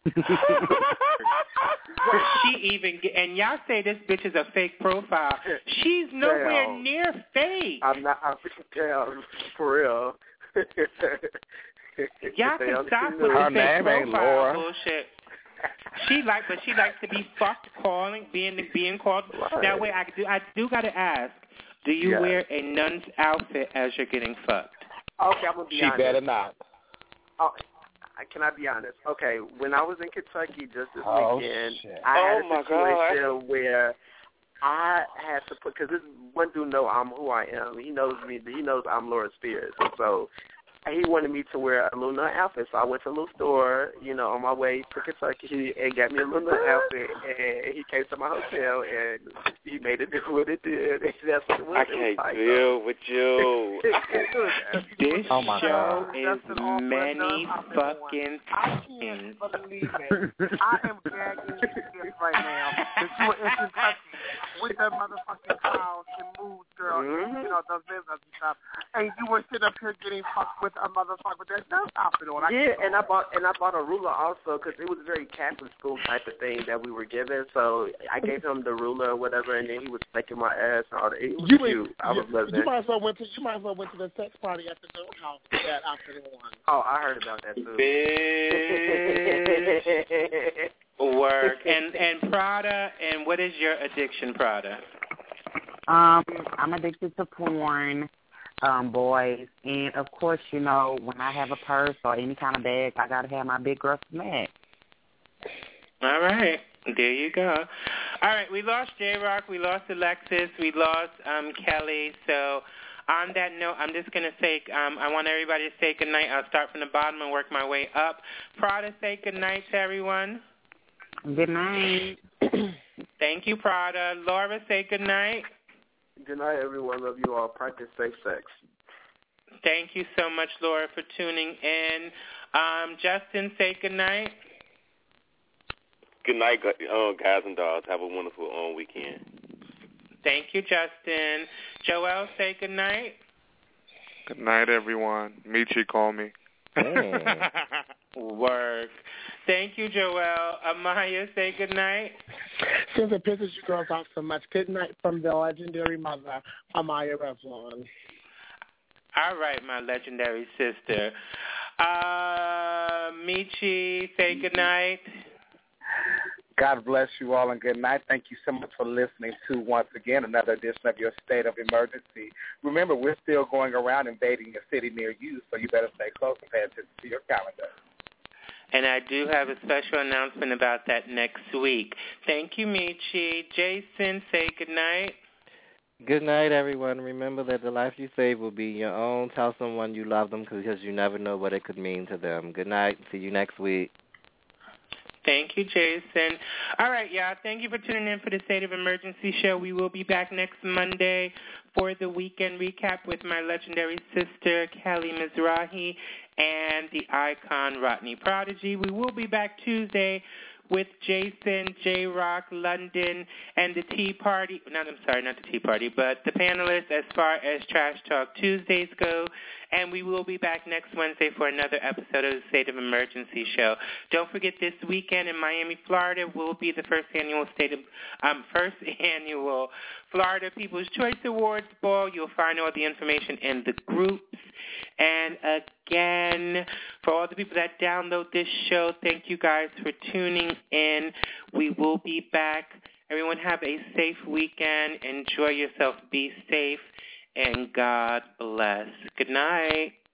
Speaker 11: She even, and y'all say this bitch is a fake profile. She's nowhere near fake.
Speaker 21: I'm down for real.
Speaker 11: Y'all can stop with the fake profile bullshit. She likes to be fucked, being called.
Speaker 21: Right.
Speaker 11: That way, I do got to ask, do you wear a nun's outfit as you're getting fucked?
Speaker 21: Okay, I'm gonna be honest.
Speaker 12: She better not.
Speaker 21: Oh, can I be honest? Okay, when I was in Kentucky just this weekend,
Speaker 12: shit.
Speaker 21: I had a situation where I had to put, because this one dude know I'm who I am. He knows me. He knows I'm Laura Spears. And so he wanted me to wear a little nut outfit. So I went to a little store, on my way to Kentucky, and got me a little nut outfit. And he came to my hotel, and he made it do what it did. That's what it was.
Speaker 4: I can't deal with you.
Speaker 11: This
Speaker 14: Oh my
Speaker 11: show
Speaker 14: God.
Speaker 11: is many fucking
Speaker 20: I
Speaker 11: things.
Speaker 20: can't believe it. I am gagging right now that you were in Kentucky with that motherfucking crowd and mood, girl. The business and stuff. And you were sitting up here getting fucked with a motherfucker with that nurse outfit on.
Speaker 21: And I bought a ruler also because it was a very Catholic school type of thing that we were given. So I gave him the ruler or whatever, and then he was making my ass. And all that. It was cute. I was loving it.
Speaker 20: You might as well went to the sex party at the Dope House with that afternoon.
Speaker 21: Oh, I heard about that too.
Speaker 11: Work. And Prada, and what is your addiction, Prada?
Speaker 19: I'm addicted to porn, boys, and of course, when I have a purse or any kind of bag, I gotta have my big girl snack.
Speaker 11: All right, there you go. All right, we lost J-Rock, we lost Alexis, we lost Kelly. So on that note, I'm just gonna say I want everybody to say good night. I'll start from the bottom and work my way up. Prada, say good night to everyone.
Speaker 19: Good night.
Speaker 11: Thank you, Prada. Laura, say good night.
Speaker 21: Good night, everyone. Love you all. Practice safe sex.
Speaker 11: Thank you so much, Laura, for tuning in. Justin, say good night.
Speaker 4: Good night, guys and dolls. Have a wonderful weekend.
Speaker 11: Thank you, Justin. Joel, say good night.
Speaker 13: Good night, everyone. Michi, call me.
Speaker 11: Work. Thank you, Joel. Amaya, say good night.
Speaker 20: Since it pisses you girls off so much, good night from the legendary mother, Amaya Revlon.
Speaker 11: All right, my legendary sister. Michi, say good night.
Speaker 12: God bless you all and good night. Thank you so much for listening to, once again, another edition of your State of Emergency. Remember, we're still going around invading a city near you, so you better stay close and pay attention to your calendar.
Speaker 11: And I do have a special announcement about that next week. Thank you, Michi. Jason, say good night.
Speaker 14: Good night, everyone. Remember that the life you save will be your own. Tell someone you love them because you never know what it could mean to them. Good night. See you next week.
Speaker 11: Thank you, Jason. All right, y'all. Thank you for tuning in for the State of Emergency show. We will be back next Monday for the weekend recap with my legendary sister, Kelly Mizrahi, and the icon, Rodney Prodigy. We will be back Tuesday with Jason, J-Rock, London, and the Tea Party. Not the Tea Party, but the panelists as far as Trash Talk Tuesdays go. And we will be back next Wednesday for another episode of the State of Emergency show. Don't forget, this weekend in Miami, Florida, will be the first annual Florida People's Choice Awards Ball. You'll find all the information in the groups. And again, for all the people that download this show, thank you guys for tuning in. We will be back. Everyone have a safe weekend. Enjoy yourself. Be safe. And God bless. Good night.